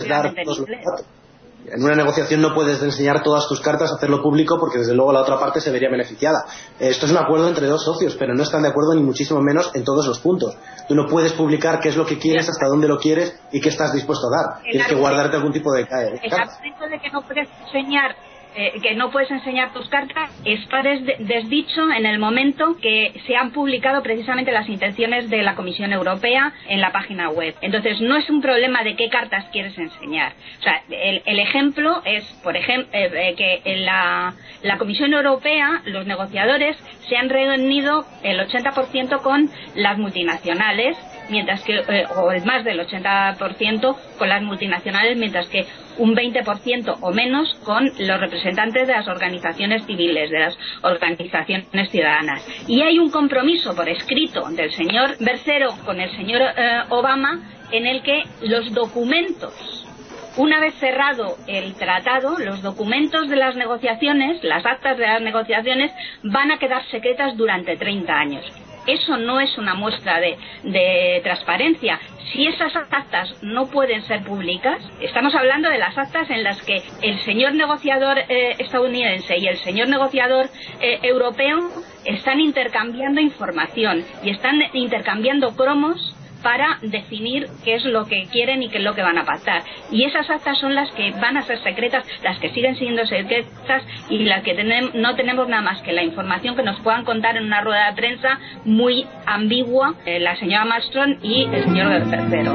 dar todos los datos. En una negociación no puedes enseñar todas tus cartas, hacerlo público, porque desde luego la otra parte se vería beneficiada. Esto es un acuerdo entre dos socios, pero no están de acuerdo ni muchísimo menos en todos los puntos. Tú no puedes publicar qué es lo que quieres, hasta dónde lo quieres y qué estás dispuesto a dar. Tienes que guardarte algún tipo de carta. El argumento de que no puedes enseñar tus cartas está desdicho en el momento que se han publicado precisamente las intenciones de la Comisión Europea en la página web. Entonces no es un problema de qué cartas quieres enseñar. O sea, el ejemplo es, por ejemplo, que en la Comisión Europea los negociadores se han reunido el 80% con las multinacionales, mientras que o el más del 80% con las multinacionales, mientras que un 20% o menos con los representantes de las organizaciones civiles, de las organizaciones ciudadanas. Y hay un compromiso por escrito del señor Bercero con el señor Obama en el que los documentos, una vez cerrado el tratado, los documentos de las negociaciones, las actas de las negociaciones, van a quedar secretas durante 30 años. Eso no es una muestra de transparencia. Si esas actas no pueden ser públicas, estamos hablando de las actas en las que el señor negociador estadounidense y el señor negociador europeo están intercambiando información y están intercambiando cromos para definir qué es lo que quieren y qué es lo que van a pactar. Y esas actas son las que van a ser secretas, las que siguen siendo secretas y las que no tenemos nada más que la información que nos puedan contar en una rueda de prensa muy ambigua la señora Malmström y el señor Bercero.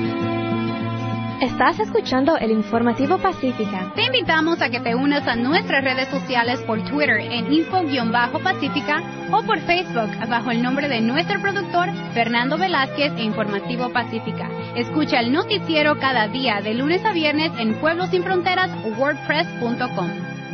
Estás escuchando el Informativo Pacífica. Te invitamos a que te unas a nuestras redes sociales por Twitter en info-pacífica o por Facebook bajo el nombre de nuestro productor Fernando Velázquez e Informativo Pacífica. Escucha el noticiero cada día de lunes a viernes en Pueblos Sin Fronteras wordpress.com.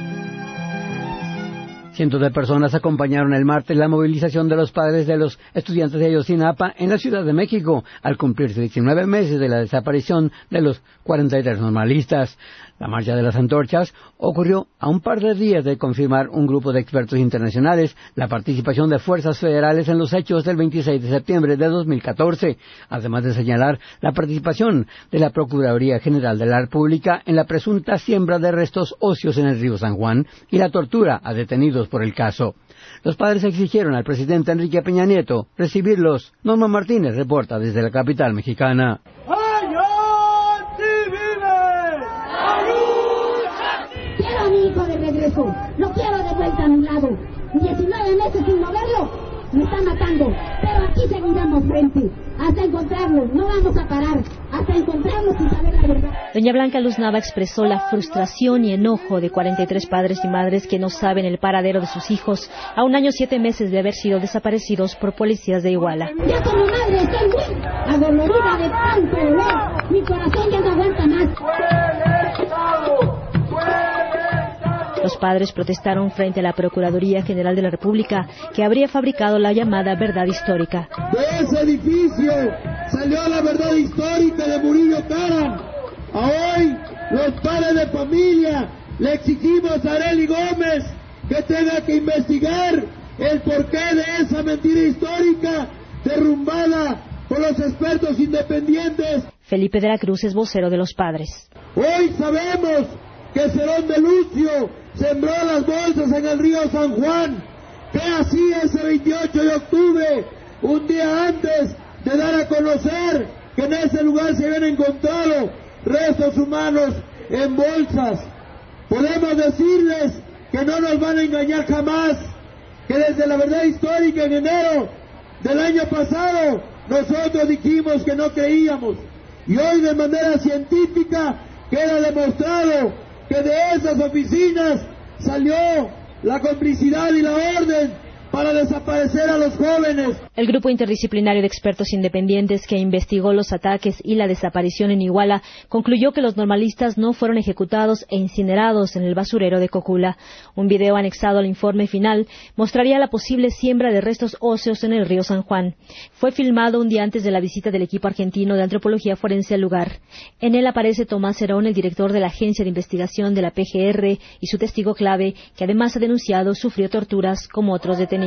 Cientos de personas acompañaron el martes la movilización de los padres de los estudiantes de Ayotzinapa en la Ciudad de México, al cumplirse 19 meses de la desaparición de los 43 normalistas. La marcha de las antorchas ocurrió a un par de días de confirmar un grupo de expertos internacionales la participación de fuerzas federales en los hechos del 26 de septiembre de 2014, además de señalar la participación de la Procuraduría General de la República en la presunta siembra de restos óseos en el río San Juan y la tortura a detenidos por el caso. Los padres exigieron al presidente Enrique Peña Nieto recibirlos. Norma Martínez reporta desde la capital mexicana. Quiero a mi hijo de regreso, lo quiero de vuelta a mi lado. 19 meses sin moverlo, me está matando, pero aquí seguiremos frente, hasta encontrarlo, no vamos a parar, hasta encontrarlo sin saber la verdad. Doña Blanca Luz Nava expresó la frustración y enojo de 43 padres y madres que no saben el paradero de sus hijos a 1 año 7 meses de haber sido desaparecidos por policías de Iguala. Ya como madre estoy muy adolorida de tanto dolor, mi corazón ya no aguanta más. Los padres protestaron frente a la Procuraduría General de la República, que habría fabricado la llamada verdad histórica. De ese edificio salió la verdad histórica de Murillo Karam. A hoy, los padres de familia le exigimos a Arely Gómez que tenga que investigar el porqué de esa mentira histórica derrumbada por los expertos independientes. Felipe de la Cruz es vocero de los padres. Hoy sabemos que Cerón de Lucio sembró las bolsas en el río San Juan. ¿Qué hacía ese 28 de octubre, un día antes de dar a conocer que en ese lugar se habían encontrado restos humanos en bolsas? Podemos decirles que no nos van a engañar jamás, que desde la verdad histórica en enero del año pasado nosotros dijimos que no creíamos, y hoy de manera científica queda demostrado que de esas oficinas salió la complicidad y la orden para desaparecer a los jóvenes. El grupo interdisciplinario de expertos independientes que investigó los ataques y la desaparición en Iguala concluyó que los normalistas no fueron ejecutados e incinerados en el basurero de Cocula. Un video anexado al informe final mostraría la posible siembra de restos óseos en el río San Juan. Fue filmado un día antes de la visita del equipo argentino de antropología forense al lugar. En él aparece Tomás Herón, el director de la agencia de investigación de la PGR y su testigo clave, que además ha denunciado sufrió torturas como otros detenidos.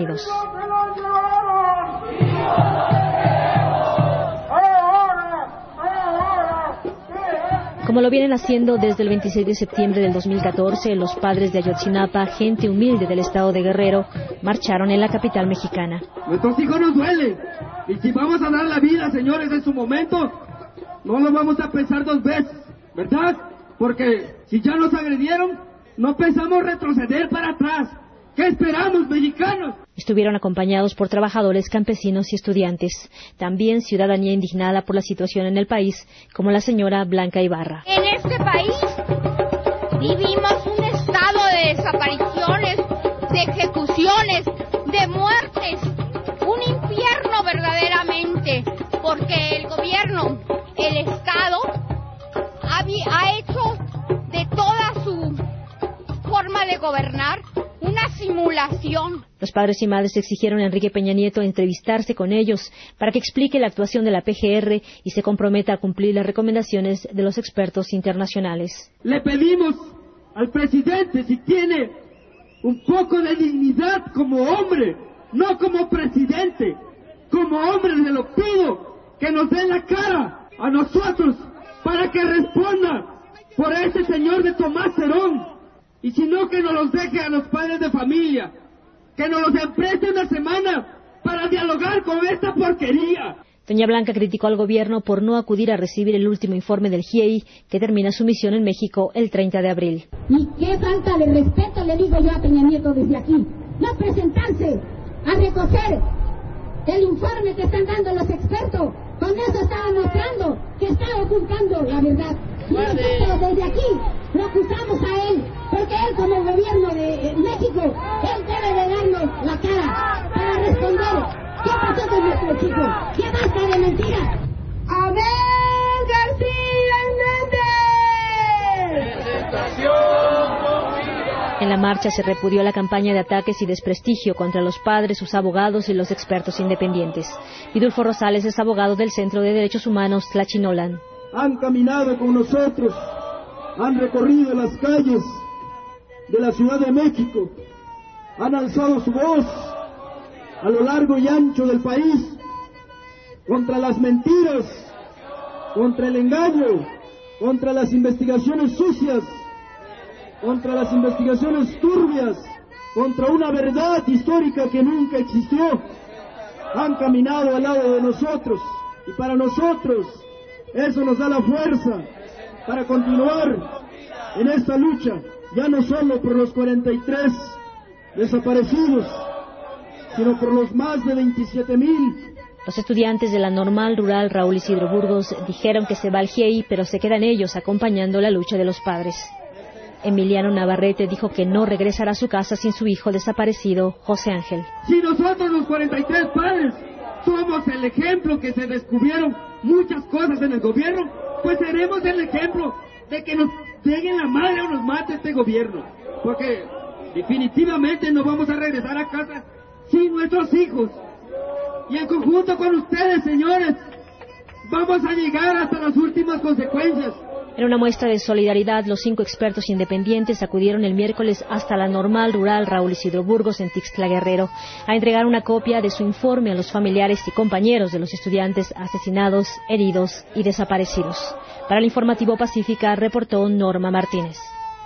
Como lo vienen haciendo desde el 26 de septiembre del 2014, los padres de Ayotzinapa, gente humilde del estado de Guerrero, marcharon en la capital mexicana. Nuestros hijos nos duelen, y si vamos a dar la vida, señores, en su momento, no lo vamos a pensar dos veces, ¿verdad? Porque si ya nos agredieron, no pensamos retroceder para atrás. ¿Qué esperamos, mexicanos? Estuvieron acompañados por trabajadores, campesinos y estudiantes. También ciudadanía indignada por la situación en el país, como la señora Blanca Ibarra. En este país vivimos un estado de desapariciones, de ejecuciones, de muertes. Un infierno verdaderamente, porque el gobierno, el Estado, ha hecho de toda su forma de gobernar una simulación. Los padres y madres exigieron a Enrique Peña Nieto entrevistarse con ellos para que explique la actuación de la PGR y se comprometa a cumplir las recomendaciones de los expertos internacionales. Le pedimos al presidente si tiene un poco de dignidad como hombre, no como presidente, como hombre le lo pido que nos dé la cara a nosotros para que responda por ese señor de Tomás Cerón. Y si no, que nos los deje a los padres de familia, que nos los empreste una semana para dialogar con esta porquería. Doña Blanca criticó al gobierno por no acudir a recibir el último informe del GIEI, que termina su misión en México el 30 de abril. Y qué falta de respeto le digo yo a Peña Nieto desde aquí. No presentarse a recoger el informe que están dando los expertos. Con eso estaba mostrando que está ocultando la verdad. Y nosotros desde aquí lo acusamos a él, porque él como gobierno de México, él debe de darnos la cara para responder qué pasó con nuestros chicos. ¡Qué basta de mentiras! ¡Abel García Hernández! En la marcha se repudió la campaña de ataques y desprestigio contra los padres, sus abogados y los expertos independientes. Vidulfo Rosales es abogado del Centro de Derechos Humanos Tlachinolan. Han caminado con nosotros, han recorrido las calles de la Ciudad de México, han alzado su voz a lo largo y ancho del país contra las mentiras, contra el engaño, contra las investigaciones sucias, contra las investigaciones turbias, contra una verdad histórica que nunca existió. Han caminado al lado de nosotros y para nosotros eso nos da la fuerza para continuar en esta lucha, ya no solo por los 43 desaparecidos, sino por los más de 27,000. Los estudiantes de la Normal Rural Raúl Isidro Burgos dijeron que se va al GIEI, pero se quedan ellos acompañando la lucha de los padres. Emiliano Navarrete dijo que no regresará a su casa sin su hijo desaparecido, José Ángel. Si nosotros los 43 padres somos el ejemplo que se descubrieron muchas cosas en el gobierno, pues seremos el ejemplo de que nos lleguen la madre o nos mate este gobierno. Porque definitivamente no vamos a regresar a casa sin nuestros hijos. Y en conjunto con ustedes, señores, vamos a llegar hasta las últimas consecuencias. En una muestra de solidaridad, los 5 expertos independientes acudieron el miércoles hasta la Normal Rural Raúl Isidro Burgos en Tixtla Guerrero a entregar una copia de su informe a los familiares y compañeros de los estudiantes asesinados, heridos y desaparecidos. Para el Informativo Pacífica reportó Norma Martínez.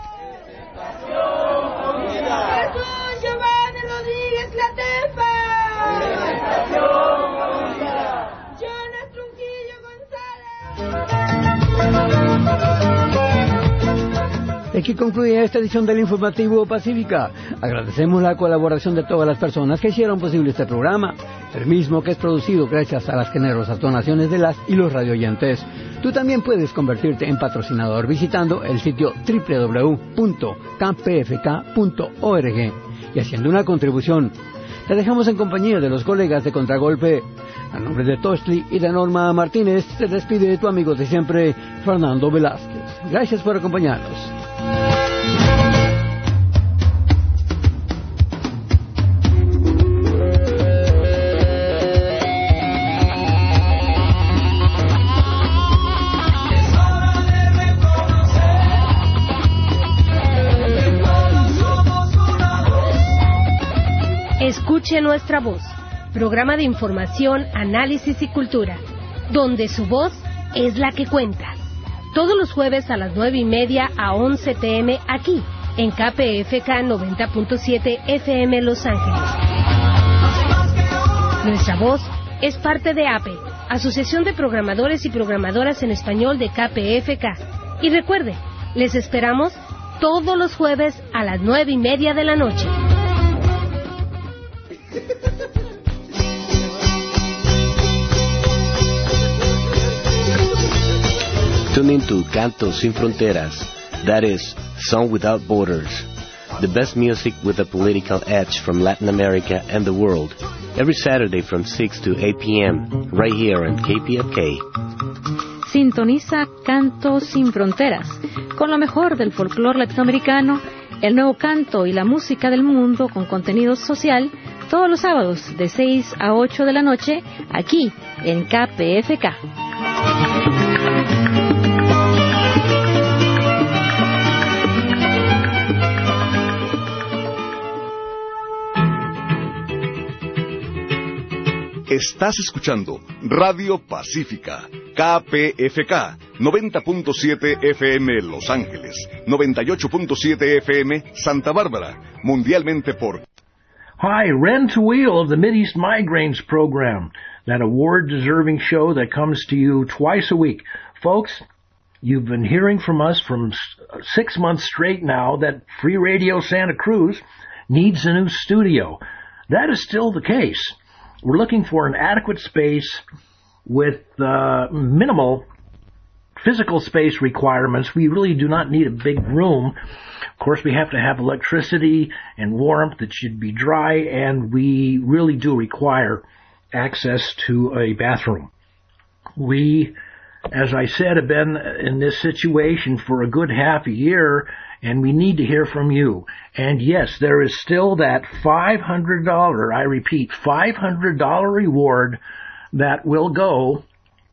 Aquí concluye esta edición del Informativo Pacífica. Agradecemos la colaboración de todas las personas que hicieron posible este programa, el mismo que es producido gracias a las generosas donaciones de las y los radioyentes. Tú también puedes convertirte en patrocinador visitando el sitio www.kpfk.org y haciendo una contribución. Te dejamos en compañía de los colegas de Contragolpe. A nombre de Toshli y de Norma Martínez, se despide tu amigo de siempre, Fernando Velázquez. Gracias por acompañarnos. Escuche nuestra voz, programa de información, análisis y cultura, donde su voz es la que cuenta. todos los jueves a las 9:30 a 11 p.m. aquí, en KPFK 90.7 FM Los Ángeles. Nuestra voz es parte de APE, Asociación de Programadores y Programadoras en Español de KPFK. Y recuerde, les esperamos todos los jueves a las 9:30 de la noche. Tune into Cantos Sin Fronteras, that is, Song Without Borders. The best music with a political edge from Latin America and the world. Every Saturday from 6 to 8 p.m. right here on KPFK. Sintoniza Cantos Sin Fronteras, con lo mejor del folclore latinoamericano, el nuevo canto y la música del mundo con contenido social, todos los sábados de 6 a 8 de la noche, aquí en KPFK. Estás escuchando Radio Pacífica, KPFK, 90.7 FM Los Ángeles, 98.7 FM Santa Bárbara, mundialmente por... Hi, Ren Tawil of the Mideast Migraines Program, that award-deserving show that comes to you twice a week. Folks, you've been hearing from us from 6 months straight now that Free Radio Santa Cruz needs a new studio. That is still the case. We're looking for an adequate space with minimal physical space requirements. We really do not need a big room. Of course, we have to have electricity and warmth that should be dry, and we really do require access to a bathroom. We, as I said, have been in this situation for a good half a year, and we need to hear from you. And yes, there is still that $500, I repeat, $500 reward that will go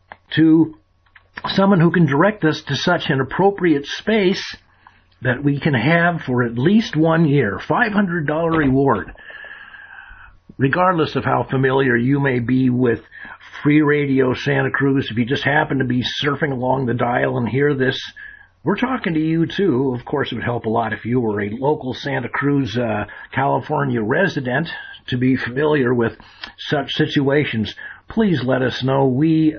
to someone who can direct us to such an appropriate space that we can have for at least 1 year. $500 reward. Regardless of how familiar you may be with Free Radio Santa Cruz, if you just happen to be surfing along the dial and hear this, we're talking to you too. Of course, it would help a lot if you were a local Santa Cruz, California resident to be familiar with such situations. Please let us know. We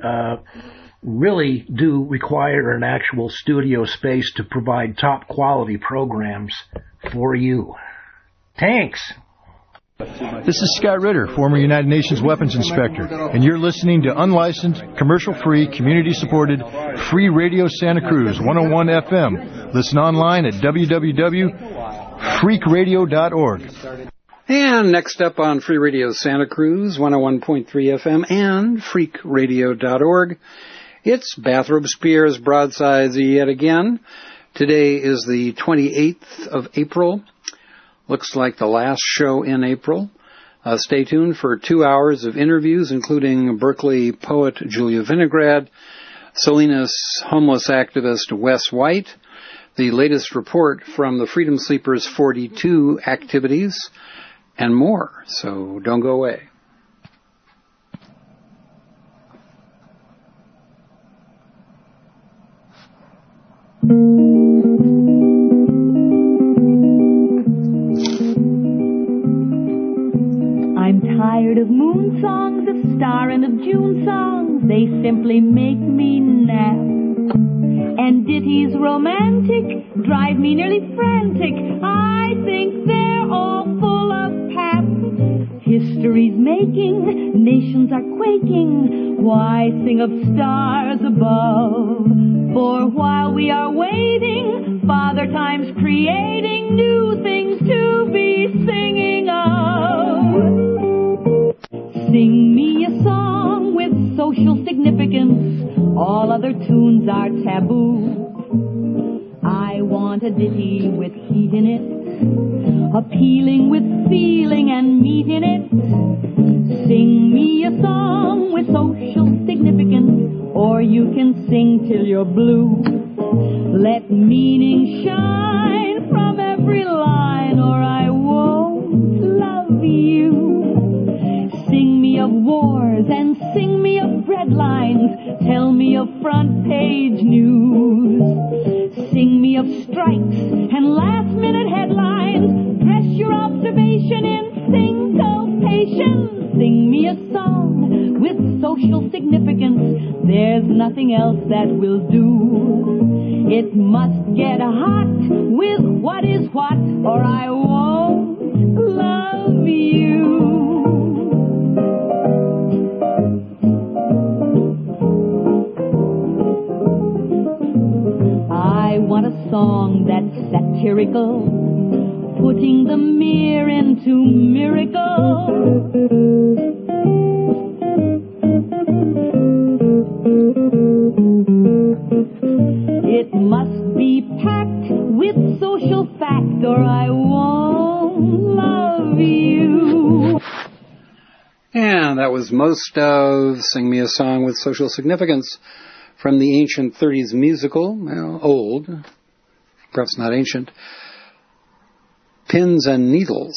really do require an actual studio space to provide top quality programs for you. Thanks. This is Scott Ritter, former United Nations Weapons Inspector, and you're listening to unlicensed, commercial-free, community-supported Free Radio Santa Cruz 101 FM. Listen online at www.freakradio.org. And next up on Free Radio Santa Cruz 101.3 FM and freakradio.org, it's Bathrobe Spears Broadsides yet again. Today is the 28th of April. Looks like the last show in April. Stay tuned for 2 hours of interviews, including Berkeley poet Julia Vinograd, Salinas homeless activist Wes White, the latest report from the Freedom Sleepers 42 activities, and more. So don't go away. I'm tired of moon songs, of star and of June songs. They simply make me nap. And ditties romantic drive me nearly frantic. I think they're all full of pap. History's making, nations are quaking. Why sing of stars above? For while we are waiting, Father Time's creating new things to be singing of. Sing me a song with social significance. All other tunes are taboo. I want a ditty with heat in it, appealing with feeling and meat in it. Sing me a song with social significance, or you can sing till you're blue. Let meaning shine from every line, or I won't love you. Sing me of wars and sing me of breadlines. Tell me of front page news. news. Sing me of strikes and last-minute headlines. Dress your observation in syncopation. Sing me a song with social significance. There's nothing else that will do. It must get hot with what is what, or I won't love you. I want a song that's satirical, putting the mere into miracle. It must be packed with social fact, or I won't love you. And that was most of Sing Me a Song with Social Significance from the ancient 30s musical, well, old, perhaps not ancient, Pins and Needles.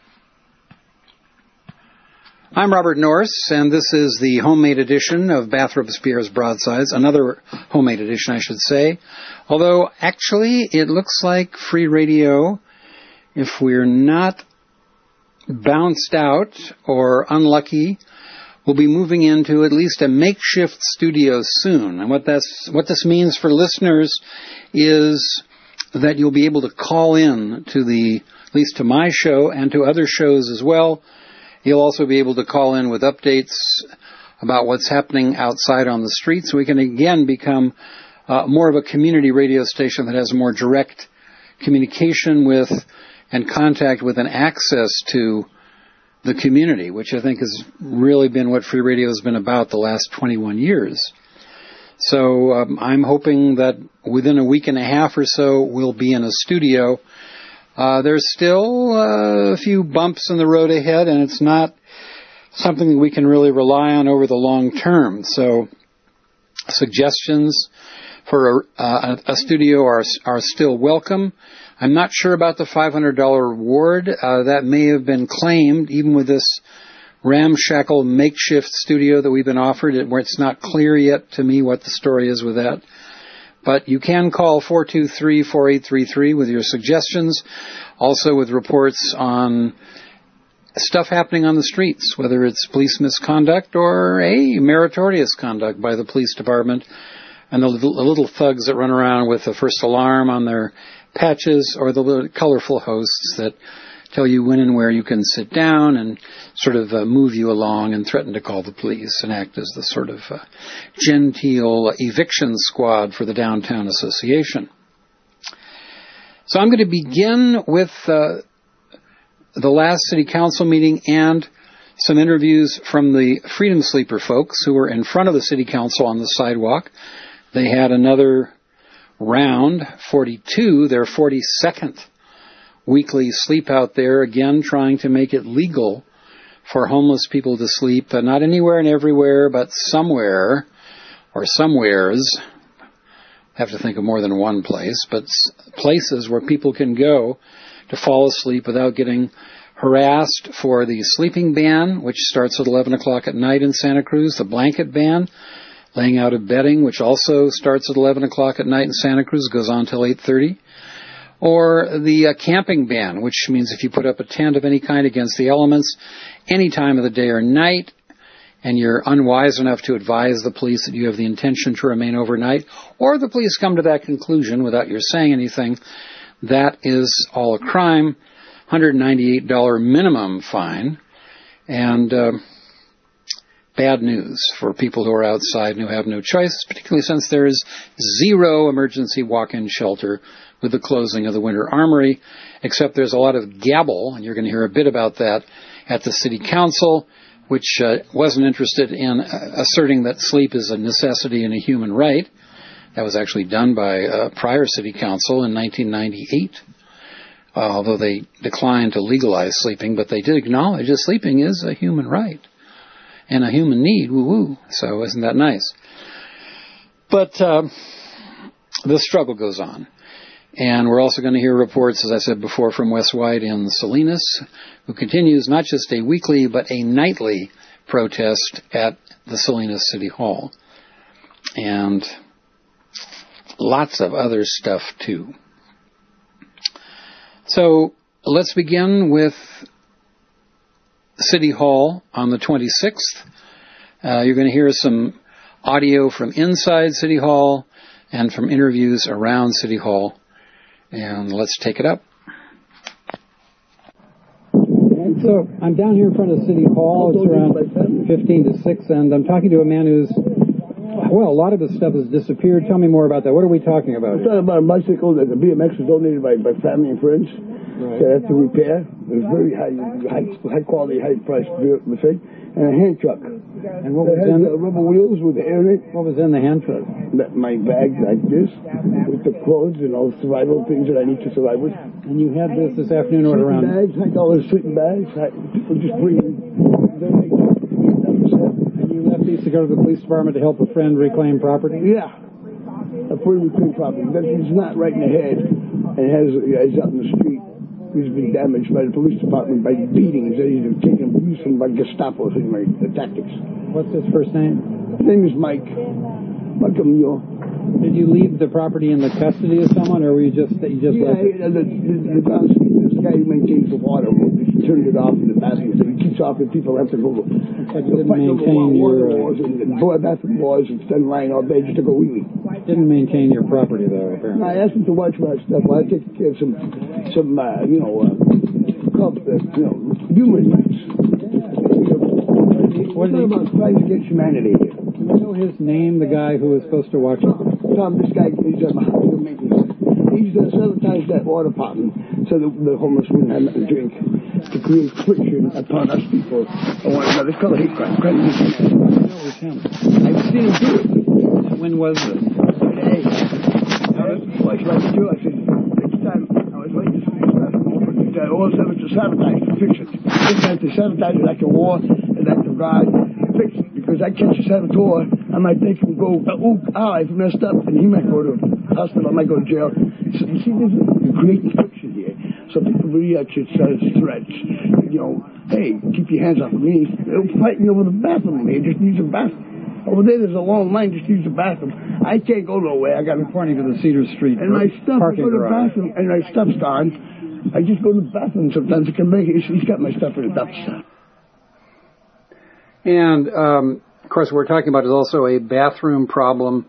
I'm Robert Norris, and this is the homemade edition of Bathrop Spears Broadsides, another homemade edition, I should say. Although, actually, it looks like Free Radio, if we're not bounced out or unlucky, will be moving into at least a makeshift studio soon. And what this means for listeners is that you'll be able to call in to at least to my show and to other shows as well. You'll also be able to call in with updates about what's happening outside on the streets. We can again become more of a community radio station that has more direct communication with and contact with and access to the community, which I think has really been what Free Radio has been about the last 21 years. So I'm hoping that within a week and a half or so, we'll be in a studio. There's still a few bumps in the road ahead, and it's not something that we can really rely on over the long term. So suggestions for a studio are still welcome. I'm not sure about the $500 reward. That may have been claimed, even with this ramshackle makeshift studio that we've been offered, where it's not clear yet to me what the story is with that. But you can call 423-4833 with your suggestions, also with reports on stuff happening on the streets, whether it's police misconduct or meritorious conduct by the police department and the little thugs that run around with the first alarm on their patches, or the little colorful hosts that tell you when and where you can sit down and sort of move you along and threaten to call the police and act as the sort of genteel eviction squad for the downtown association. So I'm going to begin with the last city council meeting and some interviews from the Freedom Sleeper folks who were in front of the city council on the sidewalk. They had another round, 42, their 42nd weekly sleep out there, again trying to make it legal for homeless people to sleep, not anywhere and everywhere, but somewhere, or somewheres. I have to think of more than one place, but places where people can go to fall asleep without getting harassed for the sleeping ban, which starts at 11 o'clock at night in Santa Cruz, the blanket ban, laying out of bedding, which also starts at 11 o'clock at night in Santa Cruz, goes on till 8:30. Or the camping ban, which means if you put up a tent of any kind against the elements, any time of the day or night, and you're unwise enough to advise the police that you have the intention to remain overnight, or the police come to that conclusion without your saying anything, that is all a crime, $198 minimum fine, and bad news for people who are outside and who have no choice, particularly since there is zero emergency walk-in shelter with the closing of the Winter Armory, except there's a lot of gabble, and you're going to hear a bit about that at the City Council, which wasn't interested in asserting that sleep is a necessity and a human right. That was actually done by a prior City Council in 1998, although they declined to legalize sleeping, but they did acknowledge that sleeping is a human right and a human need, woo-woo, so isn't that nice? But the struggle goes on. And we're also going to hear reports, as I said before, from Wes White in Salinas, who continues not just a weekly but a nightly protest at the Salinas City Hall. And lots of other stuff too. So let's begin with City Hall on the 26th. You're going to hear some audio from inside City Hall and from interviews around City Hall. And let's take it up. So I'm down here in front of City Hall. It's around 15 to 6, and I'm talking to a man who's, well, a lot of his stuff has disappeared. Tell me more about that. What are we talking about? I'm talking about a bicycle that the BMX was donated by family and friends. Right. That I have to repair. It was very high quality, high price thing, and a hand truck. And what was in it? Rubber wheels with air in it. What was in the hand truck? My bag like this, with the clothes and all the survival things that I need to survive with. And you had this afternoon or around? Bags, I call it sleeping bags. People just bring them. And you left these to go to the police department to help a friend reclaim property? Yeah. A friend reclaim property. But it's not right in the head, and it's out in the street. He's been damaged by the police department by beatings that he's taken abuse from by Gestapo tactics. What's his first name? His name is Mike. Michael Mule. Did you leave the property in the custody of someone, or were you just left it? The guy who maintains the water, he turned it off in the bathroom. So he keeps off and people have to go. But you didn't maintain your bathroom walls and stand lying all day just to go wee-wee. Didn't maintain your property though, apparently. I asked him to watch my stuff while I take care of some human rights. What about crimes against humanity? Do you know his name, the guy who was supposed to watch it? Tom, this guy, he's a maintenance. He's sabotaged that water fountain so the homeless wouldn't have nothing to drink, to create friction upon us people and one another. It's called a hate crime. I've seen him do it. When was this? Hey, twice like you do. I said, next time I was like this, all of a sudden it's a sabotage to fix it. This time to sabotage it like a war and like the ride, fix it. Because I catch a saboteur, I might make him go, I messed up, and he might go to the hospital, I might go to jail. So, you see, you're creating friction here. So people react to threats. Hey, keep your hands off of me. They'll fight me over the bathroom. They just use the bathroom. Over there's a long line, just use the bathroom. I can't go nowhere. I got to pointing to the Cedar Street and my stuff, parking I go to the garage. bathroom, and my stuff's gone. I just go to the bathroom sometimes. I can make it. He's got my stuff in the dumpster. And, of course, what we're talking about is also a bathroom problem,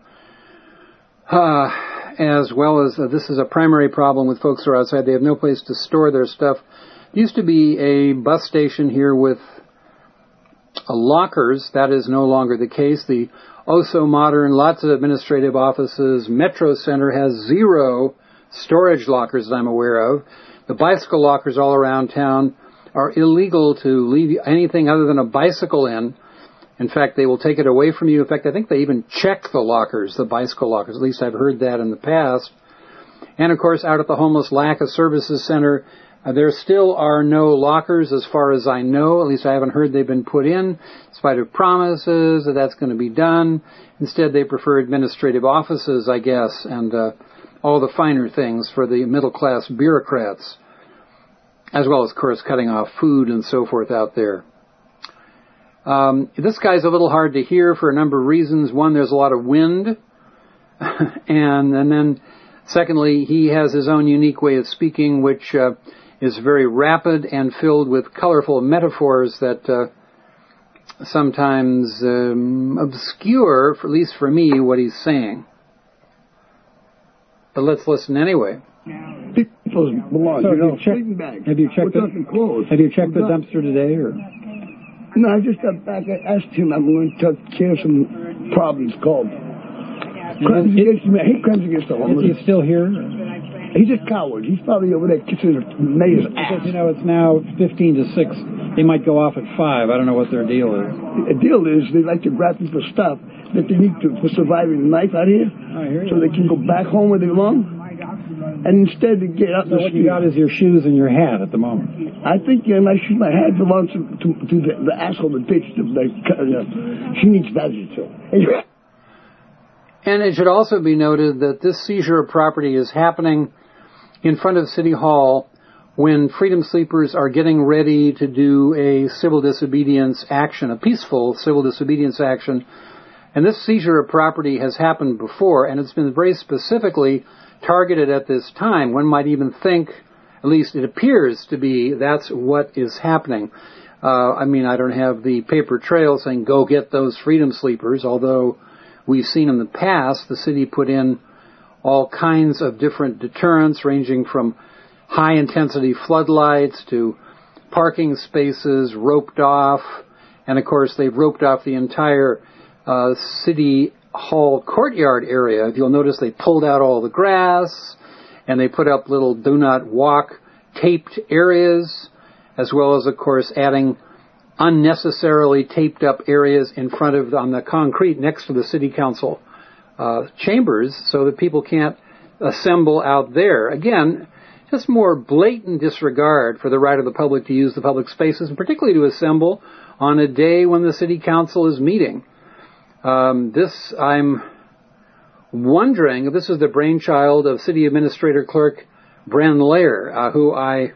as well as this is a primary problem with folks who are outside. They have no place to store their stuff. There used to be a bus station here with lockers. That is no longer the case. The so modern, lots of administrative offices. Metro Center has 0 storage lockers that I'm aware of. The bicycle lockers all around town are illegal to leave anything other than a bicycle in. In fact, they will take it away from you. In fact, I think they even check the lockers, the bicycle lockers. At least I've heard that in the past. And, of course, out at the Homeless Lack of Services Center, there still are no lockers as far as I know. At least I haven't heard they've been put in, in spite of promises that that's going to be done. Instead, they prefer administrative offices, I guess, and all the finer things for the middle-class bureaucrats, as well as, of course, cutting off food and so forth out there. This guy's a little hard to hear for a number of reasons. One, there's a lot of wind. and then, secondly, he has his own unique way of speaking, which is very rapid and filled with colorful metaphors that sometimes obscure, at least for me, what he's saying. But let's listen anyway. People's belong. So Have you checked the dumpster today, or? No, I just got back. I asked him. I'm going to take care of some problems called crimes against me. I hate crimes against the homeless. Is he still here? He's a coward. He's probably over there kissing the mayor's ass. Because, it's now 15 to 6. They might go off at 5. I don't know what their deal is. The deal is they like to grab people's stuff that they need for surviving the life out here. I hear you. So they can go back home where they belong. And instead they get out the street. What you got is your shoes and your hat at the moment. I think my hat belongs to the asshole, the bitch. She needs badges too. And it should also be noted that this seizure of property is happening in front of City Hall when Freedom Sleepers are getting ready to do a civil disobedience action, a peaceful civil disobedience action And this seizure of property has happened before, and it's been very specifically targeted at this time. One might even think, at least it appears to be, that's what is happening. I don't have the paper trail saying, go get those freedom sleepers, although we've seen in the past the city put in all kinds of different deterrents, ranging from high-intensity floodlights to parking spaces roped off. And, of course, they've roped off the entire City Hall courtyard area. If you'll notice, they pulled out all the grass, and they put up little do not walk taped areas, as well as, of course, adding unnecessarily taped up areas in front of, on the concrete next to the city council chambers, so that people can't assemble out there. Again, just more blatant disregard for the right of the public to use the public spaces, and particularly to assemble on a day when the city council is meeting. I'm wondering if this is the brainchild of City Administrator Clerk Bren Lair, who I've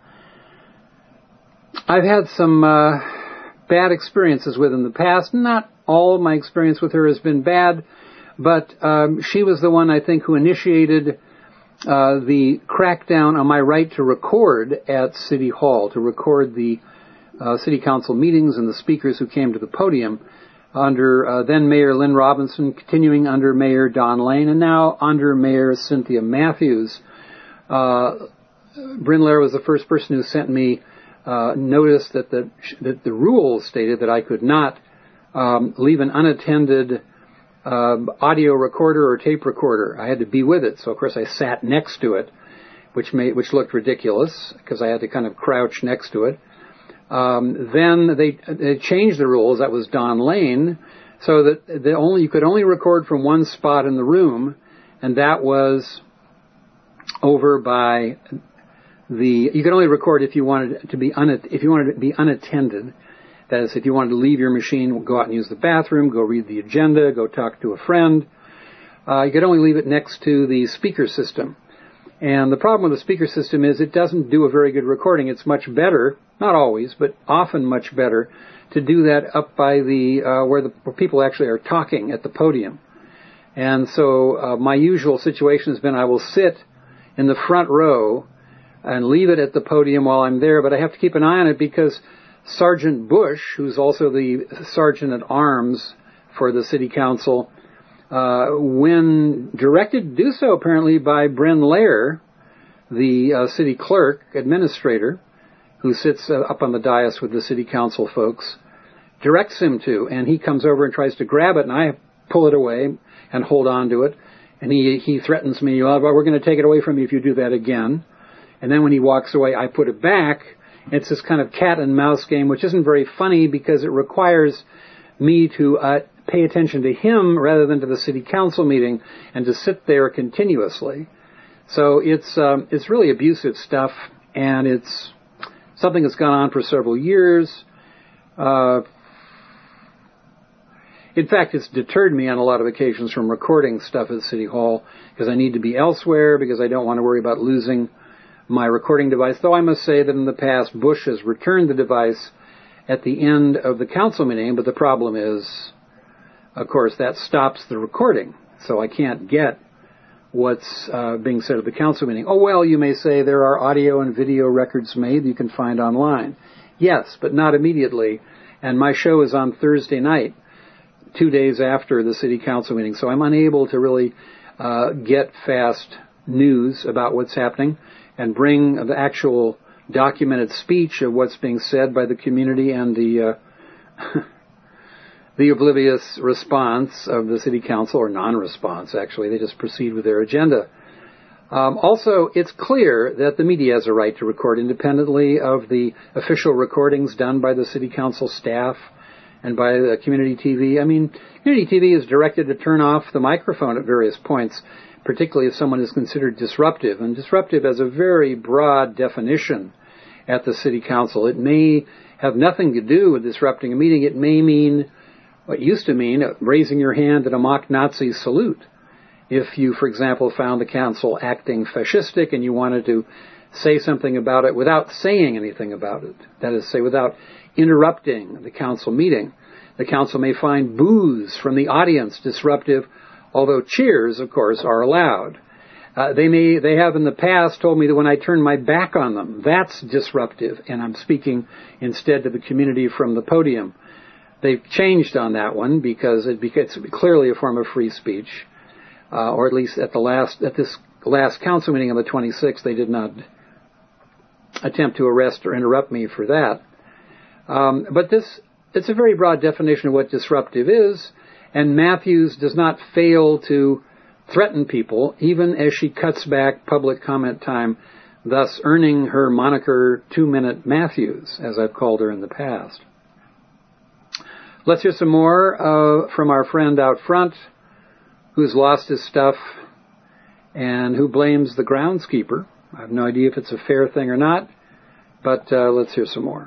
had some bad experiences with in the past. Not all of my experience with her has been bad, but she was the one, I think, who initiated the crackdown on my right to record at City Hall, to record the city council meetings and the speakers who came to the podium, under then Mayor Lynn Robinson, continuing under Mayor Don Lane, and now under Mayor Cynthia Matthews. Bryn Lair was the first person who sent me notice that the rules stated that I could not leave an unattended audio recorder or tape recorder. I had to be with it, so of course I sat next to it, which looked ridiculous because I had to kind of crouch next to it. Then they changed the rules. That was Don Lane, so that you could only record from one spot in the room, and that was over by you could only record if you wanted to be unattended. That is, if you wanted to leave your machine, go out and use the bathroom, go read the agenda, go talk to a friend. You could only leave it next to the speaker system. And the problem with the speaker system is it doesn't do a very good recording. It's much better, not always, but often much better, to do that up by where people actually are talking at the podium. And so my usual situation has been I will sit in the front row and leave it at the podium while I'm there, but I have to keep an eye on it because Sergeant Bush, who's also the Sergeant at Arms for the City Council, when directed to do so apparently by Bren Lair, the city clerk, administrator, who sits up on the dais with the City Council folks, directs him to, and he comes over and tries to grab it, and I pull it away and hold on to it, and he threatens me, well, we're going to take it away from you if you do that again. And then when he walks away, I put it back. It's this kind of cat and mouse game, which isn't very funny because it requires me to pay attention to him rather than to the city council meeting and to sit there continuously. So it's really abusive stuff, and it's something that's gone on for several years. In fact, it's deterred me on a lot of occasions from recording stuff at City Hall because I need to be elsewhere, because I don't want to worry about losing my recording device, though I must say that in the past, Bush has returned the device at the end of the council meeting, but the problem is, of course, that stops the recording, so I can't get what's being said at the council meeting. Oh, well, you may say there are audio and video records made you can find online. Yes, but not immediately, and my show is on Thursday night, 2 days after the city council meeting, so I'm unable to really get fast news about what's happening and bring the actual documented speech of what's being said by the community and the oblivious response of the city council, or non-response, actually. They just proceed with their agenda. Also, it's clear that the media has a right to record independently of the official recordings done by the city council staff and by the community TV. I mean, community TV is directed to turn off the microphone at various points, particularly if someone is considered disruptive. And disruptive has a very broad definition at the city council. It may have nothing to do with disrupting a meeting. It may mean, what used to mean, raising your hand at a mock Nazi salute. If you, for example, found the council acting fascistic and you wanted to say something about it without saying anything about it, that is, say, without interrupting the council meeting. The council may find boos from the audience disruptive, although cheers, of course, are allowed. They have in the past told me that when I turn my back on them, that's disruptive, and I'm speaking instead to the community from the podium. They've changed on that one because it's clearly a form of free speech, or at least at this last council meeting on the 26th, they did not attempt to arrest or interrupt me for that. But it's a very broad definition of what disruptive is, and Matthews does not fail to threaten people, even as she cuts back public comment time, thus earning her moniker 2-Minute Matthews, as I've called her in the past. Let's hear some more from our friend out front, who's lost his stuff and who blames the groundskeeper. I have no idea if it's a fair thing or not, but let's hear some more.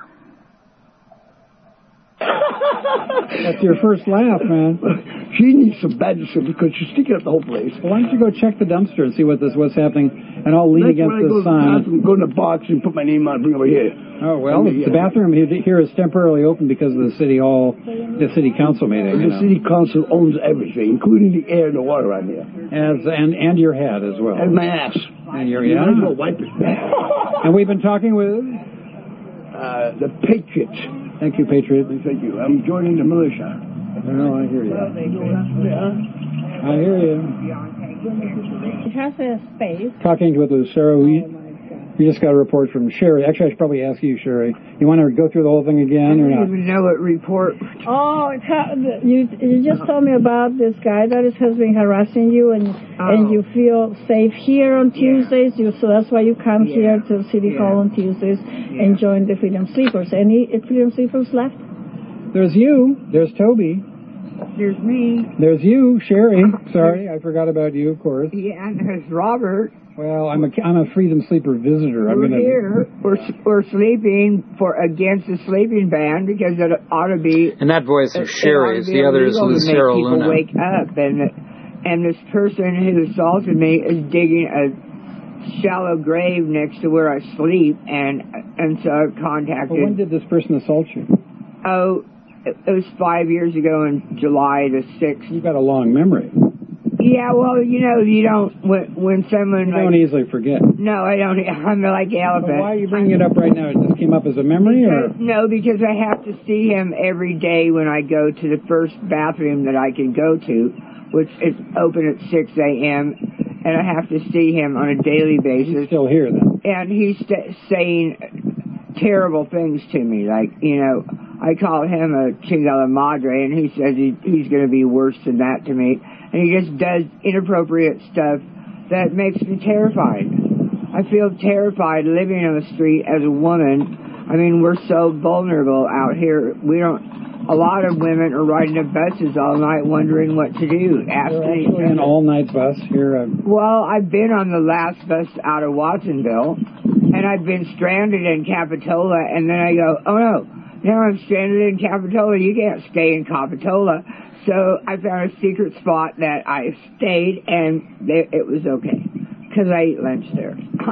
That's your first laugh, man. She needs some medicine because she's sticking up the whole place. Well, why don't you go check the dumpster and see what's happening, and I'll lean against the sign. Go in the box and put my name on it, bring it over here. Oh, well, the bathroom here is temporarily open because of the city council meeting. The city council owns everything, including the air and the water on here. And your hat as well. And my ass. And your ass. You might as well wipe it. And we've been talking with the Patriots. Thank you, Patriot. Thank you. I'm joining the militia. No, I hear you. I hear you. It has a space. Talking with Lucero, we just got a report from Sherry. Actually, I should probably ask you, Sherry. You want to go through the whole thing again or not? I don't even know what report. Oh, you just told me about this guy that has been harassing you, and you feel safe here on Tuesdays. So that's why you come here to City Hall on Tuesdays and join the Freedom Sleepers. Any Freedom Sleepers left? There's you. There's Toby. There's me. There's you, Sherry. Sorry, I forgot about you, of course. Yeah, and there's Robert. Well, I'm a Freedom Sleeper visitor. We're sleeping against the sleeping ban because it ought to be. And that voice is Sherry's. The other is Lucero Luna. Wake up, and this person who assaulted me is digging a shallow grave next to where I sleep, and so I've contacted. Well, when did this person assault you? Oh, it was 5 years ago in July the 6th. You've got a long memory. Yeah, well, you don't, when someone... You don't easily forget. No, I don't. I'm like the elephant. But why are you bringing it up right now? It just came up as a memory, or...? No, because I have to see him every day when I go to the first bathroom that I can go to, which is open at 6 a.m., and I have to see him on a daily basis. He's still here, then. And he's saying terrible things to me, like, I call him a chingada madre, and he says he's going to be worse than that to me. And he just does inappropriate stuff that makes me terrified. I feel terrified living on the street as a woman. I mean, we're so vulnerable out here. A lot of women are riding the buses all night wondering what to do. Actually an all-night bus here. Well, I've been on the last bus out of Watsonville, and I've been stranded in Capitola, and then I go, oh no. Now I'm stranded in Capitola. You can't stay in Capitola. So I found a secret spot that I stayed, and it was okay. Because I eat lunch there.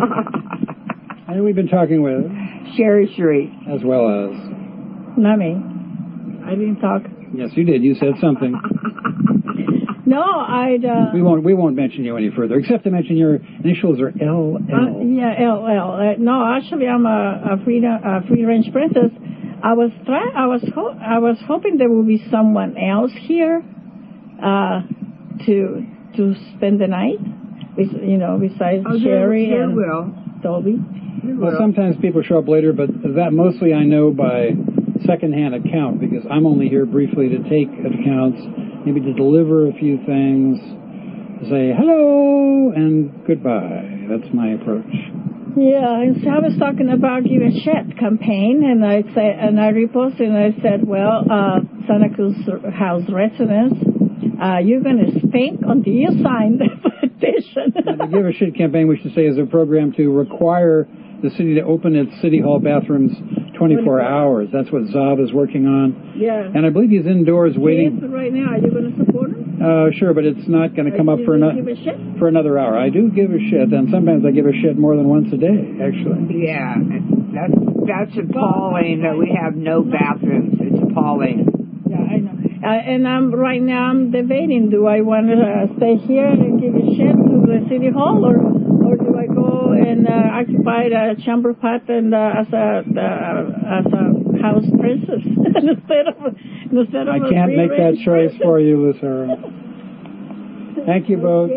And we've been talking with... Sherry Sheree. As well as... Not me. I didn't talk. Yes, you did. You said something. No, I'd... We won't mention you any further, except to mention your initials are LL. Yeah, LL. No, actually, I'm a free-range princess. I was hoping there would be someone else here to spend the night, besides Sherry and Toby. Well, sometimes people show up later, but that mostly I know by secondhand account, because I'm only here briefly to take accounts, maybe to deliver a few things, to say hello and goodbye. That's my approach. Yeah, and so I was talking about Give a Shit campaign, and I reposted, and I said, well, Santa Cruz House residents, you're going to stink until you sign the petition. The Give a Shit campaign, we should say, is a program to require the city to open its city hall bathrooms 24 hours. That's what Zav is working on. Yeah. And I believe he's indoors waiting. He is right now. Are you going to support him? Sure, but it's not going to come up for another hour. I do give a shit, and sometimes I give a shit more than once a day, actually. Yeah, that's appalling that we have no bathrooms. It's appalling. Yeah, I know. And right now I'm debating, do I want to stay here and give a shit to the city hall, or do I go and occupy the chamber pot and as a house princess instead of I can't make that choice for you, Lucero. Thank you both.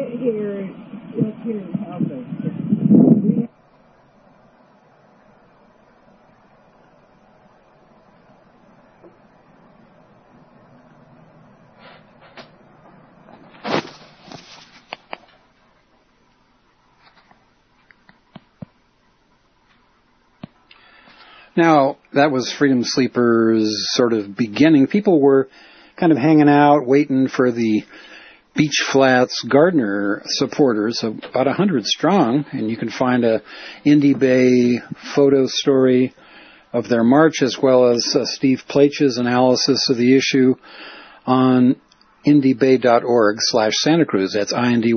Now, that was Freedom Sleepers' sort of beginning. People were kind of hanging out, waiting for the Beach Flats Gardner supporters, about 100 strong, and you can find a Indy Bay photo story of their march, as well as Steve Plaitch's analysis of the issue on indybay.org/Santa Cruz. That's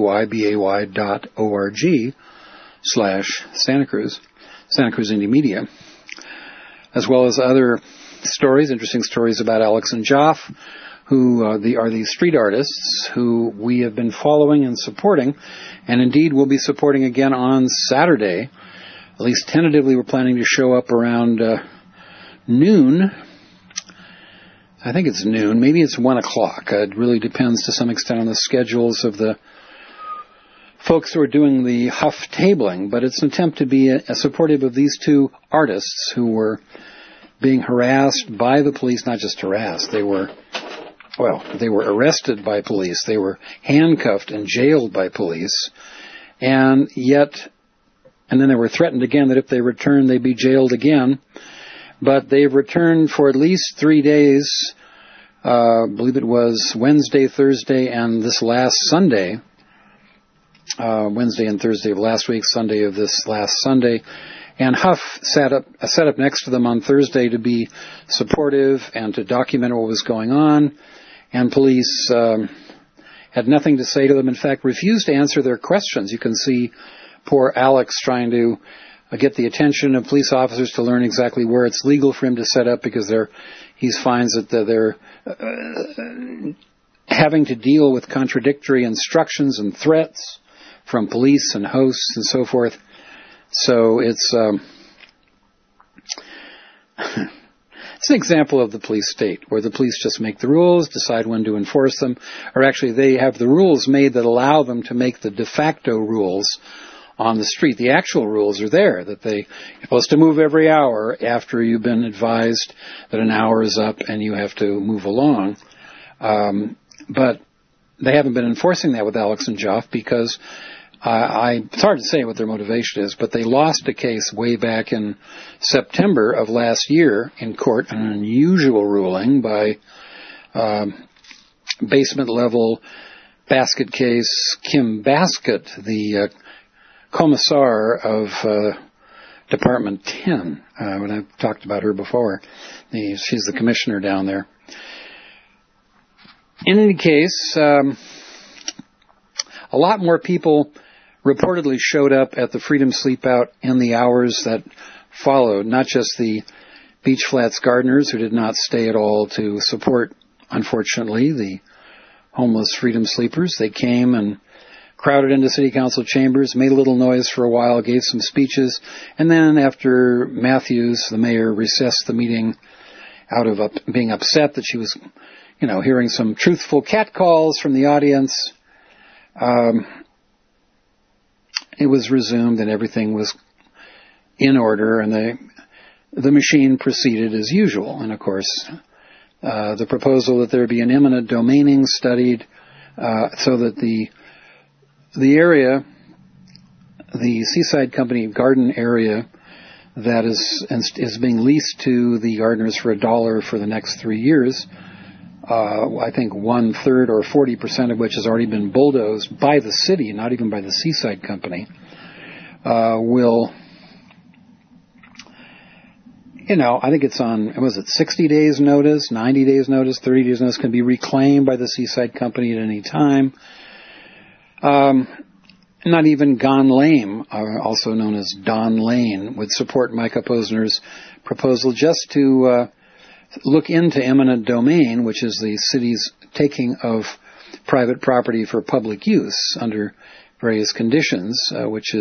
INDYBAY.org/Santa Cruz, Santa Cruz Indie Media, as well as other stories, interesting stories about Alex and Joff, who are these street artists who we have been following and supporting, and indeed will be supporting again on Saturday. At least tentatively, we're planning to show up around noon. I think it's noon. Maybe it's 1 o'clock. It really depends to some extent on the schedules of the folks who are doing the Huff tabling, but it's an attempt to be supportive of these two artists who were being harassed by the police. Not just harassed, they were arrested by police. They were handcuffed and jailed by police, and then they were threatened again that if they returned, they'd be jailed again. But they've returned for at least 3 days. I believe it was Wednesday, Thursday, and this last Sunday. Wednesday and Thursday of last week, Sunday of this last Sunday. And Huff sat up next to them on Thursday to be supportive and to document what was going on. And police had nothing to say to them. In fact, refused to answer their questions. You can see poor Alex trying to get the attention of police officers to learn exactly where it's legal for him to set up, because he finds that they're having to deal with contradictory instructions and threats from police and hosts and so forth. So it's it's an example of the police state, where the police just make the rules, decide when to enforce them, or actually they have the rules made that allow them to make the de facto rules on the street. The actual rules are there, that you're supposed to move every hour after you've been advised that an hour is up and you have to move along. But they haven't been enforcing that with Alex and Joff because it's hard to say what their motivation is, but they lost a case way back in September of last year in court, an unusual ruling by basement-level basket case Kim Basket, the commissar of Department 10, when I've talked about her before. She's the commissioner down there. In any case, a lot more people reportedly showed up at the Freedom Sleepout in the hours that followed, not just the Beach Flats Gardeners, who did not stay at all to support, unfortunately, the homeless Freedom Sleepers. They came and crowded into City Council chambers, made a little noise for a while, gave some speeches, and then after Matthews, the mayor, recessed the meeting out of being upset that she was, hearing some truthful catcalls from the audience, it was resumed and everything was in order, and the machine proceeded as usual. And of course, the proposal that there be an eminent domaining studied so that the area, the Seaside Company garden area that is being leased to the gardeners for $1 for the next 3 years, I think 1/3 or 40% of which has already been bulldozed by the city, not even by the Seaside Company, will, I think it's on, 60 days notice, 90 days notice, 30 days notice, can be reclaimed by the Seaside Company at any time. Not even Gone Lame, also known as Don Lane, would support Micah Posner's proposal just to look into eminent domain, which is the city's taking of private property for public use under various conditions, which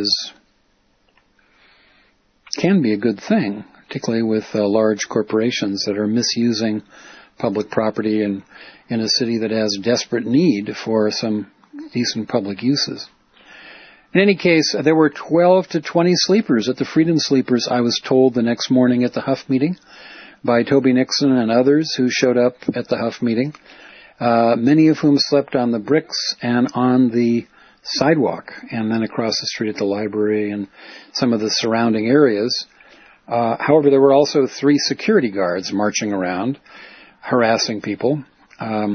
can be a good thing, particularly with large corporations that are misusing public property in a city that has desperate need for some decent public uses. In any case, there were 12 to 20 sleepers at the Freedom Sleepers, I was told the next morning at the Huff meeting by Toby Nixon and others who showed up at the Huff meeting, many of whom slept on the bricks and on the sidewalk and then across the street at the library and some of the surrounding areas. However, there were also 3 security guards marching around, harassing people, and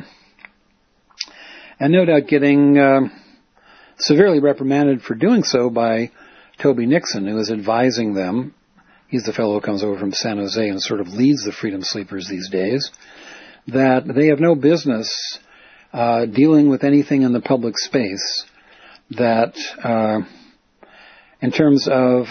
no doubt getting severely reprimanded for doing so by Toby Nixon, who is advising them. He's the fellow who comes over from San Jose and sort of leads the Freedom Sleepers these days, that they have no business dealing with anything in the public space that, in terms of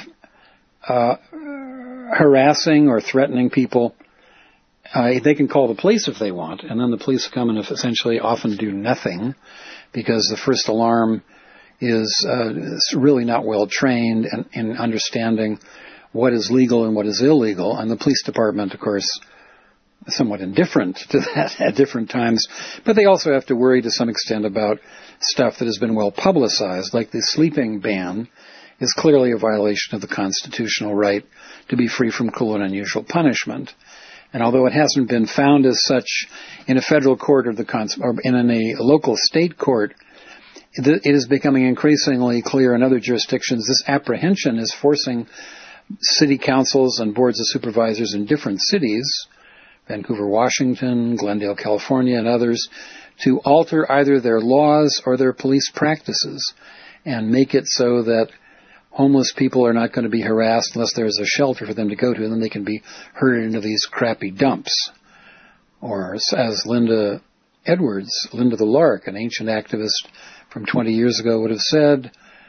harassing or threatening people, they can call the police if they want, and then the police come and essentially often do nothing because the first alarm is really not well trained in understanding what is legal and what is illegal, and the police department, of course, is somewhat indifferent to that at different times, but they also have to worry to some extent about stuff that has been well publicized, like the sleeping ban is clearly a violation of the constitutional right to be free from cruel and unusual punishment. And although it hasn't been found as such in a federal court or in a local state court, it is becoming increasingly clear in other jurisdictions this apprehension is forcing city councils and boards of supervisors in different cities, Vancouver, Washington, Glendale, California, and others, to alter either their laws or their police practices and make it so that homeless people are not going to be harassed unless there's a shelter for them to go to, and then they can be herded into these crappy dumps. Or, as Linda Edwards, Linda the Lark, an ancient activist from 20 years ago, would have said,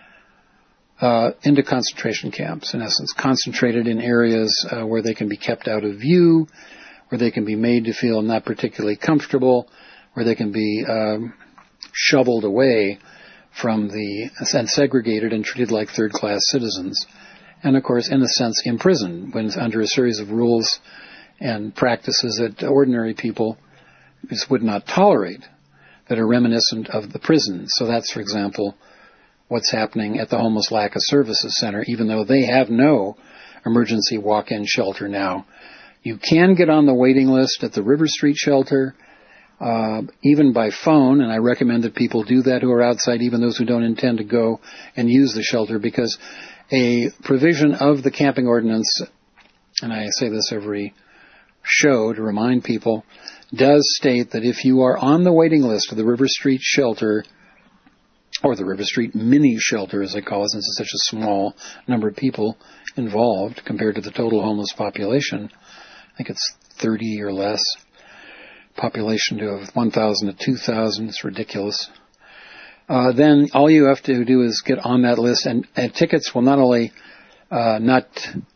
into concentration camps, in essence, concentrated in areas where they can be kept out of view, where they can be made to feel not particularly comfortable, where they can be shoveled away from and segregated and treated like third-class citizens. And, of course, in a sense, imprisoned under a series of rules and practices that ordinary people just would not tolerate, that are reminiscent of the prison. So that's, for example, what's happening at the Homeless Lack of Services Center, even though they have no emergency walk-in shelter now. You can get on the waiting list at the River Street shelter, even by phone, and I recommend that people do that who are outside, even those who don't intend to go and use the shelter, because a provision of the camping ordinance, and I say this every show to remind people, does state that if you are on the waiting list of the River Street shelter, or the River Street mini shelter, as they call it, since it's such a small number of people involved compared to the total homeless population, I think it's 30 or less, population to 1,000 to 2,000, it's ridiculous. Then all you have to do is get on that list, and tickets will not only not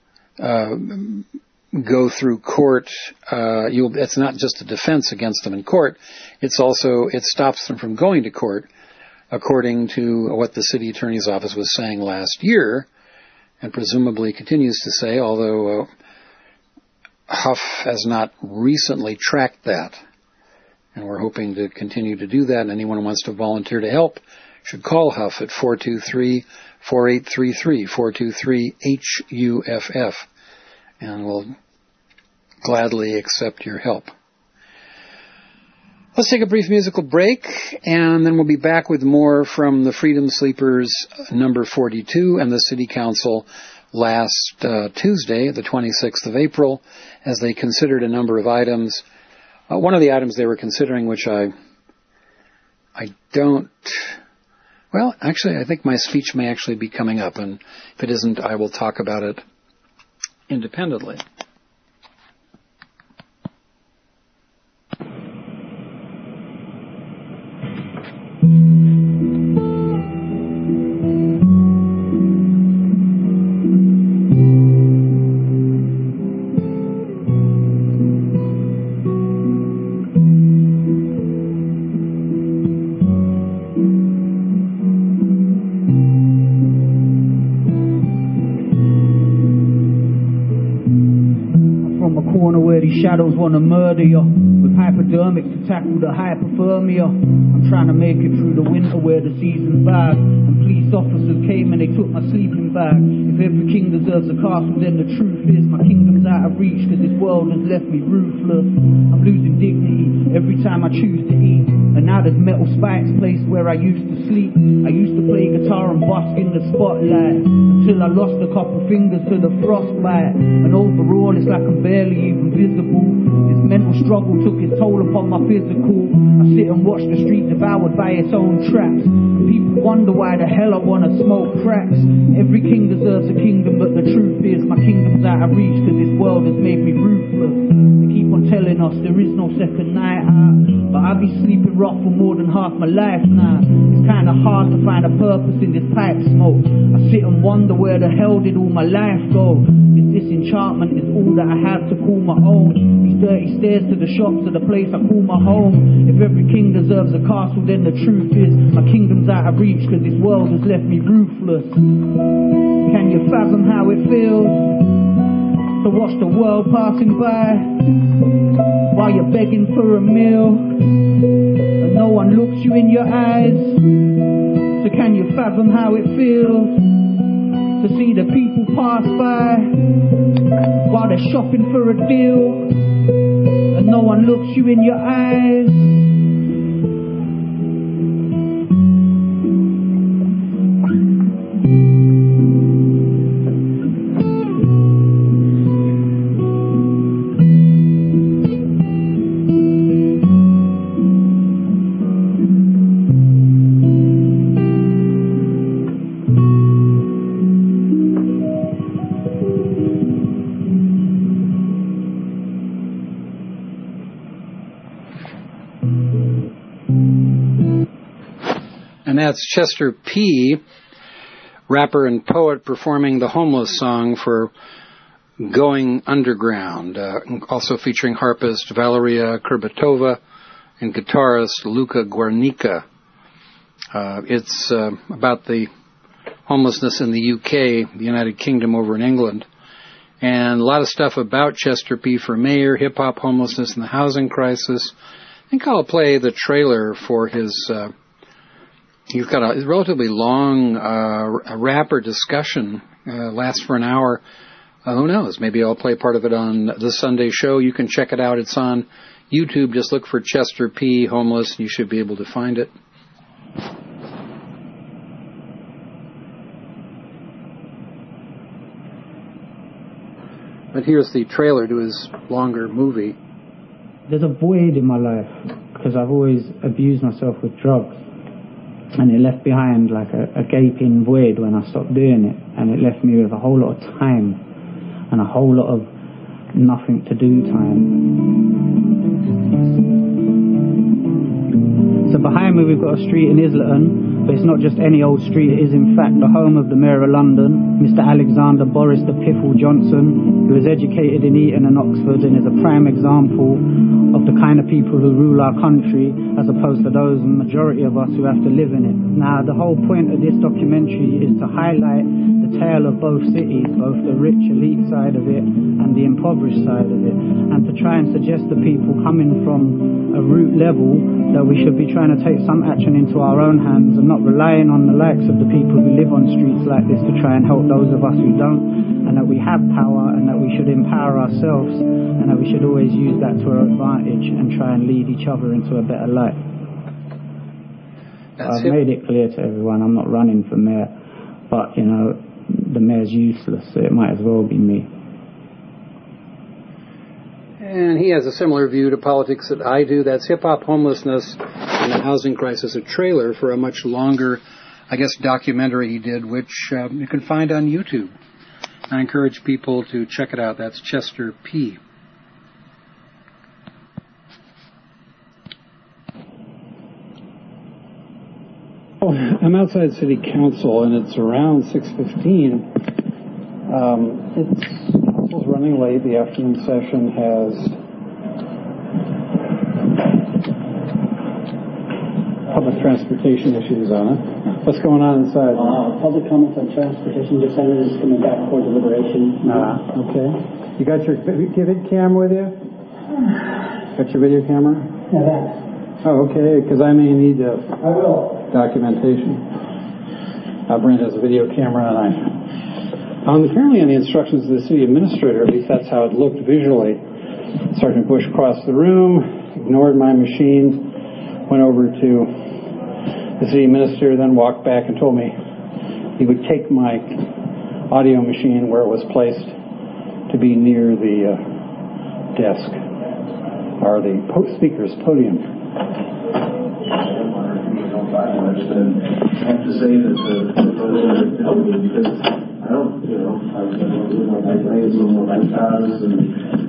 go through court, it's not just a defense against them in court, it stops them from going to court, according to what the city attorney's office was saying last year, and presumably continues to say, although Huff has not recently tracked that. And we're hoping to continue to do that, and anyone who wants to volunteer to help should call Huff at 423-4833, 423-HUFF, and we'll gladly accept your help. Let's take a brief musical break, and then we'll be back with more from the Freedom Sleepers number 42 and the City Council last Tuesday, the 26th of April, as they considered a number of items. One of the items they were considering, which I think my speech may actually be coming up, and if it isn't, I will talk about it independently. a corner where these shadows want to murder you. With hypodermics to tackle the hypothermia. I'm trying to make it through the winter where the season's bad. And police officers came and they took my sleeping bag. If every king deserves a castle, then the truth is my kingdom's out of reach, cause this world has left me ruthless. I'm losing dignity every time I choose to eat. And now there's metal spikes placed where I used to sleep. I used to play guitar and bask in the spotlight until I lost a couple fingers to the frostbite. And overall it's like I'm barely even visible. This mental struggle took its toll upon my physical. I sit and watch the street devoured by its own traps. And people wonder why the hell I wanna smoke cracks. Every king deserves a kingdom, but the truth is my kingdom's out of reach, cause this world has made me ruthless. They keep on telling us there is no second night out, but I've been sleeping rough for more than half my life now. It's kinda hard to find a purpose in this pipe smoke. I sit and wonder where the hell did all my life go. This disenchantment is all that I have to call my own. These dirty stairs to the shops are the place I call my home. If every king deserves a castle, then the truth is my kingdom's out of reach, cause this world has left me ruthless. Can you fathom how it feels to watch the world passing by while you're begging for a meal and no one looks you in your eyes? So can you fathom how it feels to see the people pass by while they're shopping for a deal and no one looks you in your eyes? That's Chester P., rapper and poet, performing the Homeless song for Going Underground, also featuring harpist Valeria Kurbatova and guitarist Luca Guernica. It's about the homelessness in the UK, the United Kingdom over in England, and a lot of stuff about Chester P. for mayor, hip-hop, homelessness, and the housing crisis. I think I'll play the trailer for his... He's got a relatively long rapper discussion, lasts for an hour. Who knows? Maybe I'll play part of it on the Sunday show. You can check it out. It's on YouTube. Just look for Chester P. Homeless. You should be able to find it. But here's the trailer to his longer movie. There's a void in my life because I've always abused myself with drugs. And it left behind like a gaping void when I stopped doing it. And it left me with a whole lot of time and a whole lot of nothing to do time. So behind me we've got a street in Islington, but it's not just any old street. It is in fact the home of the Mayor of London, Mr. Alexander Boris the Piffle Johnson, who is educated in Eton and Oxford and is a prime example of the kind of people who rule our country, as opposed to those, the majority of us, who have to live in it. Now, the whole point of this documentary is to highlight the tale of both cities, both the rich elite side of it and the impoverished side of it, and to try and suggest to people coming from a root level that we should be trying to take some action into our own hands and not relying on the likes of the people who live on streets like this to try and help those of us who don't, and that we have power and that we should empower ourselves and that we should always use that to our advantage and try and lead each other into a better life. I've made it clear to everyone I'm not running for mayor, but, you know, the mayor's useless, so it might as well be me. And he has a similar view to politics that I do. That's Hip-Hop, Homelessness, and the Housing Crisis, a trailer for a much longer, I guess, documentary he did, which you can find on YouTube. I encourage people to check it out. That's Chester P. Oh, I'm outside City Council, and it's around 6:15. Council's running late. The afternoon session has public transportation issues on it. What's going on inside? Public comments on transportation. The Senate is coming back for deliberation. Okay. You got your vid cam with you? Got your video camera? Yeah, that. Oh, okay, because I may need I will. Documentation. Brent has a video camera, and apparently on the instructions of the city administrator, at least that's how it looked visually. Sergeant Bush crossed the room, ignored my machine, went over to the city administrator, then walked back and told me he would take my audio machine where it was placed to be near the desk, or the speaker's podium. And I have to say that the president helped me because I don't, I was doing my bike lanes, doing my bike paths, and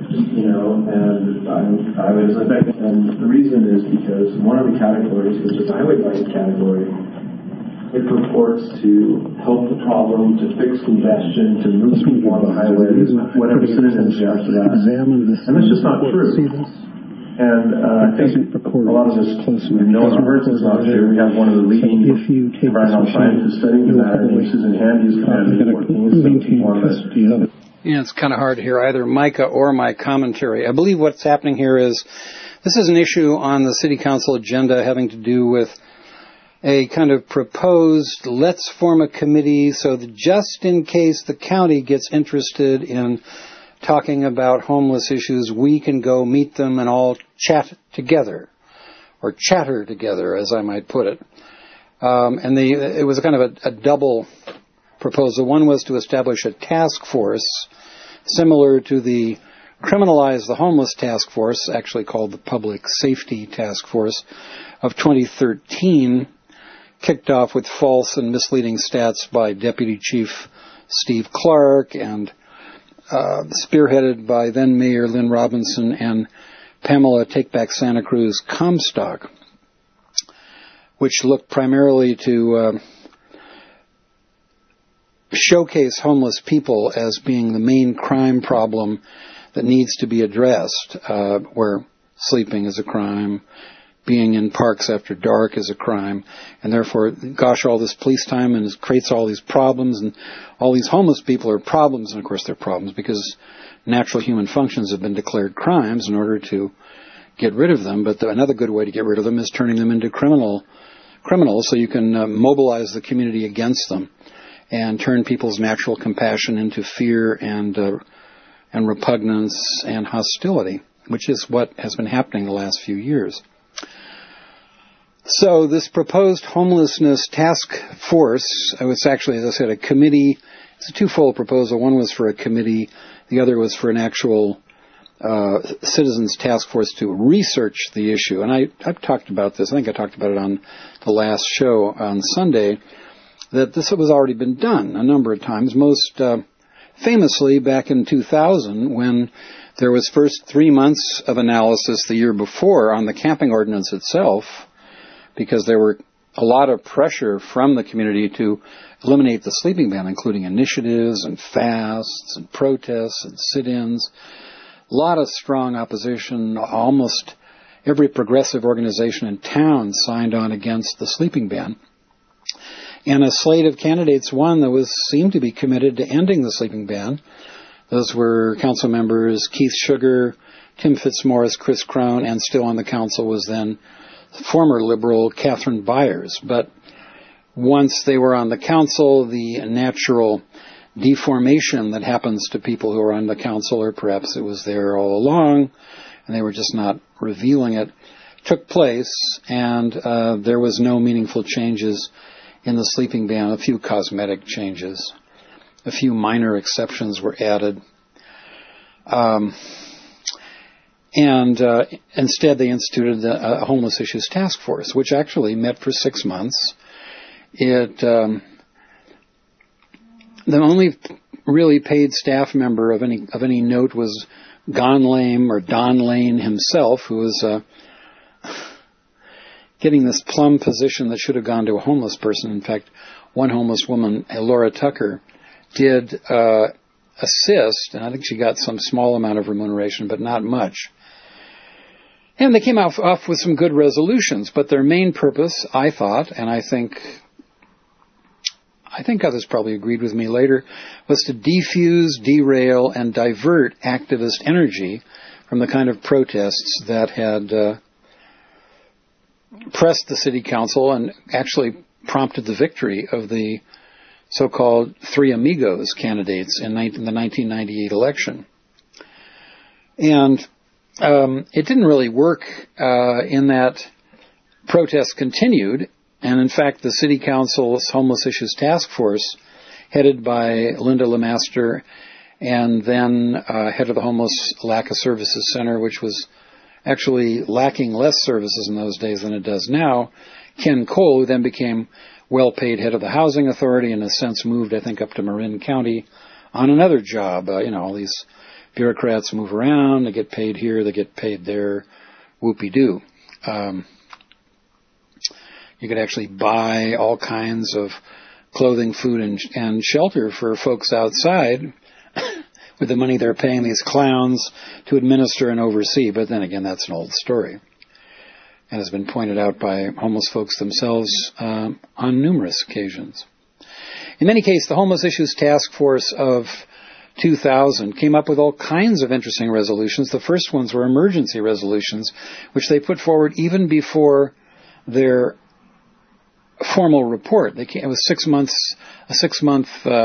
I was affected. And the reason is because one of the categories, which is the highway bike category, it purports to help the problem, to fix congestion, to move people on the highways, whatever synonyms you have for that. And that's just not true. And I think a lot of us know it hurts it's not true. We have one of the leading environmental scientists studying the matter, Susan Handy, is currently working with some people on this. Yeah, it's kind of hard to hear either Micah or my commentary. I believe what's happening here is this is an issue on the City Council agenda having to do with a kind of proposed, let's form a committee so that just in case the county gets interested in talking about homeless issues, we can go meet them and all chat together, or chatter together, as I might put it. It was kind of a double proposal. One was to establish a task force similar to the Criminalize the Homeless Task Force, actually called the Public Safety Task Force, of 2013, kicked off with false and misleading stats by Deputy Chief Steve Clark and spearheaded by then Mayor Lynn Robinson and Pamela Take Back Santa Cruz Comstock, which looked primarily to showcase homeless people as being the main crime problem that needs to be addressed, where sleeping is a crime, being in parks after dark is a crime, and therefore, gosh, all this police time and it creates all these problems, and all these homeless people are problems, and of course they're problems because natural human functions have been declared crimes in order to get rid of them, but another good way to get rid of them is turning them into criminals so you can mobilize the community against them and turn people's natural compassion into fear and repugnance and hostility, which is what has been happening the last few years. So this proposed homelessness task force, it was actually, as I said, a committee. It's a twofold proposal. One was for a committee. The other was for an actual citizens task force to research the issue. And I've talked about this. I think I talked about it on the last show on Sunday, that this has already been done a number of times, most famously back in 2000 when there was first 3 months of analysis the year before on the camping ordinance itself, because there were a lot of pressure from the community to eliminate the sleeping ban, including initiatives and fasts and protests and sit-ins. A lot of strong opposition. Almost every progressive organization in town signed on against the sleeping ban. And a slate of candidates won that seemed to be committed to ending the sleeping ban. Those were council members Keith Sugar, Tim Fitzmaurice, Chris Crown, and still on the council was then former Liberal Catherine Byers. But once they were on the council, the natural deformation that happens to people who are on the council, or perhaps it was there all along, and they were just not revealing it, took place, and there was no meaningful changes in the sleeping ban, a few cosmetic changes. A few minor exceptions were added. Instead, they instituted a homeless issues task force, which actually met for 6 months. The only really paid staff member of any note was Don Lane himself, who was getting this plum position that should have gone to a homeless person. In fact, one homeless woman, Laura Tucker, did assist, and I think she got some small amount of remuneration, but not much. And they came off with some good resolutions, but their main purpose, I thought, and I think others probably agreed with me later, was to defuse, derail, and divert activist energy from the kind of protests that had pressed the city council and actually prompted the victory of the so-called Three Amigos candidates in the 1998 election. And it didn't really work in that protests continued, and in fact the City Council's Homeless Issues Task Force, headed by Linda LeMaster, and then head of the Homeless Lack of Services Center, which was actually lacking less services in those days than it does now, Ken Cole, who then became well-paid head of the Housing Authority, and in a sense moved, I think, up to Marin County on another job. All these bureaucrats move around, they get paid here, they get paid there, whoopee-doo. You could actually buy all kinds of clothing, food, and shelter for folks outside with the money they're paying these clowns to administer and oversee. But then again, that's an old story, and has been pointed out by homeless folks themselves on numerous occasions. In any case, the Homeless Issues Task Force of 2000 came up with all kinds of interesting resolutions. The first ones were emergency resolutions, which they put forward even before their formal report. It was 6 months, a 6 month,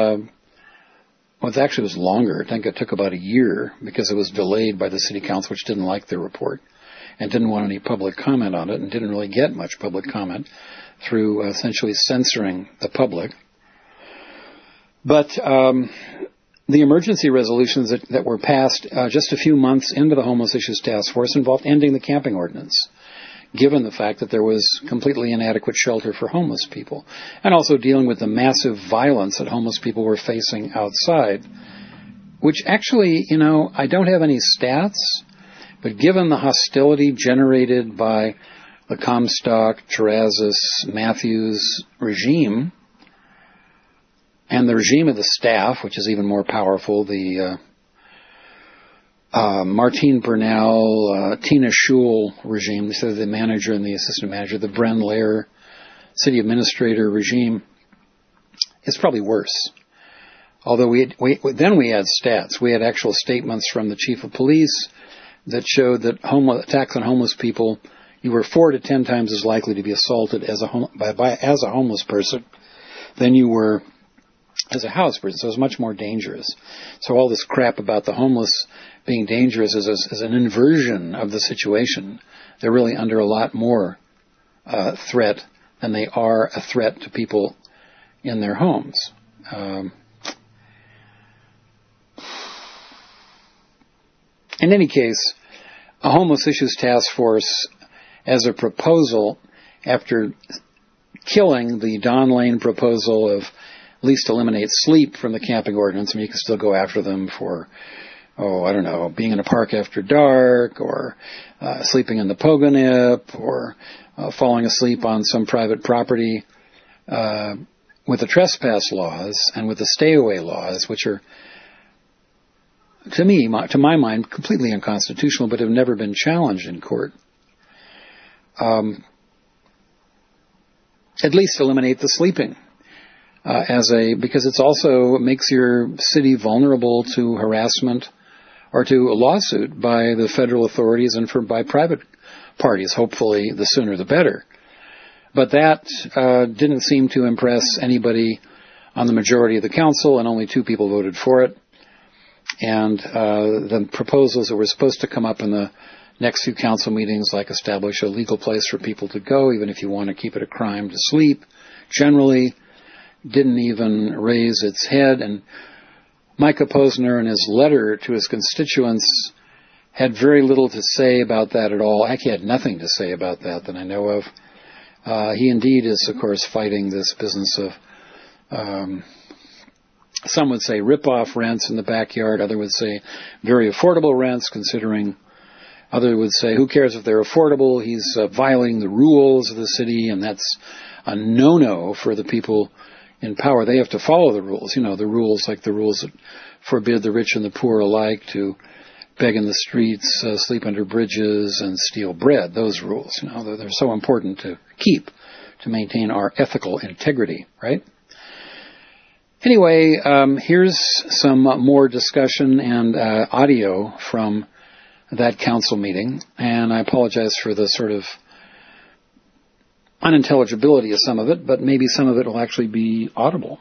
it was longer. I think it took about a year because it was delayed by the city council, which didn't like their report and didn't want any public comment on it, and didn't really get much public comment through essentially censoring the public. But the emergency resolutions that were passed just a few months into the Homeless Issues Task Force involved ending the camping ordinance, given the fact that there was completely inadequate shelter for homeless people, and also dealing with the massive violence that homeless people were facing outside, which actually, I don't have any stats, but given the hostility generated by the Comstock, Terrazas, Matthews regime, and the regime of the staff, which is even more powerful, the Martine Bernal, Tina Schul regime, so the manager and the assistant manager, the Bren Lair city administrator regime, is probably worse. Although then we had stats. We had actual statements from the chief of police that showed that attacks on homeless people, you were 4 to 10 times as likely to be assaulted as a homeless person than you were as a house person. So it was much more dangerous. So all this crap about the homeless being dangerous is an inversion of the situation. They're really under a lot more threat than they are a threat to people in their homes. In any case, a Homeless Issues Task Force, as a proposal, after killing the Don Lane proposal of at least eliminate sleep from the camping ordinance, you can still go after them for, being in a park after dark, or sleeping in the Pogonip, or falling asleep on some private property, with the trespass laws and with the stay-away laws, which are, to my mind, completely unconstitutional, but have never been challenged in court. At least eliminate the sleeping because it's also makes your city vulnerable to harassment or to a lawsuit by the federal authorities and by private parties. Hopefully, the sooner the better. But that didn't seem to impress anybody on the majority of the council, and only 2 people voted for it. And the proposals that were supposed to come up in the next few council meetings, like establish a legal place for people to go, even if you want to keep it a crime to sleep, generally didn't even raise its head. And Micah Posner, in his letter to his constituents, had very little to say about that at all. Actually, had nothing to say about that I know of. He indeed is, of course, fighting this business of some would say rip-off rents in the backyard. Others would say very affordable rents, Others would say, who cares if they're affordable? He's violating the rules of the city, and that's a no-no for the people in power. They have to follow the rules. The rules like the rules that forbid the rich and the poor alike to beg in the streets, sleep under bridges, and steal bread. Those rules, they're so important to keep to maintain our ethical integrity, right? Anyway, here's some more discussion and audio from that council meeting, and I apologize for the sort of unintelligibility of some of it, but maybe some of it will actually be audible.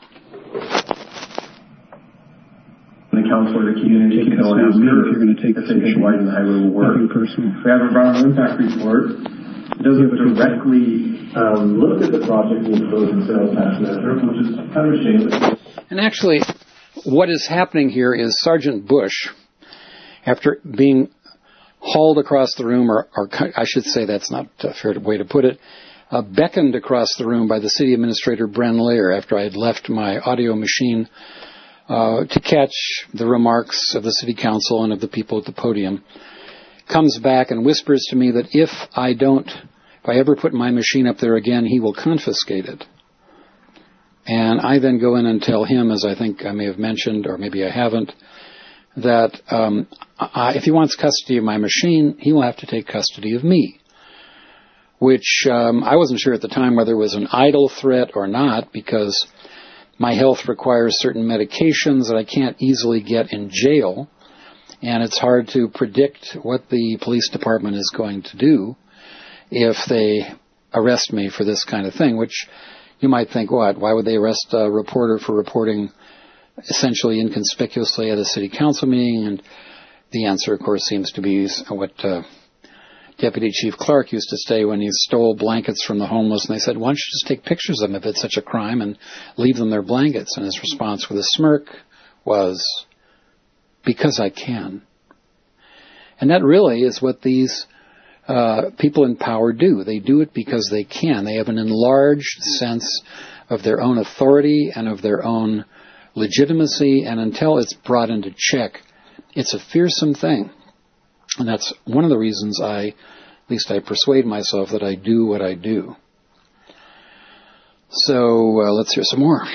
The council or the community can know if you're going to take if they think widening the highway will work. We have a environmental impact report. It doesn't directly look at the project being closed and sales tax measure, which is kind of a shame. And actually, what is happening here is Sergeant Bush, after being hauled across the room, or I should say that's not a fair way to put it, beckoned across the room by the city administrator, Bren Lair, after I had left my audio machine to catch the remarks of the city council and of the people at the podium, comes back and whispers to me that if I ever put my machine up there again, he will confiscate it. And I then go in and tell him, as I think I may have mentioned, or maybe I haven't, that if he wants custody of my machine, he will have to take custody of me. Which I wasn't sure at the time whether it was an idle threat or not, because my health requires certain medications that I can't easily get in jail, and it's hard to predict what the police department is going to do if they arrest me for this kind of thing, which you might think, what? Why would they arrest a reporter for reporting essentially inconspicuously at a city council meeting? And the answer, of course, seems to be what Deputy Chief Clark used to say when he stole blankets from the homeless, and they said, why don't you just take pictures of them if it's such a crime and leave them their blankets? And his response with a smirk was, because I can. And that really is what these people in power do. They do it because they can. They have an enlarged sense of their own authority and of their own legitimacy, and until it's brought into check, it's a fearsome thing. And that's one of the reasons at least I persuade myself that I do what I do. So let's hear some more.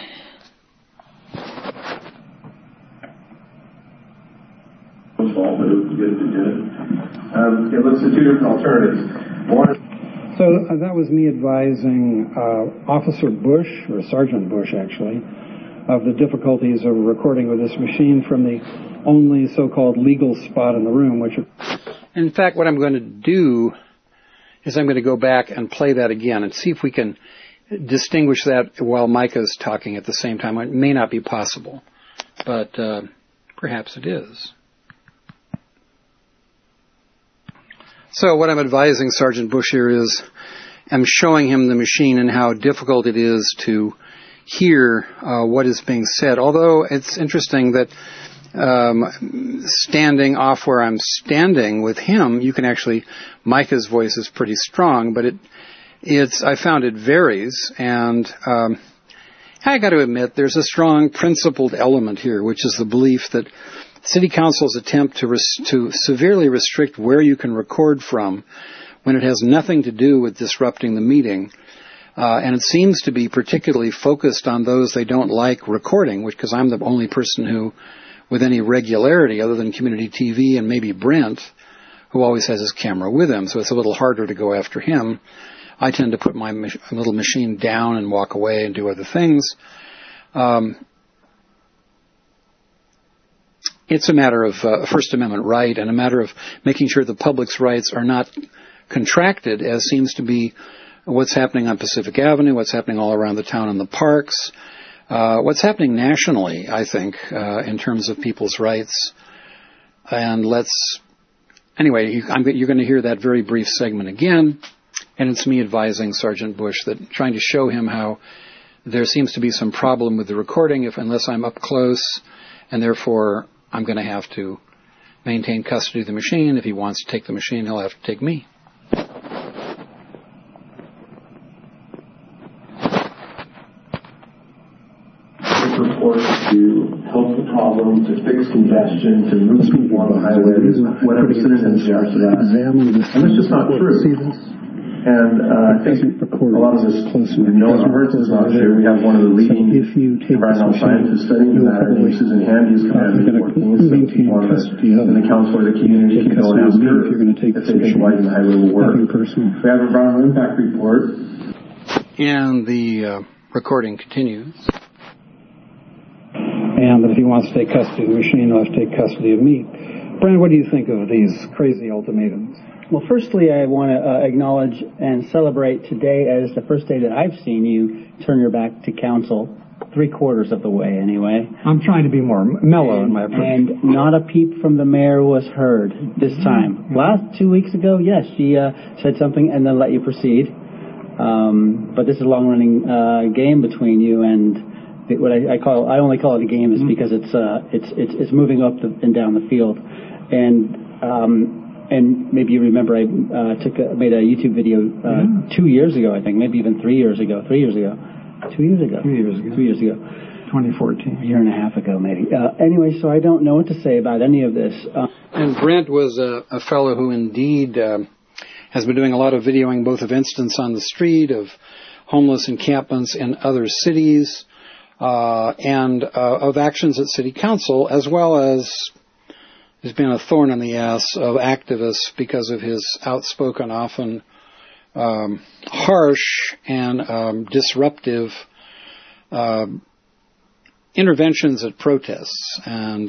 It looks at two different alternatives. One. So that was me advising Officer Bush, or Sergeant Bush actually, of the difficulties of recording with this machine from the only so-called legal spot in the room, which... In fact, what I'm going to do is I'm going to go back and play that again and see if we can distinguish that while Micah's talking at the same time. It may not be possible, but perhaps it is. So what I'm advising Sergeant Bush here is I'm showing him the machine and how difficult it is to hear what is being said. Although it's interesting that standing off where I'm standing with him, you can actually, Micah's voice is pretty strong, but I found it varies, and I got to admit there's a strong principled element here, which is the belief that City Council's attempt to severely restrict where you can record from when it has nothing to do with disrupting the meeting, and it seems to be particularly focused on those they don't like recording, because I'm the only person who, with any regularity other than community TV and maybe Brent, who always has his camera with him, so it's a little harder to go after him. I tend to put my little machine down and walk away and do other things. It's a matter of First Amendment right and a matter of making sure the public's rights are not contracted, as seems to be what's happening on Pacific Avenue, what's happening all around the town in the parks, what's happening nationally, I think, in terms of people's rights. And anyway, you're going to hear that very brief segment again, and it's me advising Sergeant Bush, that trying to show him how there seems to be some problem with the recording unless I'm up close, and therefore I'm going to have to maintain custody of the machine. If he wants to take the machine, he'll have to take me. Reports to help the problem, to fix congestion, to move people on the highways, whatever citizens are to that. And that's just not true. And I think a lot of us know and heard this last year. We have one of the leading environmental scientists studying the matter, named Susan Handy, who's coming out of Fort Kings, in the council where the community can go and ask her if they think widening the highway will work. We have an environmental impact report. And the recording continues. And if he wants to take custody of the machine, he'll have to take custody of me. Brent, what do you think of these crazy ultimatums? Well, firstly, I want to acknowledge and celebrate today as the first day that I've seen you turn your back to council, 3/4 of the way anyway. I'm trying to be more mellow in my approach. And not a peep from the mayor was heard this time. Last 2 weeks ago, yes, she said something and then let you proceed. But this is a long-running game between you and what I only call it a game is because it's moving up and down the field. And maybe you remember I made a YouTube video 2 years ago, I think, maybe even 3 years ago. 3 years ago. 2 years ago. 3 years ago. 3 years ago. 2014. A year and a half ago, maybe. Anyway, so I don't know what to say about any of this. And Brent was a fellow who indeed has been doing a lot of videoing, both of incidents on the street, of homeless encampments in other cities, and of actions at city council, as well as has been a thorn in the ass of activists because of his outspoken, often harsh and disruptive interventions at protests. And,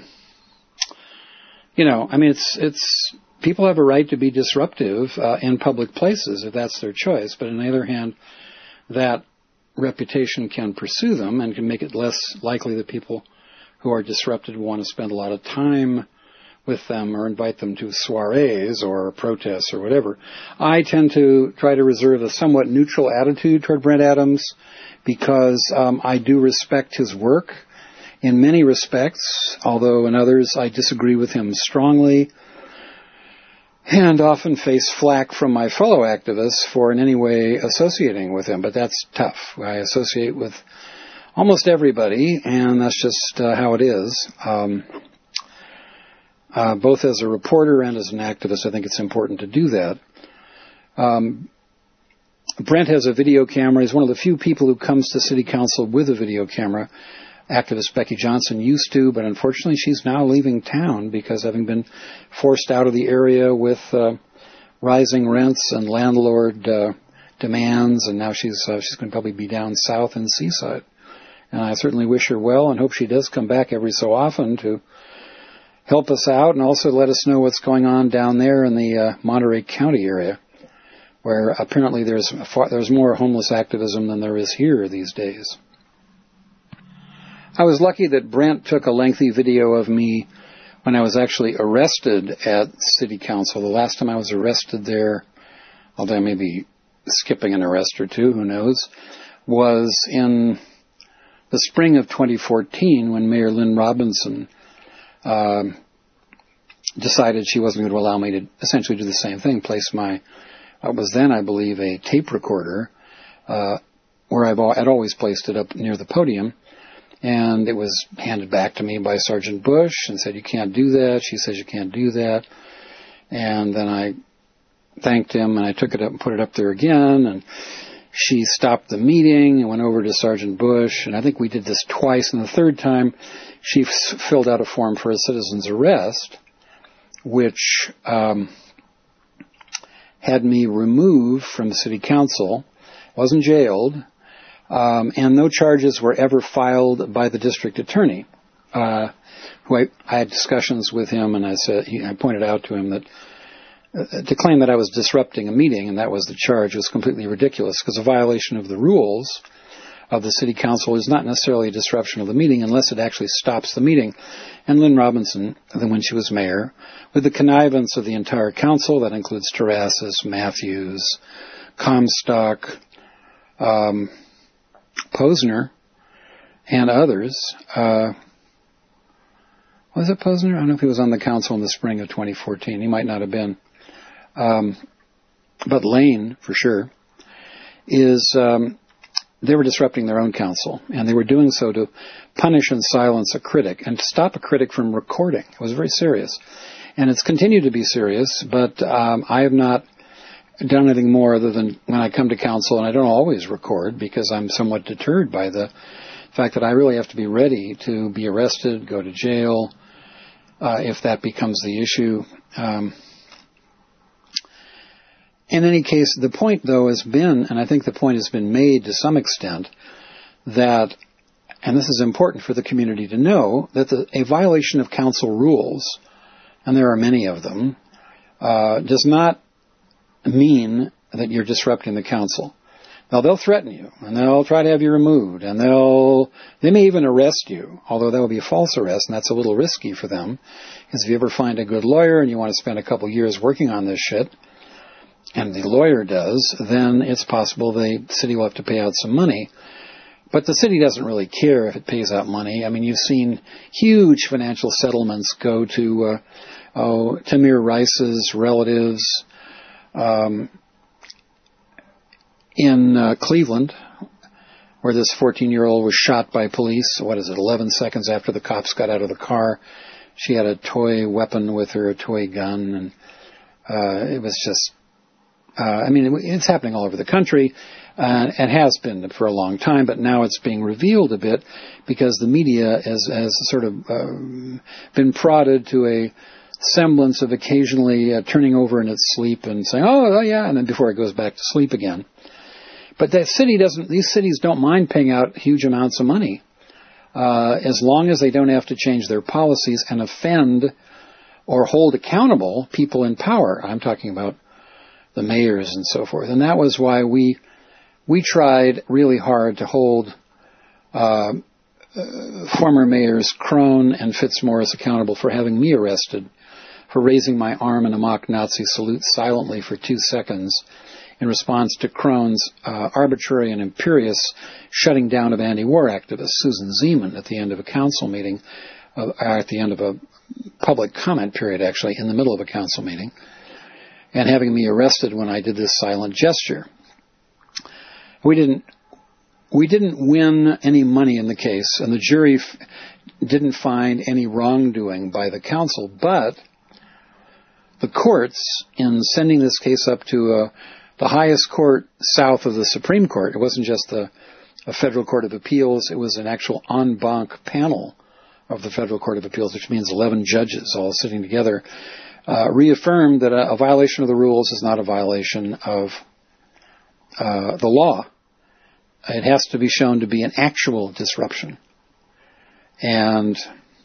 it's people have a right to be disruptive in public places if that's their choice. But on the other hand, that reputation can pursue them and can make it less likely that people who are disrupted want to spend a lot of time with them or invite them to soirees or protests or whatever. I tend to try to reserve a somewhat neutral attitude toward Brent Adams because I do respect his work in many respects, although in others I disagree with him strongly and often face flack from my fellow activists for in any way associating with him. But that's tough. I associate with almost everybody, and that's just how it is. Both as a reporter and as an activist, I think it's important to do that. Brent has a video camera. He's one of the few people who comes to City Council with a video camera. Activist Becky Johnson used to, but unfortunately she's now leaving town because having been forced out of the area with rising rents and landlord demands, and now she's going to probably be down south in Seaside. And I certainly wish her well and hope she does come back every so often to help us out and also let us know what's going on down there in the Monterey County area, where apparently there's more homeless activism than there is here these days. I was lucky that Brent took a lengthy video of me when I was actually arrested at City Council. The last time I was arrested there, although I may be skipping an arrest or two, who knows, was in the spring of 2014 when Mayor Lynn Robinson decided she wasn't going to allow me to essentially do the same thing, place what was then, I believe, a tape recorder, where I'd always placed it up near the podium. And it was handed back to me by Sergeant Bush and said, you can't do that. She says you can't do that. And then I thanked him and I took it up and put it up there again. And she stopped the meeting and went over to Sergeant Bush. And I think we did this twice. And the third time, she filled out a form for a citizen's arrest, which had me removed from the city council, wasn't jailed, and no charges were ever filed by the district attorney, who I had discussions with him, and I pointed out to him that to claim that I was disrupting a meeting, and that was the charge, was completely ridiculous, because a violation of the rules of the city council is not necessarily a disruption of the meeting unless it actually stops the meeting. And Lynn Robinson, when she was mayor, with the connivance of the entire council, that includes Terrasses, Matthews, Comstock, Posner, and others. Was it Posner? I don't know if he was on the council in the spring of 2014. He might not have been. But Lane, for sure, they were disrupting their own council, and they were doing so to punish and silence a critic and to stop a critic from recording. It was very serious. And it's continued to be serious, but I have not done anything more other than when I come to council, and I don't always record because I'm somewhat deterred by the fact that I really have to be ready to be arrested, go to jail, if that becomes the issue. In any case, the point, though, has been, and I think the point has been made to some extent, that, and this is important for the community to know, that a violation of council rules, and there are many of them, does not mean that you're disrupting the council. Now, they'll threaten you, and they'll try to have you removed, and they may even arrest you, although that would be a false arrest, and that's a little risky for them, because if you ever find a good lawyer and you want to spend a couple years working on this shit, and the lawyer does, then it's possible the city will have to pay out some money. But the city doesn't really care if it pays out money. I mean, you've seen huge financial settlements go to Tamir Rice's relatives in Cleveland, where this 14-year-old was shot by police, 11 seconds after the cops got out of the car. She had a toy weapon with her, a toy gun, and it was just, it's happening all over the country, and has been for a long time, but now it's being revealed a bit because the media has sort of been prodded to a semblance of occasionally turning over in its sleep and saying, oh yeah, and then before it goes back to sleep again. But these cities don't mind paying out huge amounts of money, as long as they don't have to change their policies and offend or hold accountable people in power. I'm talking about the mayors and so forth. And that was why we tried really hard to hold former mayors Crone and Fitzmaurice accountable for having me arrested for raising my arm in a mock Nazi salute silently for 2 seconds in response to Crone's arbitrary and imperious shutting down of anti-war activist Susan Zeman at the end of a council meeting, at the end of a public comment period, actually, in the middle of a council meeting, and having me arrested when I did this silent gesture. We didn't win any money in the case, and the jury didn't find any wrongdoing by the council, but the courts, in sending this case up to the highest court south of the Supreme Court, it wasn't just a federal court of appeals, it was an actual en banc panel of the federal court of appeals, which means 11 judges all sitting together, reaffirmed that a violation of the rules is not a violation of the law. It has to be shown to be an actual disruption. And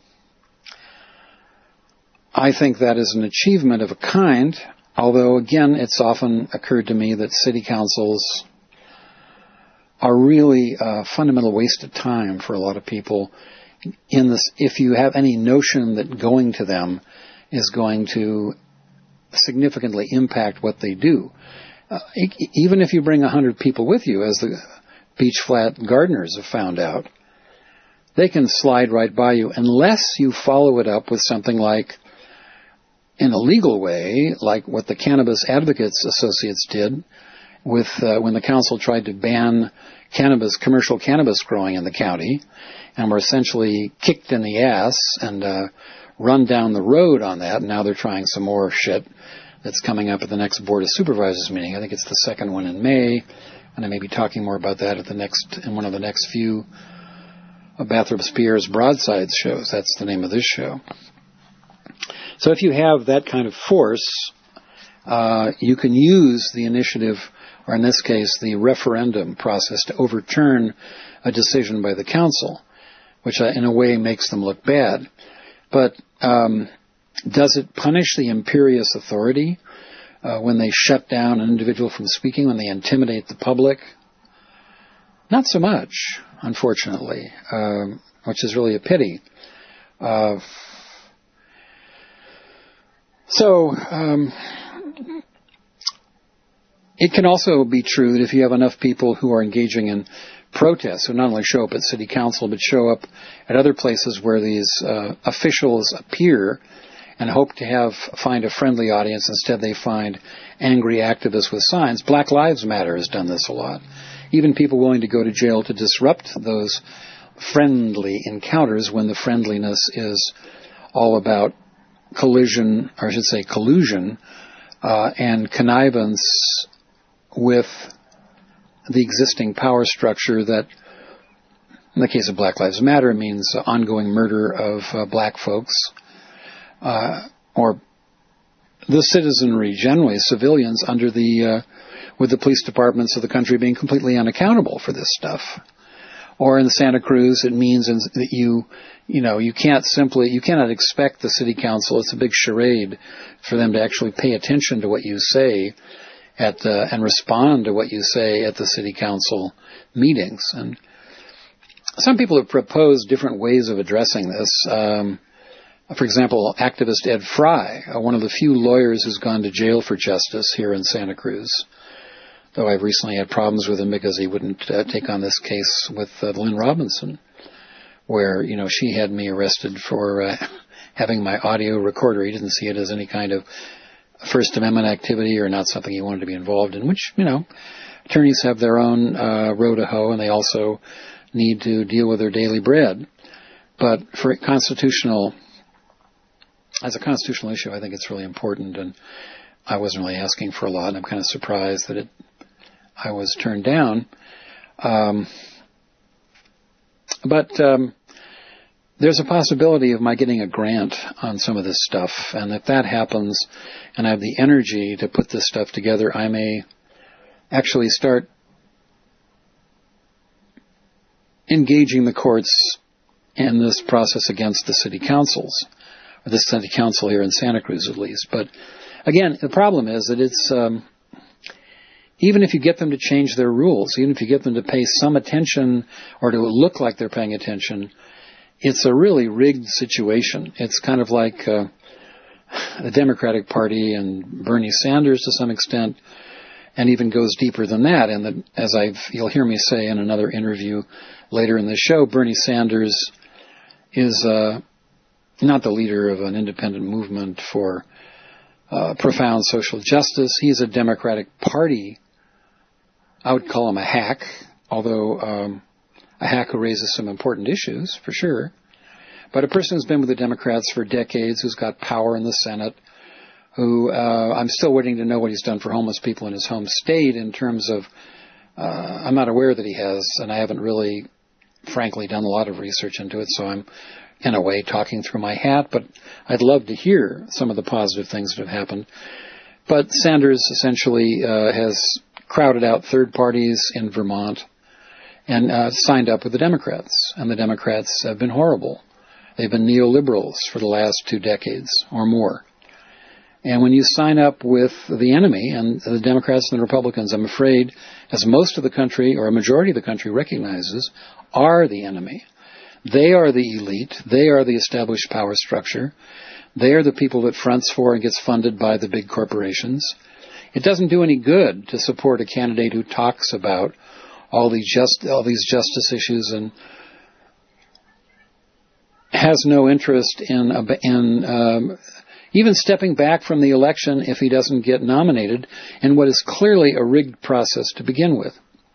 I think that is an achievement of a kind, although, again, it's often occurred to me that city councils are really a fundamental waste of time for a lot of people in this, if you have any notion that going to them is going to significantly impact what they do. Even if you bring 100 people with you, as the Beach Flat gardeners have found out, they can slide right by you unless you follow it up with something like, in a legal way, like what the Cannabis Advocates Associates did with when the council tried to ban commercial cannabis growing in the county, and were essentially kicked in the ass and run down the road on that. And now they're trying some more shit that's coming up at the next Board of Supervisors meeting. I think it's the second one in May, and I may be talking more about that in one of the next few Bathrop Spears Broadsides shows. That's the name of this show. So if you have that kind of force, you can use the initiative, or in this case, the referendum process, to overturn a decision by the council, which in a way makes them look bad. But does it punish the imperious authority when they shut down an individual from speaking, when they intimidate the public? Not so much, unfortunately, which is really a pity. So it can also be true that if you have enough people who are engaging in protests, who not only show up at city council, but show up at other places where these officials appear and hope to find a friendly audience, instead they find angry activists with signs. Black Lives Matter has done this a lot. Even people willing to go to jail to disrupt those friendly encounters when the friendliness is all about collusion and connivance with the existing power structure that, in the case of Black Lives Matter, means ongoing murder of black folks, or the citizenry generally, civilians, under with the police departments of the country being completely unaccountable for this stuff. Or in Santa Cruz, it means that you cannot expect the city council, it's a big charade, for them to actually pay attention to what you say and respond to what you say at the city council meetings. And some people have proposed different ways of addressing this. For example, activist Ed Fry, one of the few lawyers who's gone to jail for justice here in Santa Cruz, though I've recently had problems with him because he wouldn't take on this case with Lynn Robinson, where, she had me arrested for having my audio recorder. He didn't see it as any kind of First Amendment activity or not something he wanted to be involved in, which, attorneys have their own row to hoe, and they also need to deal with their daily bread. But as a constitutional issue, I think it's really important, and I wasn't really asking for a lot, and I'm kind of surprised that I was turned down. But there's a possibility of my getting a grant on some of this stuff, and if that happens, and I have the energy to put this stuff together, I may actually start engaging the courts in this process against the city councils, or the city council here in Santa Cruz at least. But again, the problem is that it's, even if you get them to change their rules, even if you get them to pay some attention or to look like they're paying attention, it's a really rigged situation. It's kind of like the Democratic Party and Bernie Sanders to some extent, and even goes deeper than that. And you'll hear me say in another interview later in the show, Bernie Sanders is not the leader of an independent movement for profound social justice. He's a Democratic Party. I would call him a hack, although a hack who raises some important issues, for sure. But a person who's been with the Democrats for decades, who's got power in the Senate, who I'm still waiting to know what he's done for homeless people in his home state in terms of, I'm not aware that he has, and I haven't really, frankly, done a lot of research into it, so I'm, in a way, talking through my hat, but I'd love to hear some of the positive things that have happened. But Sanders essentially has crowded out third parties in Vermont and signed up with the Democrats, and the Democrats have been horrible. They've been neoliberals for the last 2 decades or more. And when you sign up with the enemy, and the Democrats and the Republicans, I'm afraid, as most of the country, or a majority of the country recognizes, are the enemy. They are the elite. They are the established power structure. They are the people that fronts for and gets funded by the big corporations. It doesn't do any good to support a candidate who talks about all these justice issues and has no interest in even stepping back from the election if he doesn't get nominated in what is clearly a rigged process to begin with.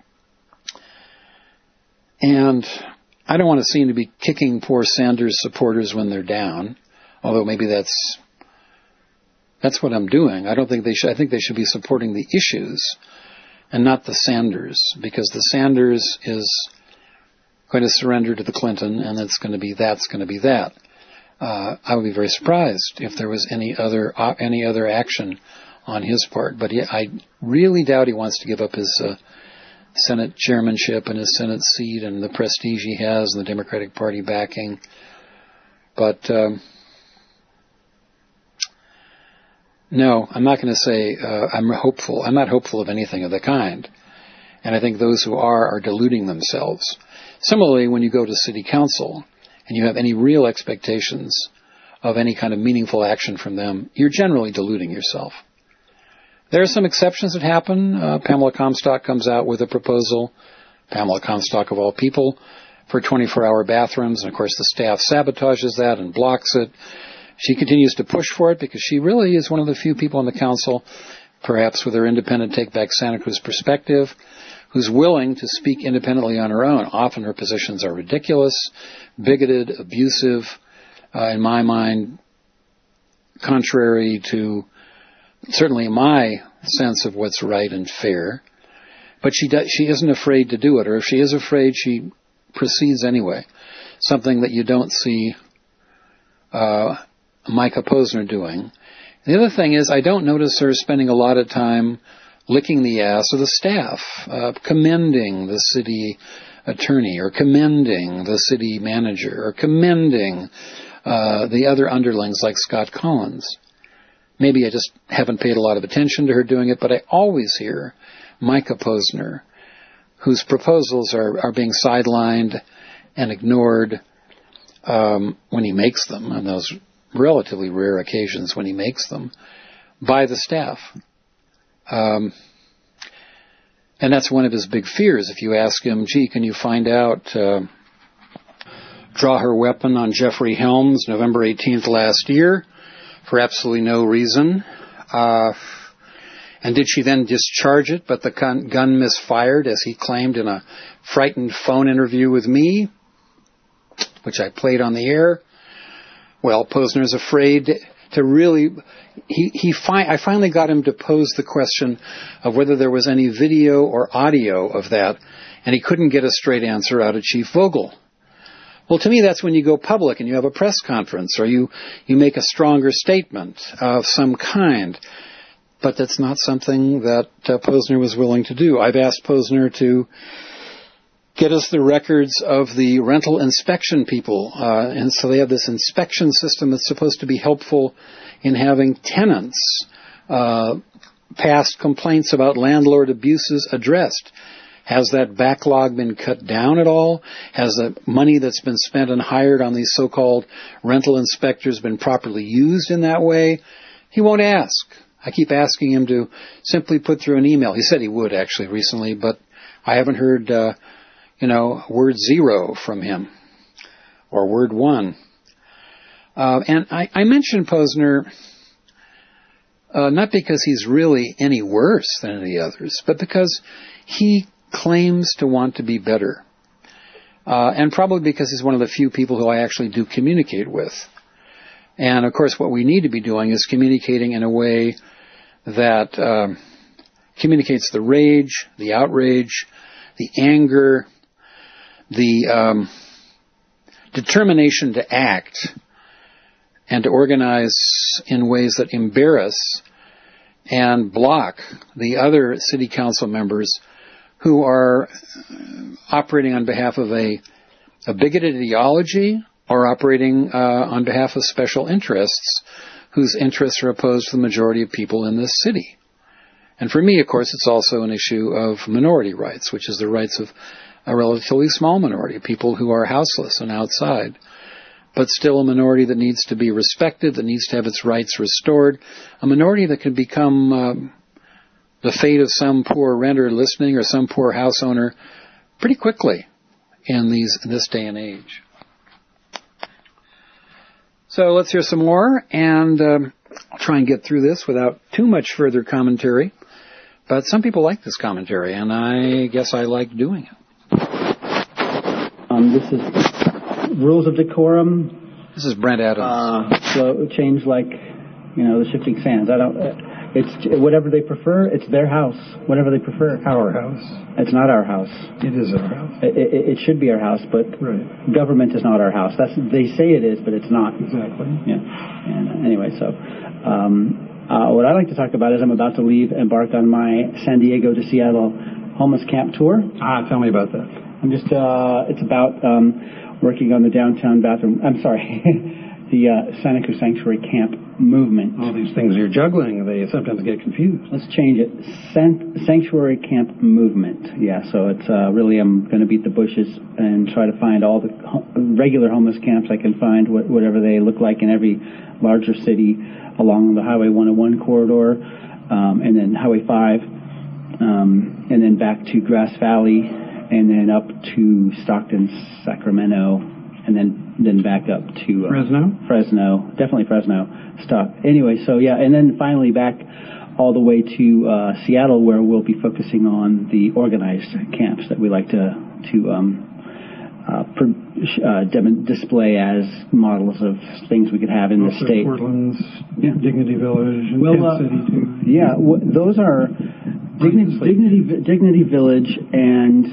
And I don't want to seem to be kicking poor Sanders supporters when they're down, although maybe that's what I'm doing. I think they should be supporting the issues and not the Sanders, because the Sanders is going to surrender to the Clinton, and that's going to be that. I would be very surprised if there was any other action on his part. But I really doubt he wants to give up his Senate chairmanship and his Senate seat and the prestige he has and the Democratic Party backing. But no, I'm not going to say I'm hopeful. I'm not hopeful of anything of the kind. And I think those who are deluding themselves. Similarly, when you go to city council and you have any real expectations of any kind of meaningful action from them, you're generally deluding yourself. There are some exceptions that happen. Pamela Comstock comes out with a proposal, Pamela Comstock of all people, for 24-hour bathrooms, and of course the staff sabotages that and blocks it. She continues to push for it because she really is one of the few people on the council, perhaps with her independent Take Back Santa Cruz perspective, who's willing to speak independently on her own. Often her positions are ridiculous, bigoted, abusive, in my mind, contrary to certainly my sense of what's right and fair. But she isn't afraid to do it, or if she is afraid, she proceeds anyway. Something that you don't see Micah Posner doing. The other thing is, I don't notice her spending a lot of time licking the ass of the staff, commending the city attorney, or commending the city manager, or commending the other underlings like Scott Collins. Maybe I just haven't paid a lot of attention to her doing it, but I always hear Micah Posner, whose proposals are being sidelined and ignored when he makes them, on those relatively rare occasions when he makes them, by the staff. And that's one of his big fears. If you ask him, gee, can you find out, draw her weapon on Jeffrey Helms November 18th last year for absolutely no reason, and did she then discharge it, but the gun misfired, as he claimed in a frightened phone interview with me, which I played on the air? Well, Posner's afraid to really... I finally got him to pose the question of whether there was any video or audio of that, and he couldn't get a straight answer out of Chief Vogel. Well, to me, that's when you go public and you have a press conference, or you make a stronger statement of some kind. But that's not something that Posner was willing to do. I've asked Posner to get us the records of the rental inspection people. And so they have this inspection system that's supposed to be helpful in having tenants past complaints about landlord abuses addressed. Has that backlog been cut down at all? Has the money that's been spent and hired on these so-called rental inspectors been properly used in that way? He won't ask. I keep asking him to simply put through an email. He said he would, actually, recently, but I haven't heard, word 0 from him, or word 1. And I mentioned Posner not because he's really any worse than any of the others, but because he claims to want to be better. And probably because he's one of the few people who I actually do communicate with. And, of course, what we need to be doing is communicating in a way that communicates the rage, the outrage, the anger, the determination to act and to organize in ways that embarrass and block the other city council members who are operating on behalf of a bigoted ideology or operating on behalf of special interests whose interests are opposed to the majority of people in this city. And for me, of course, it's also an issue of minority rights, which is the rights of a relatively small minority, people who are houseless and outside, but still a minority that needs to be respected, that needs to have its rights restored, a minority that can become the fate of some poor renter listening or some poor house owner pretty quickly in this day and age. So let's hear some more, and I'll try and get through this without too much further commentary. But some people like this commentary, and I guess I like doing it. This is Rules of Decorum. This is Brent Adams. So change like, the shifting sands. It's whatever they prefer. It's their house. Whatever they prefer. Our house. It's not our house. It is our house. It should be our house, but government is not our house. They say it is, but it's not. Exactly. Yeah. And anyway, so what I like to talk about is I'm about to embark on my San Diego to Seattle homeless camp tour. Tell me about that. I'm just. It's about working on the downtown bathroom. I'm sorry. The Seneca Sanctuary Camp movement. All these things you're juggling, they sometimes get confused. Let's change it. Sanctuary Camp movement. Yeah, so it's really I'm going to beat the bushes and try to find all the regular homeless camps I can find, whatever they look like in every larger city along the Highway 101 corridor, and then Highway 5, and then back to Grass Valley, and then up to Stockton, Sacramento, and then back up to Fresno, definitely Fresno stuff. Anyway, so yeah, and then finally back all the way to Seattle, where we'll be focusing on the organized camps that we like to display as models of things we could have in the state. Portland's Dignity Village and Tent City too. Yeah, those are Dignity Village and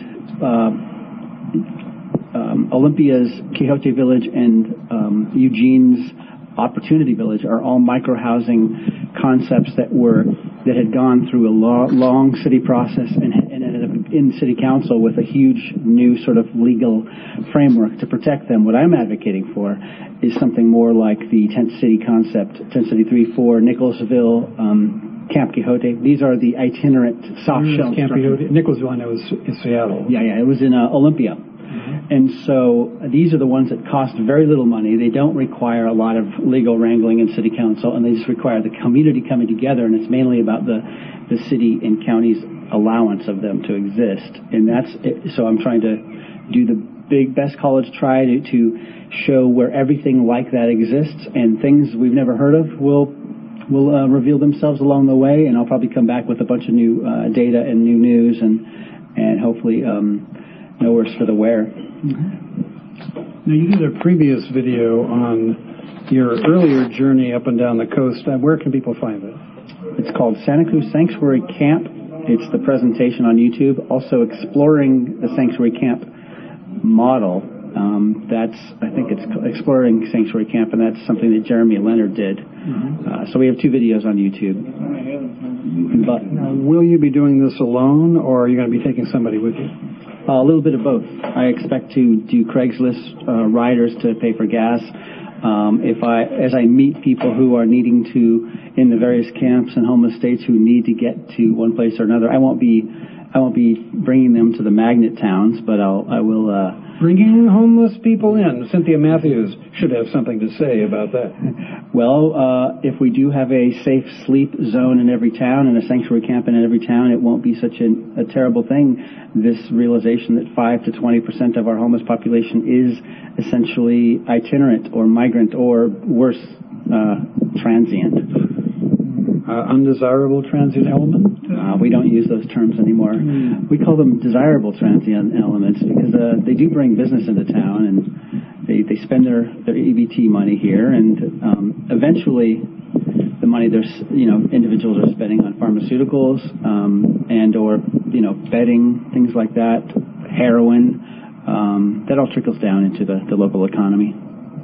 Olympia's Quixote Village and Eugene's Opportunity Village are all micro-housing concepts that had gone through a long city process and ended up in city council with a huge new sort of legal framework to protect them. What I'm advocating for is something more like the Tent City concept, Tent City 3-4, Nicholasville, Camp Quixote. These are the itinerant soft shell Camp Quixote. Nicholasville, I know, is in Seattle. Yeah, it was in Olympia. And so these are the ones that cost very little money. They don't require a lot of legal wrangling in city council, and they just require the community coming together, and it's mainly about the city and county's allowance of them to exist. And so I'm trying to do the best college try to show where everything like that exists, and things we've never heard of will reveal themselves along the way, and I'll probably come back with a bunch of new data and new news and hopefully know worse for the wear. Now, you did a previous video on your earlier journey up and down the coast. Where can people find it? It's called Santa Cruz Sanctuary Camp. It's the presentation on YouTube. Also exploring the Sanctuary Camp model. I think it's Exploring Sanctuary Camp, and that's something that Jeremy Leonard did. So we have 2 videos on YouTube. But now, will you be doing this alone, or are you going to be taking somebody with you? A little bit of both. I expect to do Craigslist riders to pay for gas. As I meet people who are needing to, in the various camps and homeless states who need to get to one place or another, I won't be bringing them to the magnet towns, but I will. Bringing homeless people in. Cynthia Matthews should have something to say about that. Well, if we do have a safe sleep zone in every town and a sanctuary camp in every town, it won't be such a terrible thing. This realization that 5 to 20% of our homeless population is essentially itinerant or migrant or worse, transient. Undesirable transient element? We don't use those terms anymore. We call them desirable transient elements because they do bring business into town, and they spend their EBT money here, and eventually the money individuals are spending on pharmaceuticals and or bedding, things like that, heroin, that all trickles down into the local economy.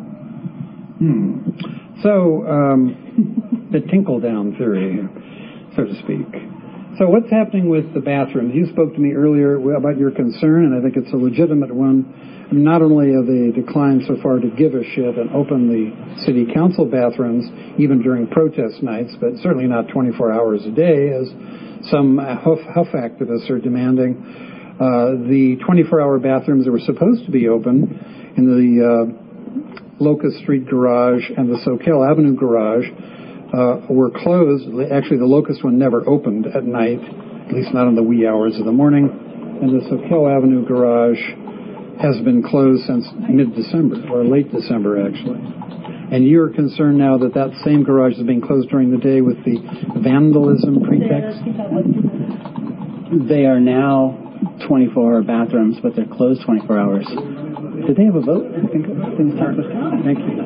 So the tinkle down theory, so to speak. So what's happening with the bathrooms? You spoke to me earlier about your concern, and I think it's a legitimate one. Not only have they declined so far to give a shit and open the city council bathrooms, even during protest nights, but certainly not 24 hours a day, as some Huff activists are demanding. The 24-hour bathrooms that were supposed to be open in the Locust Street garage and the Soquel Avenue garage were closed. Actually, the Locust one never opened at night, at least not in the wee hours of the morning. And the Soquel Avenue garage has been closed since mid-December, or late December, actually. And you're concerned now that same garage is being closed during the day with the vandalism pretext? They are now 24-hour bathrooms, but they're closed 24 hours. Did they have a vote? I think things started. Thank you.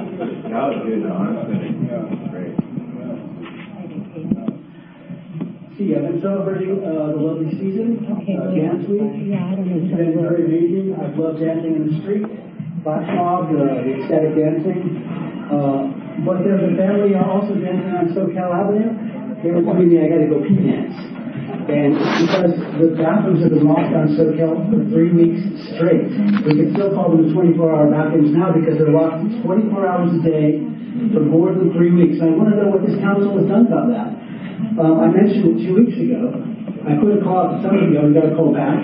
See, I've been celebrating the lovely season, dance week. It's been very amazing. I've loved dancing in the street, Black Smog, the ecstatic dancing. But there's a family also dancing on Soquel Avenue. They were telling me I got to go pee dance. And it's because the bathrooms have been locked on Soquel for 3 weeks straight. We can still call them the 24-hour bathrooms now because they're locked 24 hours a day for more than 3 weeks. And I want to know what this council has done about that. I mentioned 2 weeks ago, I put a call out to somebody, we got a call back.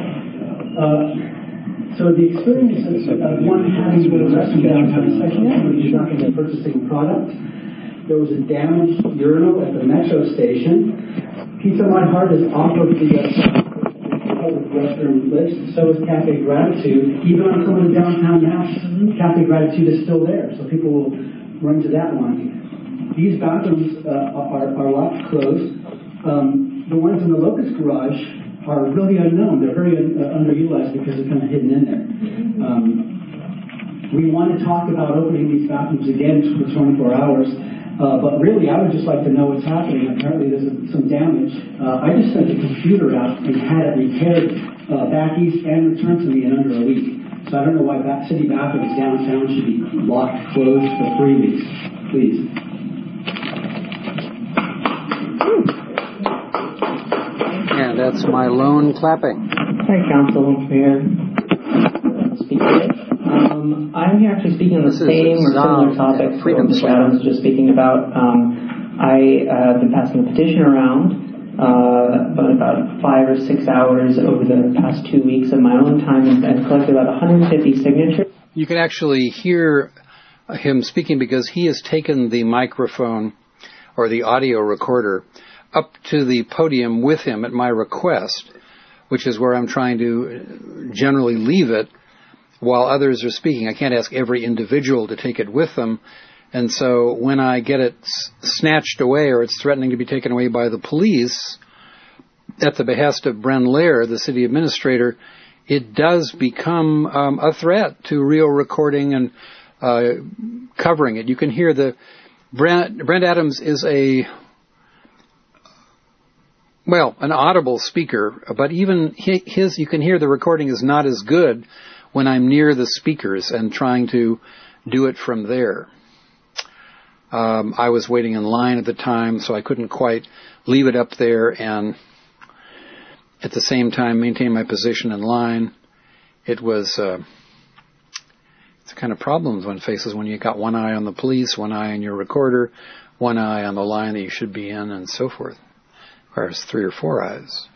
So the experience of one having to go to a restroom downtown, especially somebody who's not going to be purchasing product. There was a damaged urinal at the metro station. Pizza My Heart is off of the public restroom list. So is Cafe Gratitude. Even on some of the downtown maps, Cafe Gratitude is still there. So people will run to that one. These bathrooms are locked closed. The ones in the Locust garage are really unknown. They're very underutilized because they're kind of hidden in there. We want to talk about opening these bathrooms again for 24 hours, but really I would just like to know what's happening. Apparently there's some damage. I just sent the computer out and had it repaired back east and returned to me in under a week. So I don't know why city bathrooms downtown should be locked, closed for 3 weeks. Please. And that's my lone clapping. Hi, Council. Mayor. Speaker. I'm here actually speaking on the same or similar topic that Mr. Adams was just speaking about. I have been passing a petition around about 5 or 6 hours over the past 2 weeks of my own time and collected about 150 signatures. You can actually hear him speaking because he has taken the microphone or the audio recorder up to the podium with him at my request, which is where I'm trying to generally leave it while others are speaking. I can't ask every individual to take it with them. And so when I get it snatched away or it's threatening to be taken away by the police at the behest of Bren Lair, the city administrator, it does become a threat to real recording and covering it. You can hear Brent Adams is an audible speaker, but even you can hear the recording is not as good when I'm near the speakers and trying to do it from there. I was waiting in line at the time, so I couldn't quite leave it up there and at the same time maintain my position in line. It was it's the kind of problems one faces when you got one eye on the police, one eye on your recorder, one eye on the line that you should be in, and so forth. Whereas 3 or 4 eyes.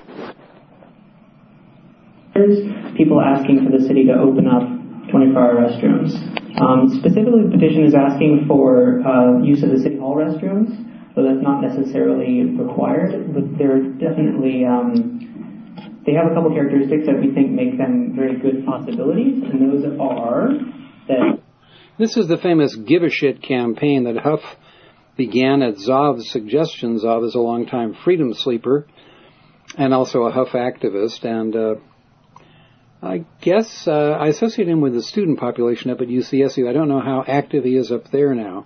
People asking for the city to open up 24-hour restrooms. Specifically, the petition is asking for use of the City Hall restrooms, so that's not necessarily required, but they're definitely, they have a couple characteristics that we think make them very good possibilities, and those are that... This is the famous Give a Shit campaign that Huff began at Zov's suggestion. Zov is a longtime freedom sleeper and also a Huff activist, and I guess I associate him with the student population up at UCSU. I don't know how active he is up there now.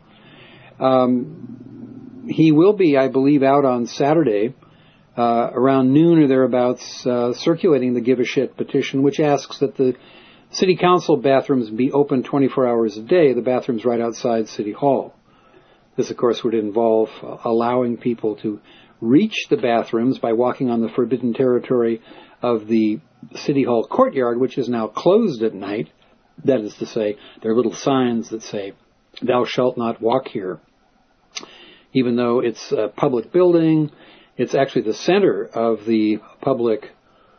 He will be, I believe, out on Saturday around noon or thereabouts circulating the Give a Shit petition, which asks that the city council bathrooms be open 24 hours a day, the bathrooms right outside City Hall. This, of course, would involve allowing people to reach the bathrooms by walking on the forbidden territory of the City Hall courtyard, which is now closed at night. That is to say, there are little signs that say, "Thou shalt not walk here." Even though it's a public building, it's actually the center of the public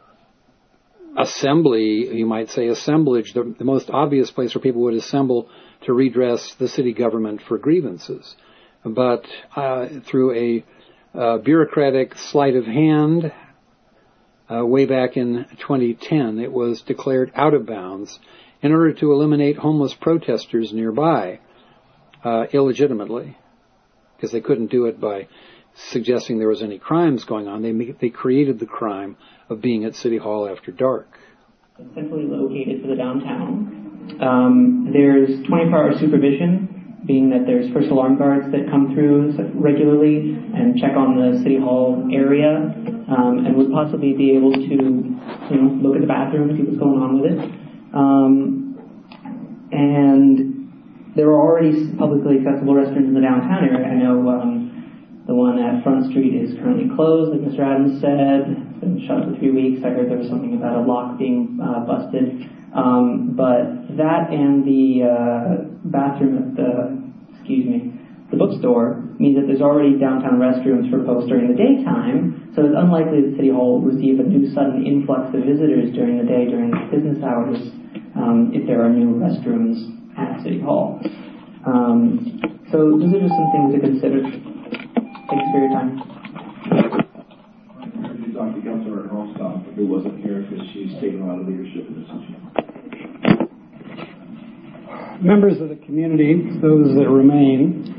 assembly, you might say, assemblage, the most obvious place where people would assemble to redress the city government for grievances. But through a bureaucratic sleight of hand, way back in 2010, it was declared out of bounds in order to eliminate homeless protesters nearby illegitimately, because they couldn't do it by suggesting there was any crimes going on. They created the crime of being at City Hall after dark. Centrally located for the downtown. There's 24-hour supervision, being that there's first alarm guards that come through regularly and check on the City Hall area, and would possibly be able to, look at the bathroom, see what's going on with it. And there are already publicly accessible restrooms in the downtown area. I know the one at Front Street is currently closed, like Mr. Adams said. It's been shut for 3 weeks. I heard there was something about a lock being busted. But that and the bathroom at the bookstore means that there's already downtown restrooms for folks during the daytime, so it's unlikely that City Hall will receive a new sudden influx of visitors during the day, during business hours, if there are new restrooms at City Hall. So those are just some things to consider. Thanks for your time. You talked to Councilor Hofstad, who wasn't here because she's taken a lot of leadership in this issue. Members of the community, those that remain,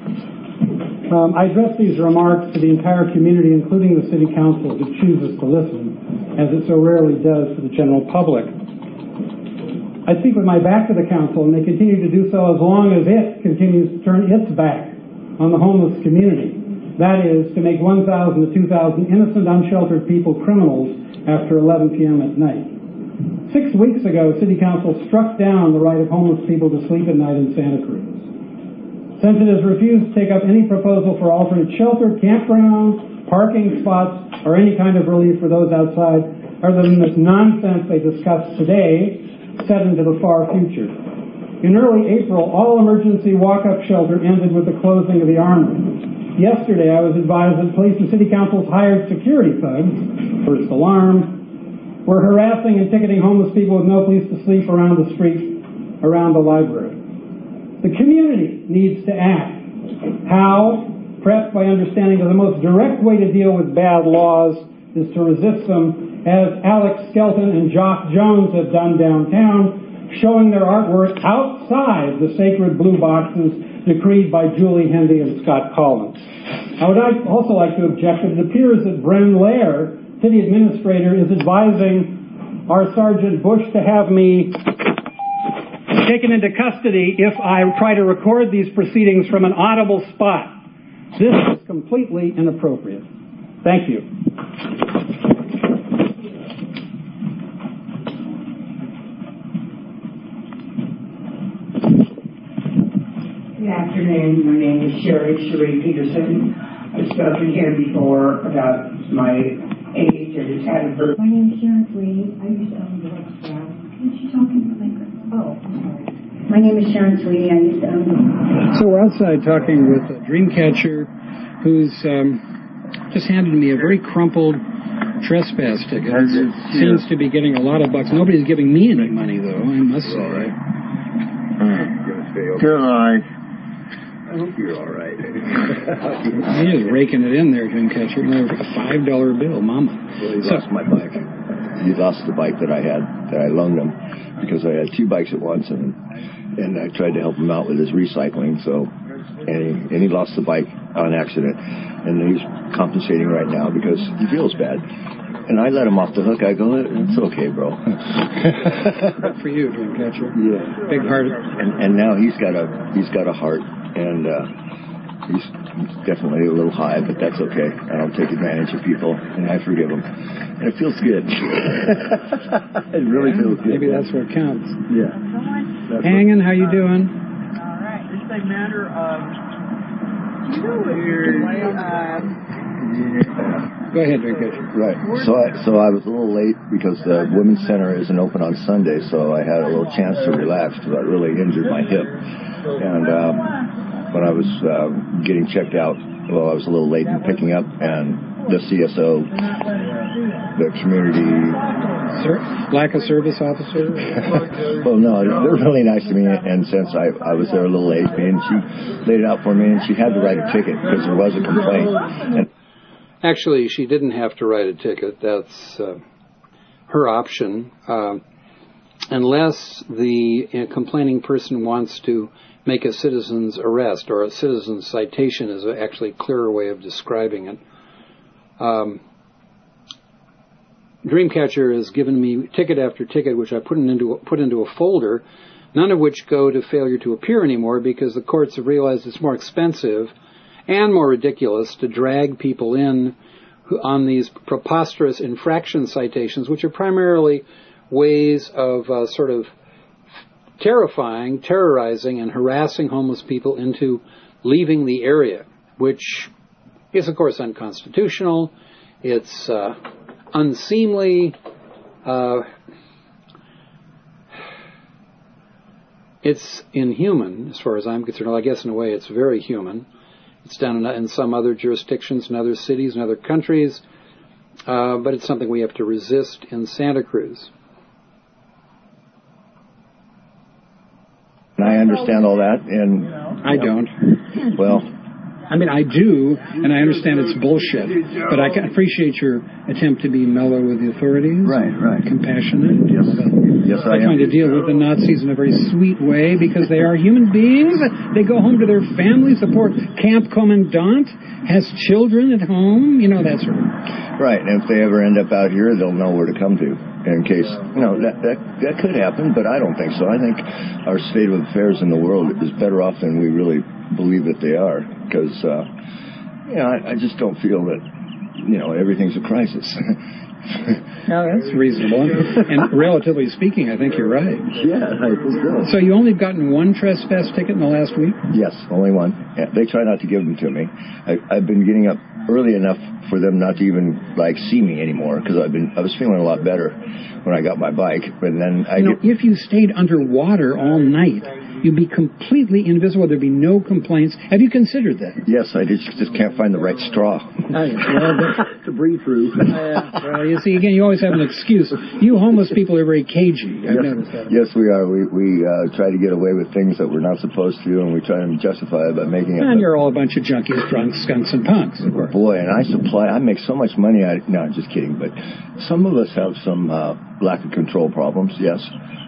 I address these remarks to the entire community, including the City Council, who chooses to listen. as it so rarely does for the general public. I speak with my back to the council, and they continue to do so as long as it continues to turn its back on the homeless community. That is, to make 1,000 to 2,000 innocent, unsheltered people criminals after 11 p.m. at night. 6 weeks ago, City Council struck down the right of homeless people to sleep at night in Santa Cruz. Since it has refused to take up any proposal for alternate shelter, campgrounds, parking spots, or any kind of relief for those outside, other than this nonsense they discussed today, set into the far future. In early April, all emergency walk-up shelter ended with the closing of the Armory. Yesterday, I was advised that police and City Council's hired security thugs, First Alarm, were harassing and ticketing homeless people with no place to sleep around the street, around the library. The community needs to act. How? Pressed by understanding that the most direct way to deal with bad laws is to resist them, as Alex Skelton and Jock Jones have done downtown, showing their artwork outside the sacred blue boxes decreed by Julie Hendy and Scott Collins. I would also like to object that it appears that Bren Lair, city administrator, is advising our Sergeant Bush to have me taken into custody if I try to record these proceedings from an audible spot. This is completely inappropriate. Thank you. Good afternoon. My name is Sherry Peterson. I've spoken here before about my age. I just had a birth. My name is Sharon Sweeney. I used to own the restaurant. Can she talk into the microphone? Oh, I'm sorry. My name is Sharon Sweeney. I used to own the. So we're outside talking with Dreamcatcher, who's just handed me a very crumpled trespass ticket. Seems to be getting a lot of bucks. Nobody's giving me any money, though, I must say. All right. Good night. I hope you're all right. He's just raking it in there, Dreamcatcher. Another $5 bill, mama. Well, he lost my bike. He lost the bike that I had, that I loaned him, because I had two bikes at once, and I tried to help him out with his recycling. So, and he lost the bike on accident, and he's compensating right now because he feels bad. And I let him off the hook. I go, it's okay, bro. Good for you, Dreamcatcher. Yeah, big hearted. And now he's got a heart, and he's definitely a little high, but that's okay. I don't take advantage of people, and I forgive him. And it feels good. It really feels good. Maybe that's what counts. Yeah. Hanging, how you doing? All right. It's a matter of Go ahead, Dreamcatcher. Right. So I was a little late because the Women's Center isn't open on Sunday, so I had a little chance to relax because I really injured my hip. And when I was getting checked out, well, I was a little late in picking up, and the CSO, the community... Lack of service officer? Well, no, they're really nice to me, and since I was there a little late, and she laid it out for me, and she had to write a ticket because there was a complaint. And actually, she didn't have to write a ticket. That's her option, unless the complaining person wants to make a citizen's arrest, or a citizen's citation is actually a clearer way of describing it. Dreamcatcher has given me ticket after ticket, which I put into a folder, none of which go to failure to appear anymore because the courts have realized it's more expensive and more ridiculous to drag people in on these preposterous infraction citations, which are primarily ways of sort of terrorizing, and harassing homeless people into leaving the area, which is, of course, unconstitutional. It's unseemly. It's inhuman, as far as I'm concerned. Well, I guess in a way it's very human. It's done in some other jurisdictions, in other cities, in other countries, but it's something we have to resist in Santa Cruz. And I understand all that, and I don't. Well, I mean, I do, and I understand it's bullshit, but I can appreciate your attempt to be mellow with the authorities. Right. Compassionate. Yes. Yes, I am. Trying to deal with the Nazis in a very sweet way because they are human beings. They go home to their families. The poor camp commandant has children at home. You know, that sort of. Right, and if they ever end up out here, they'll know where to come to. In case, that could happen, but I don't think so. I think our state of affairs in the world is better off than we really believe that they are, because, I just don't feel that, everything's a crisis. No, that's reasonable. And relatively speaking, I think you're right. Yeah, I think so. So you only have gotten one Trespass ticket in the last week? Yes, only one. They try not to give them to me. I've been getting up early enough for them not to even see me anymore, because I was feeling a lot better when I got my bike. But then if you stayed underwater all night, you'd be completely invisible. There'd be no complaints. Have you considered that? Yes, I just can't find the right straw to breathe through. Well, you see, again, you always have an excuse. You homeless people are very cagey. I've noticed that. Yes, we are. We try to get away with things that we're not supposed to, and we try and justify it by making it. And you're all a bunch of junkies, drunks, skunks, and punks. Boy, and I make so much money. No, I'm just kidding. But some of us have some lack of control problems. Yes,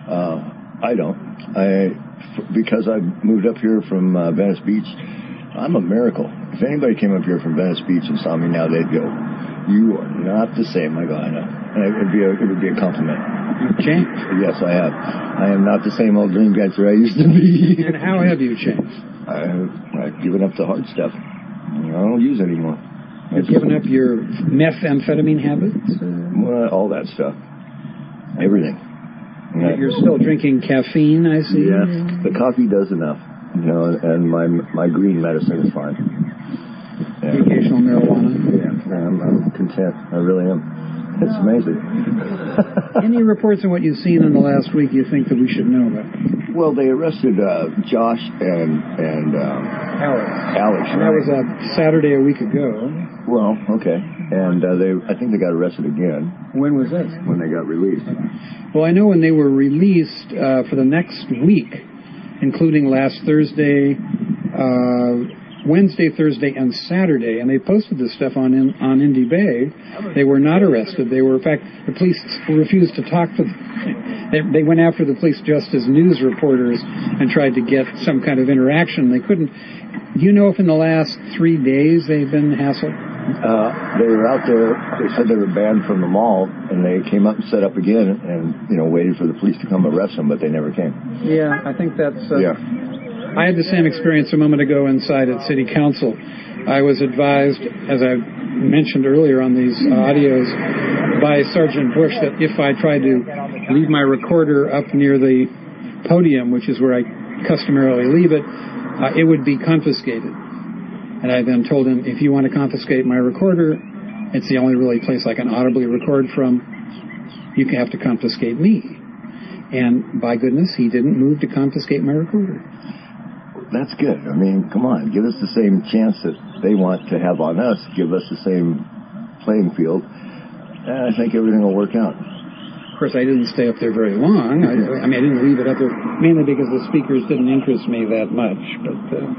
I don't. Because I moved up here from Venice Beach, I'm a miracle. If anybody came up here from Venice Beach and saw me now, they'd go, "You are not the same, my guy." And it would be a compliment. You've changed. Yes, I have. I am not the same old dream catcher I used to be. And how have you changed? I've given up the hard stuff. I don't use it anymore. You've given up your methamphetamine habits? Well, all that stuff. Everything. You're still drinking caffeine, I see. Yes, the coffee does enough, and my green medicine is fine. The occasional marijuana. Yeah, I'm content. I really am. It's amazing. Any reports on what you've seen in the last week you think that we should know about? Well, they arrested Josh and Alex. And that was Saturday a week ago. Well, okay. And I think they got arrested again. When was this? When they got released. Well, I know when they were released for the next week, including last Thursday, Wednesday, Thursday, and Saturday, and they posted this stuff on Indy Bay. They were not arrested. They were, in fact, the police refused to talk to them. They went after the police just as news reporters and tried to get some kind of interaction. They couldn't. Do you know if in the last 3 days they've been hassled? They were out there. They said they were banned from the mall, and they came up and set up again and waited for the police to come arrest them, but they never came. Yeah, I think that's... yeah. I had the same experience a moment ago inside at City Council. I was advised, as I mentioned earlier on these audios, by Sergeant Bush that if I tried to leave my recorder up near the podium, which is where I customarily leave it, it would be confiscated. And I then told him, if you want to confiscate my recorder, it's the only really place I can audibly record from, you have to confiscate me. And by goodness, he didn't move to confiscate my recorder. That's good. I mean, come on, give us the same chance that they want to have on us. Give us the same playing field, and I think everything will work out. Of course, I didn't stay up there very long. I didn't leave it up there, mainly because the speakers didn't interest me that much. But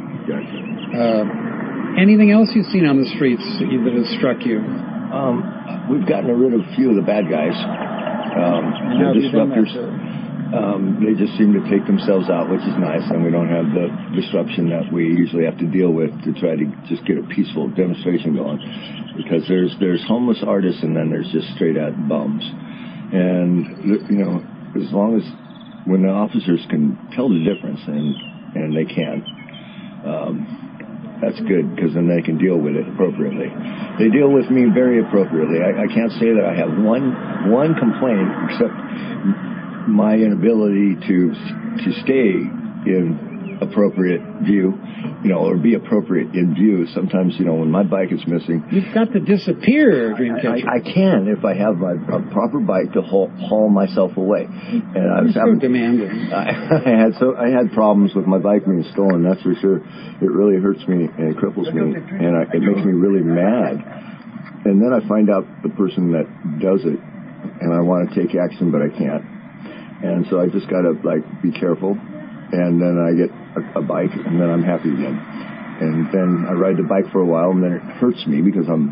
anything else you've seen on the streets that has struck you? We've gotten rid of a few of the bad guys. The disruptors. They just seem to take themselves out, which is nice, and we don't have the disruption that we usually have to deal with to try to just get a peaceful demonstration going. Because there's homeless artists, and then there's just straight out bums. And as long as when the officers can tell the difference, and they can, that's good, because then they can deal with it appropriately. They deal with me very appropriately. I can't say that I have one complaint except my inability to stay in appropriate view, or be appropriate in view. Sometimes, when my bike is missing, you've got to disappear, Dreamcatcher. I can if I have a proper bike to haul myself away. And I was so demanding. I had problems with my bike being stolen. That's for sure. It really hurts me and it cripples me, and it makes me really mad. And then I find out the person that does it, and I want to take action, but I can't. And so I just got to, be careful. And then I get a bike, and then I'm happy again. And then I ride the bike for a while, and then it hurts me because I'm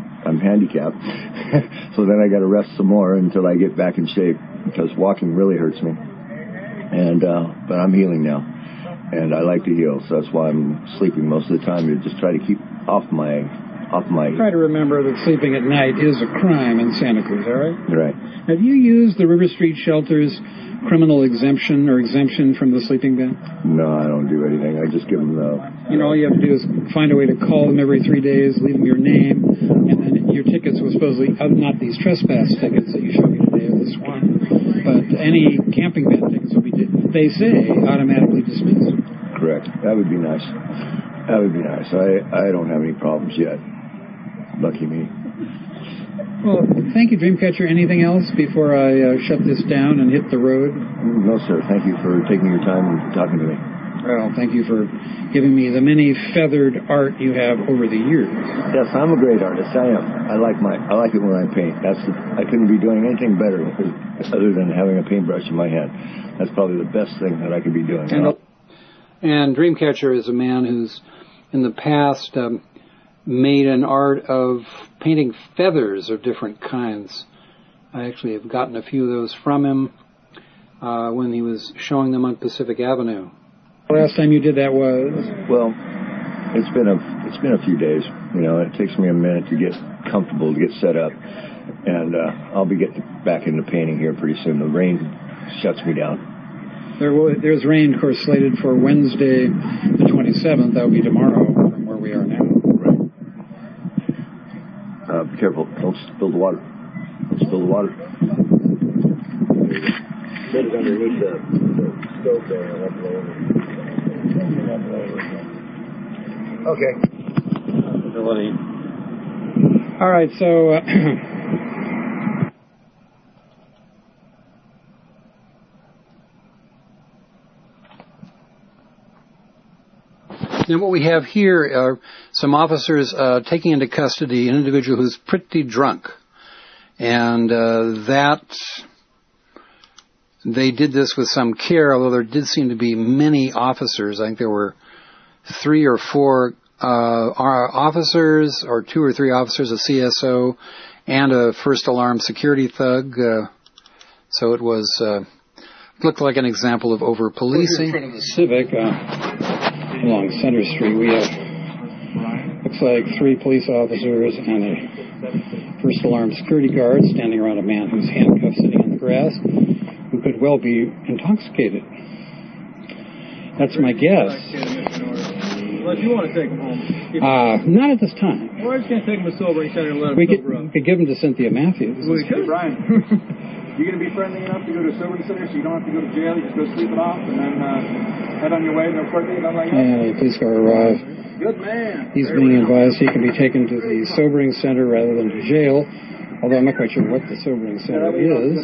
handicapped. So then I got to rest some more until I get back in shape, because walking really hurts me. And but I'm healing now, and I like to heal, so that's why I'm sleeping most of the time. To just try to keep off my. Try to remember that sleeping at night is a crime in Santa Cruz, all right? Right. Have you used the River Street Shelter's criminal exemption or exemption from the sleeping ban? No, I don't do anything. I just give them the... All you have to do is find a way to call them every 3 days, leave them your name, and then your tickets will supposedly, not these trespass tickets that you showed me today, or this one, but any camping ban tickets will be, they say, automatically dismissed. Correct. That would be nice. That would be nice. I don't have any problems yet. Lucky me. Well, thank you, Dreamcatcher. Anything else before I shut this down and hit the road? No, sir. Thank you for taking your time and talking to me. Well, thank you for giving me the many feathered art you have over the years. Yes, I'm a great artist. I am. I like it when I paint. I couldn't be doing anything better other than having a paintbrush in my hand. That's probably the best thing that I could be doing. And Dreamcatcher is a man who's in the past made an art of painting feathers of different kinds. I actually have gotten a few of those from him when he was showing them on Pacific Avenue. The last time you did that was? Well, it's been a few days. It takes me a minute to get comfortable, to get set up, and I'll be getting back into painting here pretty soon. The rain shuts me down. There's rain, of course, slated for Wednesday, the 27th. That will be tomorrow from where we are now. Be careful. Don't spill the water. Don't spill the water. Set it underneath the stove there and up lower. Okay. All right, so... And what we have here are some officers taking into custody an individual who's pretty drunk. And that they did this with some care, although there did seem to be many officers. I think there were 3 or 4 officers, or 2 or 3 officers, a CSO, and a first alarm security thug. So it was looked like an example of over-policing. In front of the Civic, along Center Street, we have, looks like 3 police officers and a first alarm security guard standing around a man who's handcuffed sitting on the grass, who could well be intoxicated. That's my guess. Well, if you want to take him home. Not at this time. We're just going to take him to Sobering Center and let him sober up. We could give him to Cynthia Matthews. We could. Brian, you going to be friendly enough to go to Sobering Center so you don't have to go to jail? You just go sleep it off and then head on your way, no court date, nothing like that? And the police car arrived. Good man. He's being advised he can be taken to the Sobering Center rather than to jail, although I'm not quite sure what the Sobering Center is.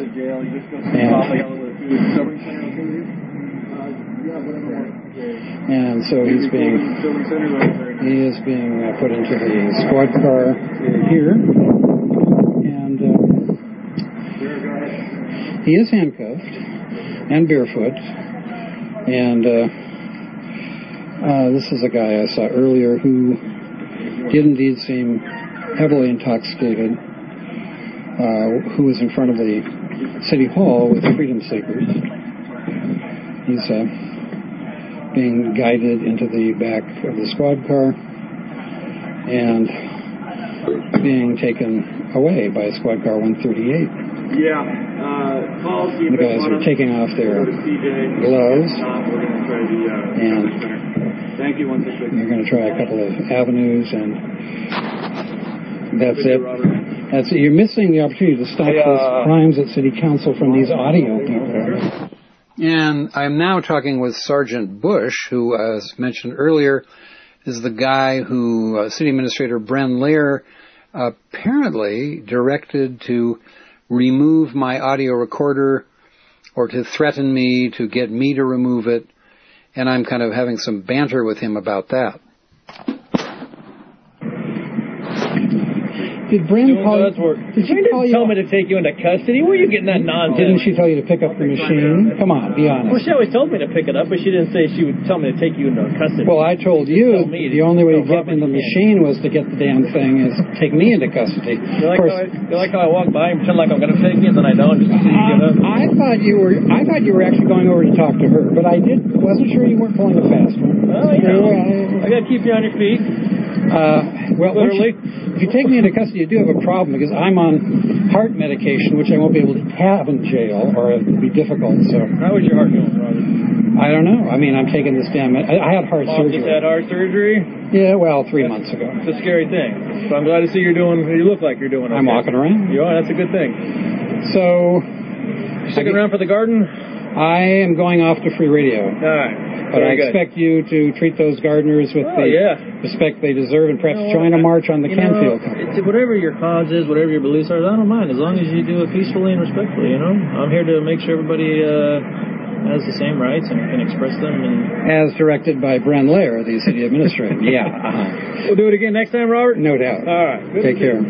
And so he is being put into the squad car here, and he is handcuffed and barefoot, and this is a guy I saw earlier who did indeed seem heavily intoxicated, who was in front of the City Hall with Freedom Seekers. He's being guided into the back of the squad car and being taken away by squad car 138. Yeah. The guys are taking off their gloves, and they're going to try a couple of avenues, and that's it. That's it. You're missing the opportunity to stop those crimes at City Council from these audio people. And I'm now talking with Sergeant Bush, who, as mentioned earlier, is the guy who City Administrator Bren Lair apparently directed to remove my audio recorder or to threaten me to get me to remove it. And I'm kind of having some banter with him about that. Did Bryn call you? Did she tell me to take you into custody? Where are you getting that nonsense? Didn't she tell you to pick up the machine? Come on, be honest. Well, she always told me to pick it up, but she didn't say she would tell me to take you into custody. Well, I told you the only way to get in the machine was to get the damn thing is take me into custody. You like how I walk by and pretend like I'm going to take you, and then I don't, just to see you get up? I thought you were actually going over to talk to her, but I wasn't sure you weren't pulling a fast one. Well, I got to keep you on your feet. Well, literally. If you take me into custody, you do have a problem because I'm on heart medication, which I won't be able to have in jail, or it would be difficult. So, how is your heart doing, Robert? I don't know. I mean, I'm taking this damn. I had heart surgery. Just had heart surgery? Yeah, well, 3 months ago. It's a scary thing. So I'm glad to see you look like you're doing okay. I'm walking around. You are. That's a good thing. So, sticking around for the garden? I am going off to free radio. All right. But I expect you to treat those gardeners with the respect they deserve and perhaps join a march on the Canfield. Whatever your cause is, whatever your beliefs are, I don't mind, as long as you do it peacefully and respectfully, I'm here to make sure everybody has the same rights and can express them. As directed by Bren Lair, the city administrator. Yeah. We'll do it again next time, Robert? No doubt. All right. Good. Take care.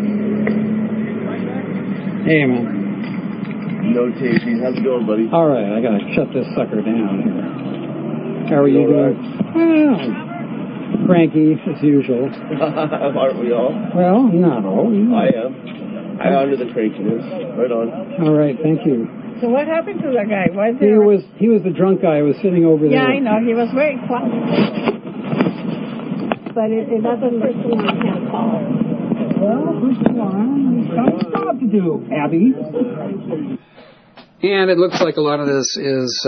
Hey, man. No tasting. How's it going, buddy? All right, I gotta shut this sucker down here. How are you doing? Well, cranky as usual. Aren't we all? Well, not all. I am. I'm under the crankiness. Right on. All right, thank you. So what happened to that guy? He was the drunk guy who was sitting over there. Yeah, I know. He was very quiet. But it doesn't look like he can't call. Well, who's the one? He's got a job to do, Abby. And it looks like a lot of this is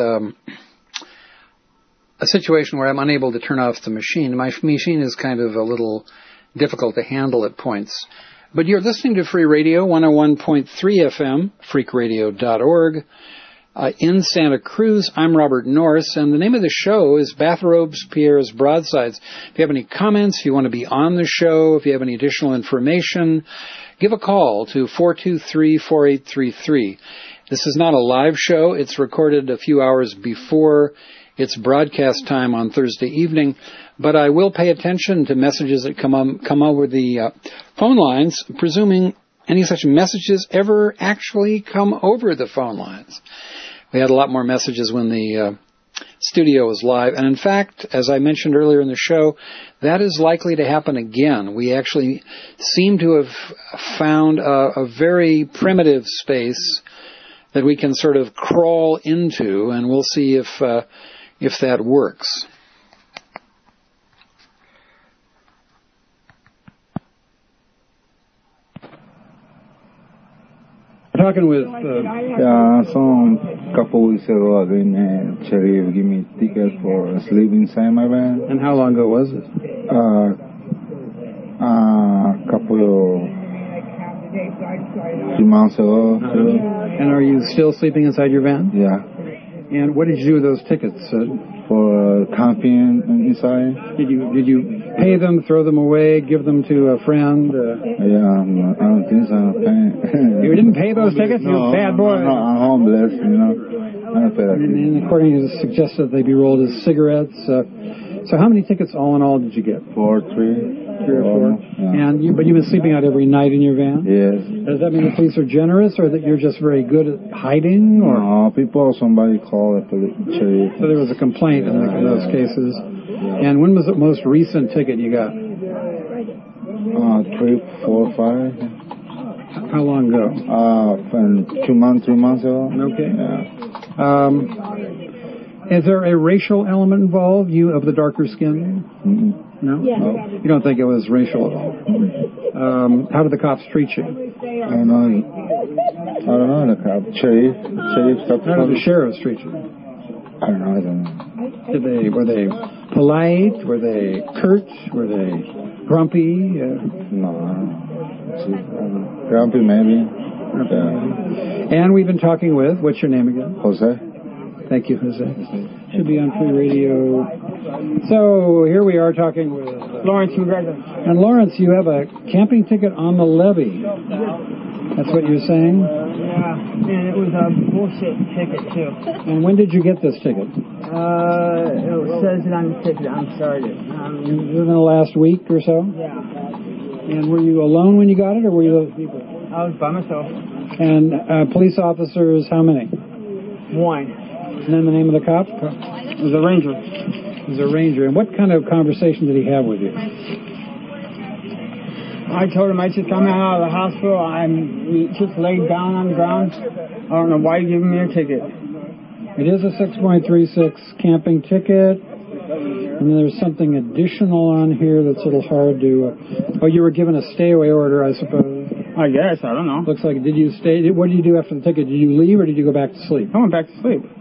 a situation where I'm unable to turn off the machine. My machine is kind of a little difficult to handle at points. But you're listening to Free Radio, 101.3 FM, freakradio.org. In Santa Cruz, I'm Robert Norris, and the name of the show is Bathrobes, Pierre's Broadsides. If you have any comments, if you want to be on the show, if you have any additional information, give a call to 423-4833. This is not a live show. It's recorded a few hours before its broadcast time on Thursday evening, but I will pay attention to messages that come over the phone lines, presuming any such messages ever actually come over the phone lines. We had a lot more messages when the studio was live, and in fact, as I mentioned earlier in the show, that is likely to happen again. We actually seem to have found a very primitive space that we can sort of crawl into, and we'll see if that works. Talking with some couple weeks ago, Sheriff gave me tickets for sleeping inside my van. And how long ago was it? Couple of 3 months ago. And are you still sleeping inside your van? Yeah. And what did you do with those tickets? For camping inside. Did you pay them, throw them away, give them to a friend? Yeah, I don't think so. You didn't pay those tickets? No, you're a bad boy. No, I'm homeless, And according to the suggested, they be rolled as cigarettes. So how many tickets all in all did you get? 3 or 4. Yeah. But you've been sleeping out every night in your van? Yes. Does that mean the police are generous, or that you're just very good at hiding? Or? No, somebody called the police. So there was a complaint in those cases. Yeah. And when was the most recent ticket you got? 3, 4, 5. How long ago? 2 months, 3 months ago. Okay. Yeah. Is there a racial element involved? You of the darker skin? Mm-hmm. No? Yeah. Oh. You don't think it was racial at all? How did the cops treat you? I don't know. The cop. Sheriff. How did the sheriffs treat you? I don't know. Were they polite? Were they curt? Were they grumpy? No. Grumpy maybe. Okay. And we've been talking with, what's your name again? Jose. Thank you, Jose. Should be on Free Radio. So here we are talking with Lawrence McGregor. And Lawrence, you have a camping ticket on the levee. That's what you're saying? Yeah, and it was a bullshit ticket too. And when did you get this ticket? It says it on the ticket. I'm sorry. Within the last week or so? Yeah. And were you alone when you got it, or were you with people? I was by myself. And police officers, how many? One. And then the name of the cop? It was a ranger. It was a ranger. And what kind of conversation did he have with you? I told him I just come out of the hospital. He just laid down on the ground. I don't know why you giving me a ticket. It is a 6.36 camping ticket. And then there's something additional on here that's a little hard to... you were given a stay-away order, I suppose. I guess. I don't know. Looks like, did you stay... What did you do after the ticket? Did you leave or did you go back to sleep? I went back to sleep.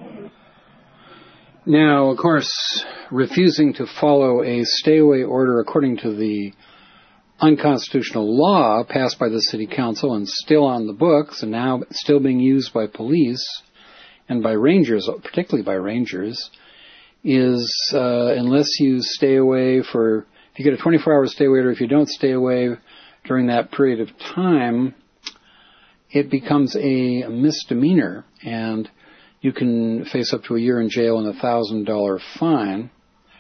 Now, of course, refusing to follow a stay-away order according to the unconstitutional law passed by the city council and still on the books and now still being used by police and by rangers, particularly by rangers, is unless you stay away for, if you get a 24-hour stay away order, if you don't stay away during that period of time, it becomes a misdemeanor and you can face up to a year in jail and a $1,000 fine.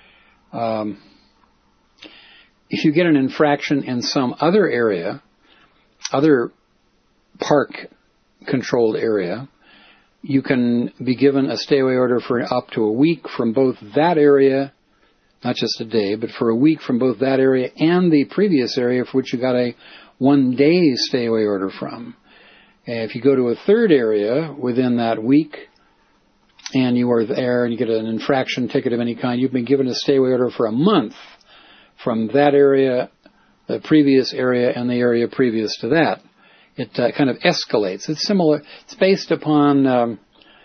If you get an infraction in some other area, other park-controlled area, you can be given a stay-away order for up to a week from both that area, not just a day, but for a week from both that area and the previous area for which you got a one-day stay-away order from. And if you go to a third area within that week and you are there and you get an infraction ticket of any kind, you've been given a stay-away order for a month from that area, the previous area, and the area previous to that. It kind of escalates. It's similar. It's based upon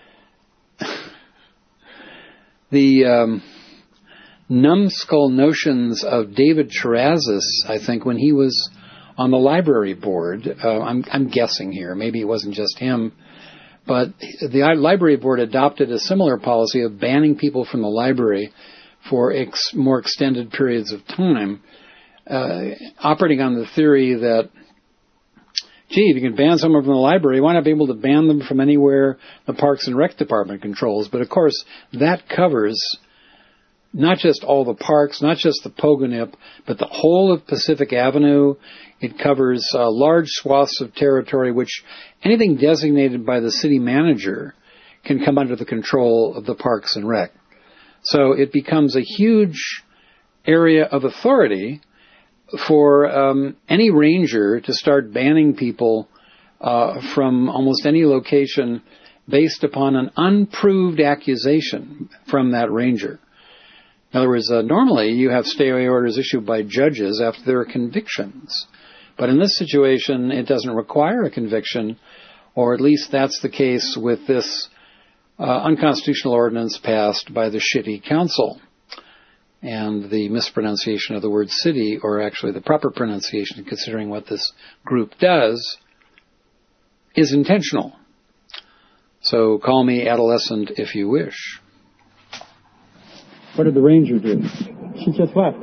the numbskull notions of David Chirazis, I think, when he was on the library board. I'm guessing here. Maybe it wasn't just him. But the library board adopted a similar policy of banning people from the library for more extended periods of time, operating on the theory that, gee, if you can ban someone from the library, why not be able to ban them from anywhere the Parks and Rec Department controls? But, of course, that covers not just all the parks, not just the Pogonip, but the whole of Pacific Avenue. It covers large swaths of territory, which anything designated by the city manager can come under the control of the Parks and Rec. So it becomes a huge area of authority for any ranger to start banning people from almost any location based upon an unproved accusation from that ranger. In other words, normally you have stay-away orders issued by judges after there are convictions. But in this situation, it doesn't require a conviction, or at least that's the case with this unconstitutional ordinance passed by the City Council. And the mispronunciation of the word city, or actually the proper pronunciation, considering what this group does, is intentional. So call me adolescent if you wish. What did the ranger do? She just left.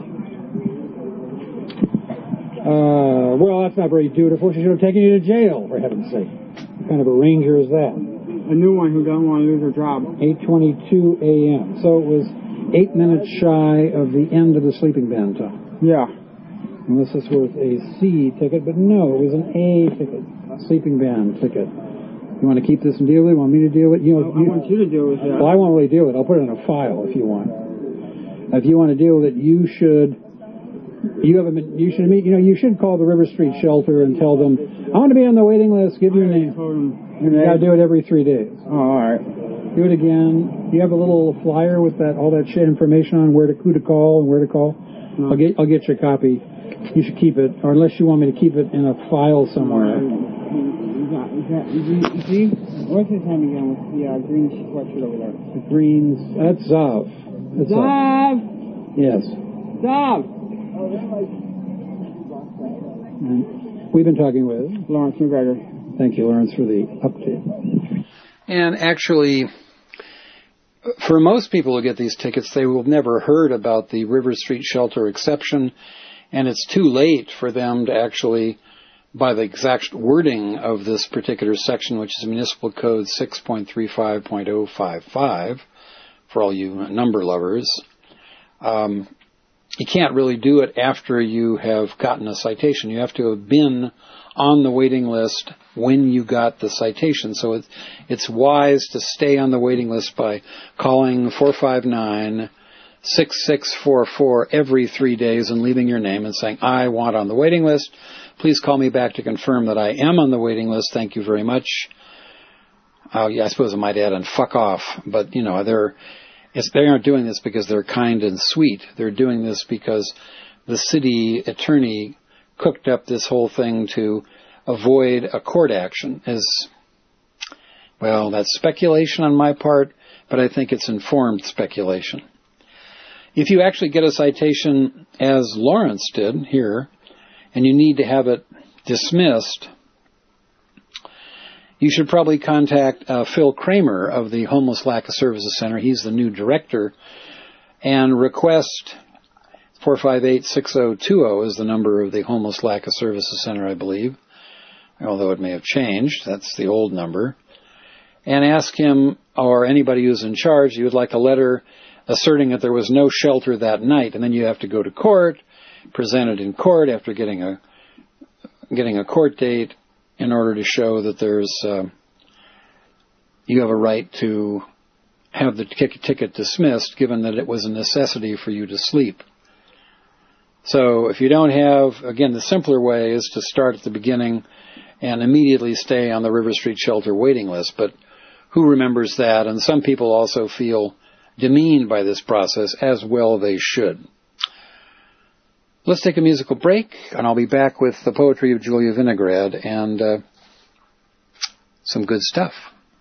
Well, that's not very dutiful. She should have taken you to jail, for heaven's sake. What kind of a ranger is that? A new one who doesn't want to lose her job. 8:22 a.m. So it was 8 minutes shy of the end of the sleeping ban time. Yeah. Unless this was a C ticket, but no, it was an A ticket, a sleeping ban ticket. You want to keep this and deal with it? You want me to deal with it? I want you to deal with it. Well, I won't really deal with it. I'll put it in a file if you want. If you want to deal with it, you should call the River Street Shelter and tell them, I want to be on the waiting list, give your name. You got to do it every 3 days. Oh, all right. Do it again. You have a little flyer with all that shit information on who to call and where to call. No. I'll get you a copy. You should keep it, or unless you want me to keep it in a file somewhere. See? What's his name again with the green sweatshirt over there? The greens. That's Zav. Zav! Yes. Zav! And we've been talking with Lawrence McGregor. Thank you, Lawrence, for the update. And actually, for most people who get these tickets, they will have never heard about the River Street Shelter exception, and it's too late for them to actually, by the exact wording of this particular section, which is Municipal Code 6.35.055, for all you number lovers, you can't really do it after you have gotten a citation. You have to have been on the waiting list when you got the citation. So it's wise to stay on the waiting list by calling 459-6644 every 3 days and leaving your name and saying, I want on the waiting list. Please call me back to confirm that I am on the waiting list. Thank you very much. Oh, yeah, I suppose I might add and fuck off. But, you know, they aren't doing this because they're kind and sweet. They're doing this because the city attorney cooked up this whole thing to avoid a court action. Well, that's speculation on my part, but I think it's informed speculation. If you actually get a citation, as Lawrence did here, and you need to have it dismissed, you should probably contact Phil Kramer of the Homeless Lack of Services Center. He's the new director, and request 458-6020 is the number of the Homeless Lack of Services Center, I believe, although it may have changed. That's the old number. And ask him, or anybody who's in charge, you would like a letter asserting that there was no shelter that night, and then you have to go to court, present it in court after getting a court date in order to show that you have a right to have the ticket dismissed, given that it was a necessity for you to sleep. So if you don't have, again, the simpler way is to start at the beginning and immediately stay on the River Street Shelter waiting list. But who remembers that? And some people also feel demeaned by this process, as well they should. Let's take a musical break, and I'll be back with the poetry of Julia Vinograd and some good stuff.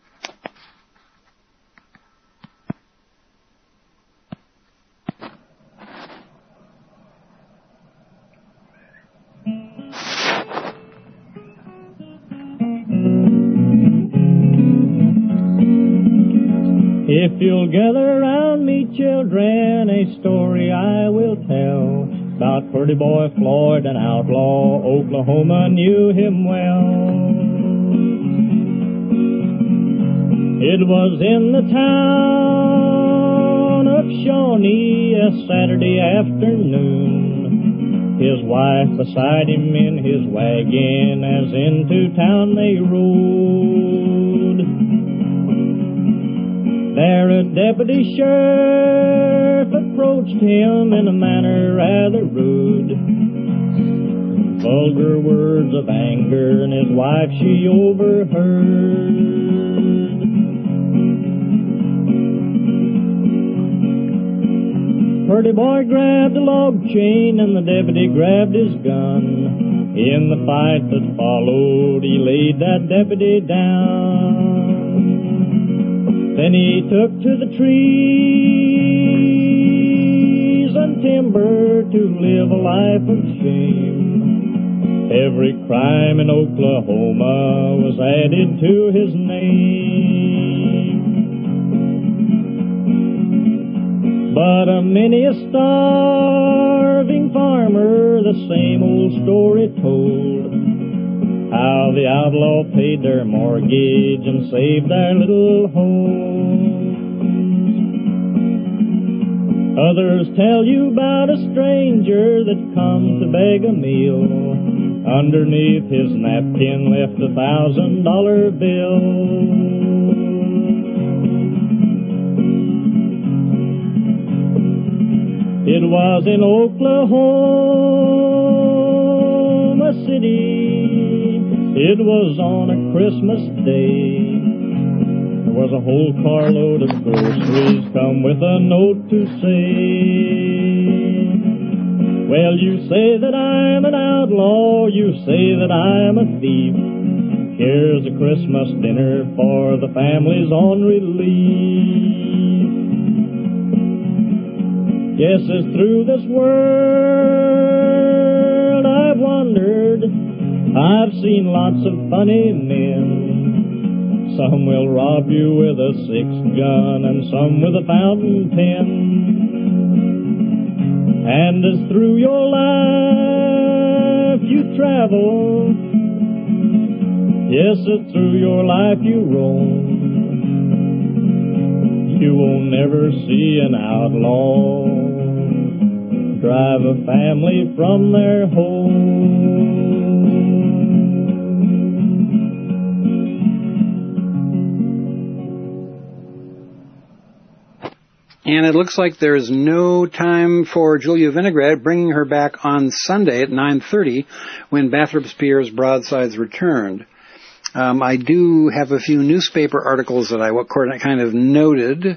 If you'll gather around me, children, a story I will tell about pretty boy Floyd, an outlaw. Oklahoma knew him well. It was in the town of Shawnee, a Saturday afternoon. His wife beside him in his wagon, as into town they rode. There a deputy sheriff approached him in a manner rather rude. Vulgar words of anger, and his wife she overheard. Pretty boy grabbed a log chain, and the deputy grabbed his gun. In the fight that followed, he laid that deputy down. Then he took to the trees and timber to live a life of shame. Every crime in Oklahoma was added to his name. But many a starving farmer the same old story told, how the outlaw paid their mortgage and saved their little homes. Others tell you about a stranger that comes to beg a meal. Underneath his napkin left $1,000 bill. It was in Oklahoma City. It was on a Christmas day. There was a whole carload of groceries come with a note to say, well, you say that I'm an outlaw, you say that I'm a thief. Here's a Christmas dinner for the families on relief. Yes, as through this world I've wandered, I've seen lots of funny men. Some will rob you with a 6-gun and some with a fountain pen. And as through your life you travel, yes, as through your life you roam, you will never see an outlaw drive a family from their home. And it looks like there's no time for Julia Vinograd, bringing her back on Sunday at 9:30 when Bathrop Spears Broadsides returned. I do have a few newspaper articles that I kind of noted.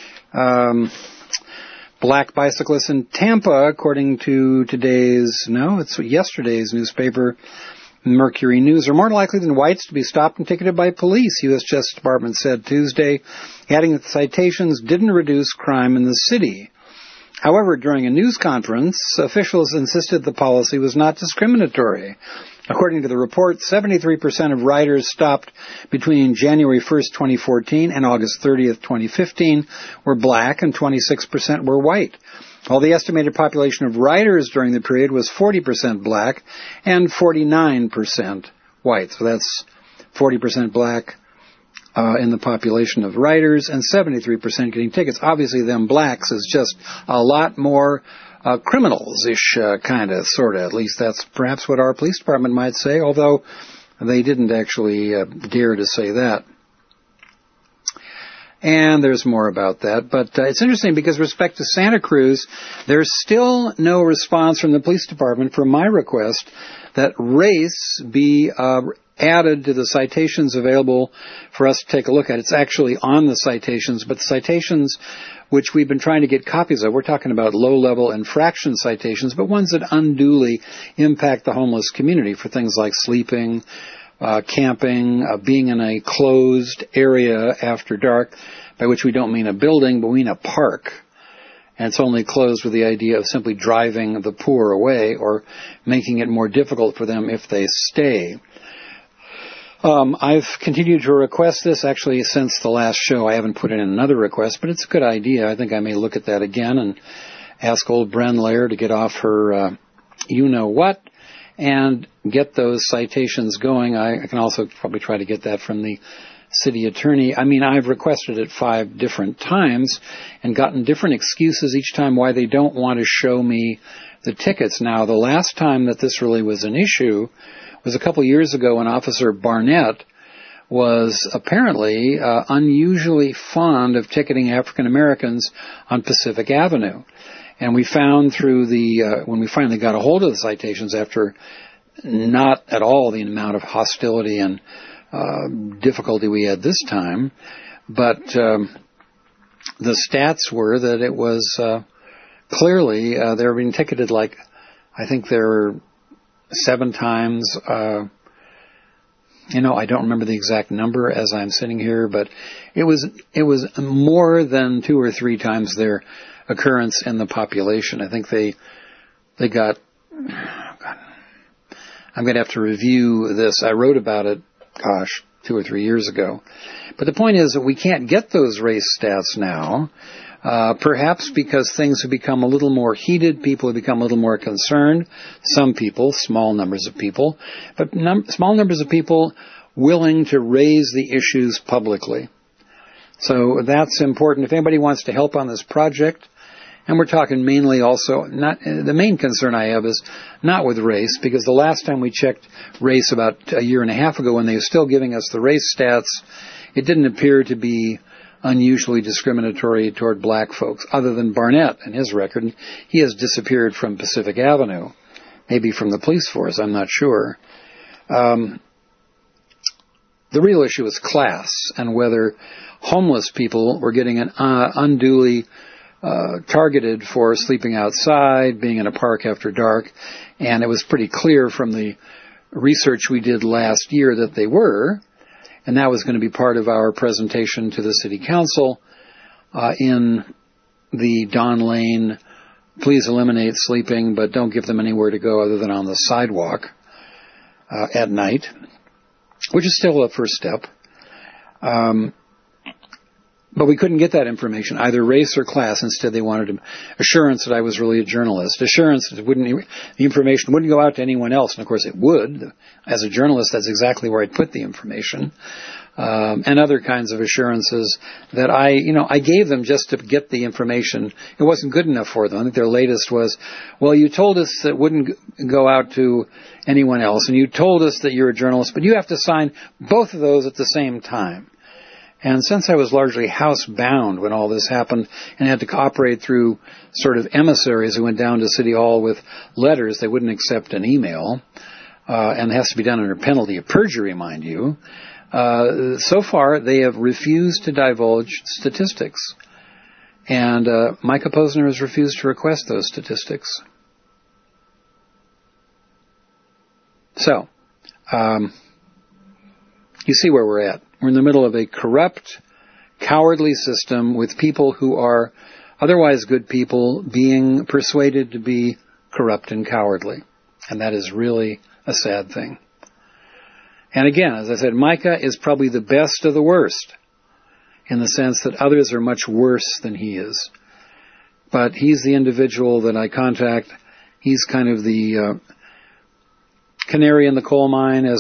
Black bicyclists in Tampa, according to yesterday's newspaper, Mercury News, are more likely than whites to be stopped and ticketed by police, U.S. Justice Department said Tuesday, adding that the citations didn't reduce crime in the city. However, during a news conference, officials insisted the policy was not discriminatory. According to the report, 73% of riders stopped between January 1st, 2014 and August 30th, 2015 were black and 26% were white, while the estimated population of riders during the period was 40% black and 49% white. So that's 40% black in the population of riders and 73% getting tickets. Obviously, them blacks is just a lot more criminals-ish, kind of, sort of. At least that's perhaps what our police department might say, although they didn't actually dare to say that. And there's more about that. But it's interesting because with respect to Santa Cruz, there's still no response from the police department for my request that race be added to the citations available for us to take a look at. It's actually on the citations, but the citations which we've been trying to get copies of, we're talking about low-level infraction citations, but ones that unduly impact the homeless community for things like sleeping, camping, being in a closed area after dark, by which we don't mean a building, but we mean a park. And it's only closed with the idea of simply driving the poor away or making it more difficult for them if they stay. I've continued to request this actually since the last show. I haven't put in another request, but it's a good idea. I think I may look at that again and ask old Bren Lair to get off her you-know-what and get those citations going. I can also probably try to get that from the city attorney. I mean, I've requested it 5 different times and gotten different excuses each time why they don't want to show me the tickets. Now, the last time that this really was an issue was a couple years ago when Officer Barnett was apparently unusually fond of ticketing African Americans on Pacific Avenue. And we found through when we finally got a hold of the citations after not at all the amount of hostility and difficulty we had this time, but the stats were that it was clearly they were being ticketed like, I think there were 7 times. I don't remember the exact number as I'm sitting here, but it was more than 2 or 3 times their occurrence in the population. I think they got. God, I'm going to have to review this. I wrote about it, 2 or 3 years ago. But the point is that we can't get those race stats now. Perhaps because things have become a little more heated, people have become a little more concerned. Some people, small numbers of people, but small numbers of people willing to raise the issues publicly. So that's important. If anybody wants to help on this project, and we're talking mainly also, the main concern I have is not with race, because the last time we checked race about a year and a half ago when they were still giving us the race stats, it didn't appear to be unusually discriminatory toward black folks, other than Barnett and his record. He has disappeared from Pacific Avenue, maybe from the police force, I'm not sure. The real issue is class, and whether homeless people were getting unduly targeted for sleeping outside, being in a park after dark, and it was pretty clear from the research we did last year that they were. And that was going to be part of our presentation to the City Council in the Don Lane, please eliminate sleeping, but don't give them anywhere to go other than on the sidewalk at night, which is still a first step. But we couldn't get that information, either race or class. Instead, they wanted assurance that I was really a journalist, assurance that the information wouldn't go out to anyone else. And, of course, it would. As a journalist, that's exactly where I'd put the information. And other kinds of assurances that I gave them just to get the information. It wasn't good enough for them. I think their latest was, well, you told us that it wouldn't go out to anyone else, and you told us that you're a journalist, but you have to sign both of those at the same time. And since I was largely housebound when all this happened and had to operate through sort of emissaries who went down to City Hall with letters, they wouldn't accept an email, and it has to be done under penalty of perjury, mind you. So far, they have refused to divulge statistics. And Micah Posner has refused to request those statistics. So, you see where we're at. We're in the middle of a corrupt, cowardly system with people who are otherwise good people being persuaded to be corrupt and cowardly. And that is really a sad thing. And again, as I said, Micah is probably the best of the worst in the sense that others are much worse than he is. But he's the individual that I contact. He's kind of the canary in the coal mine, as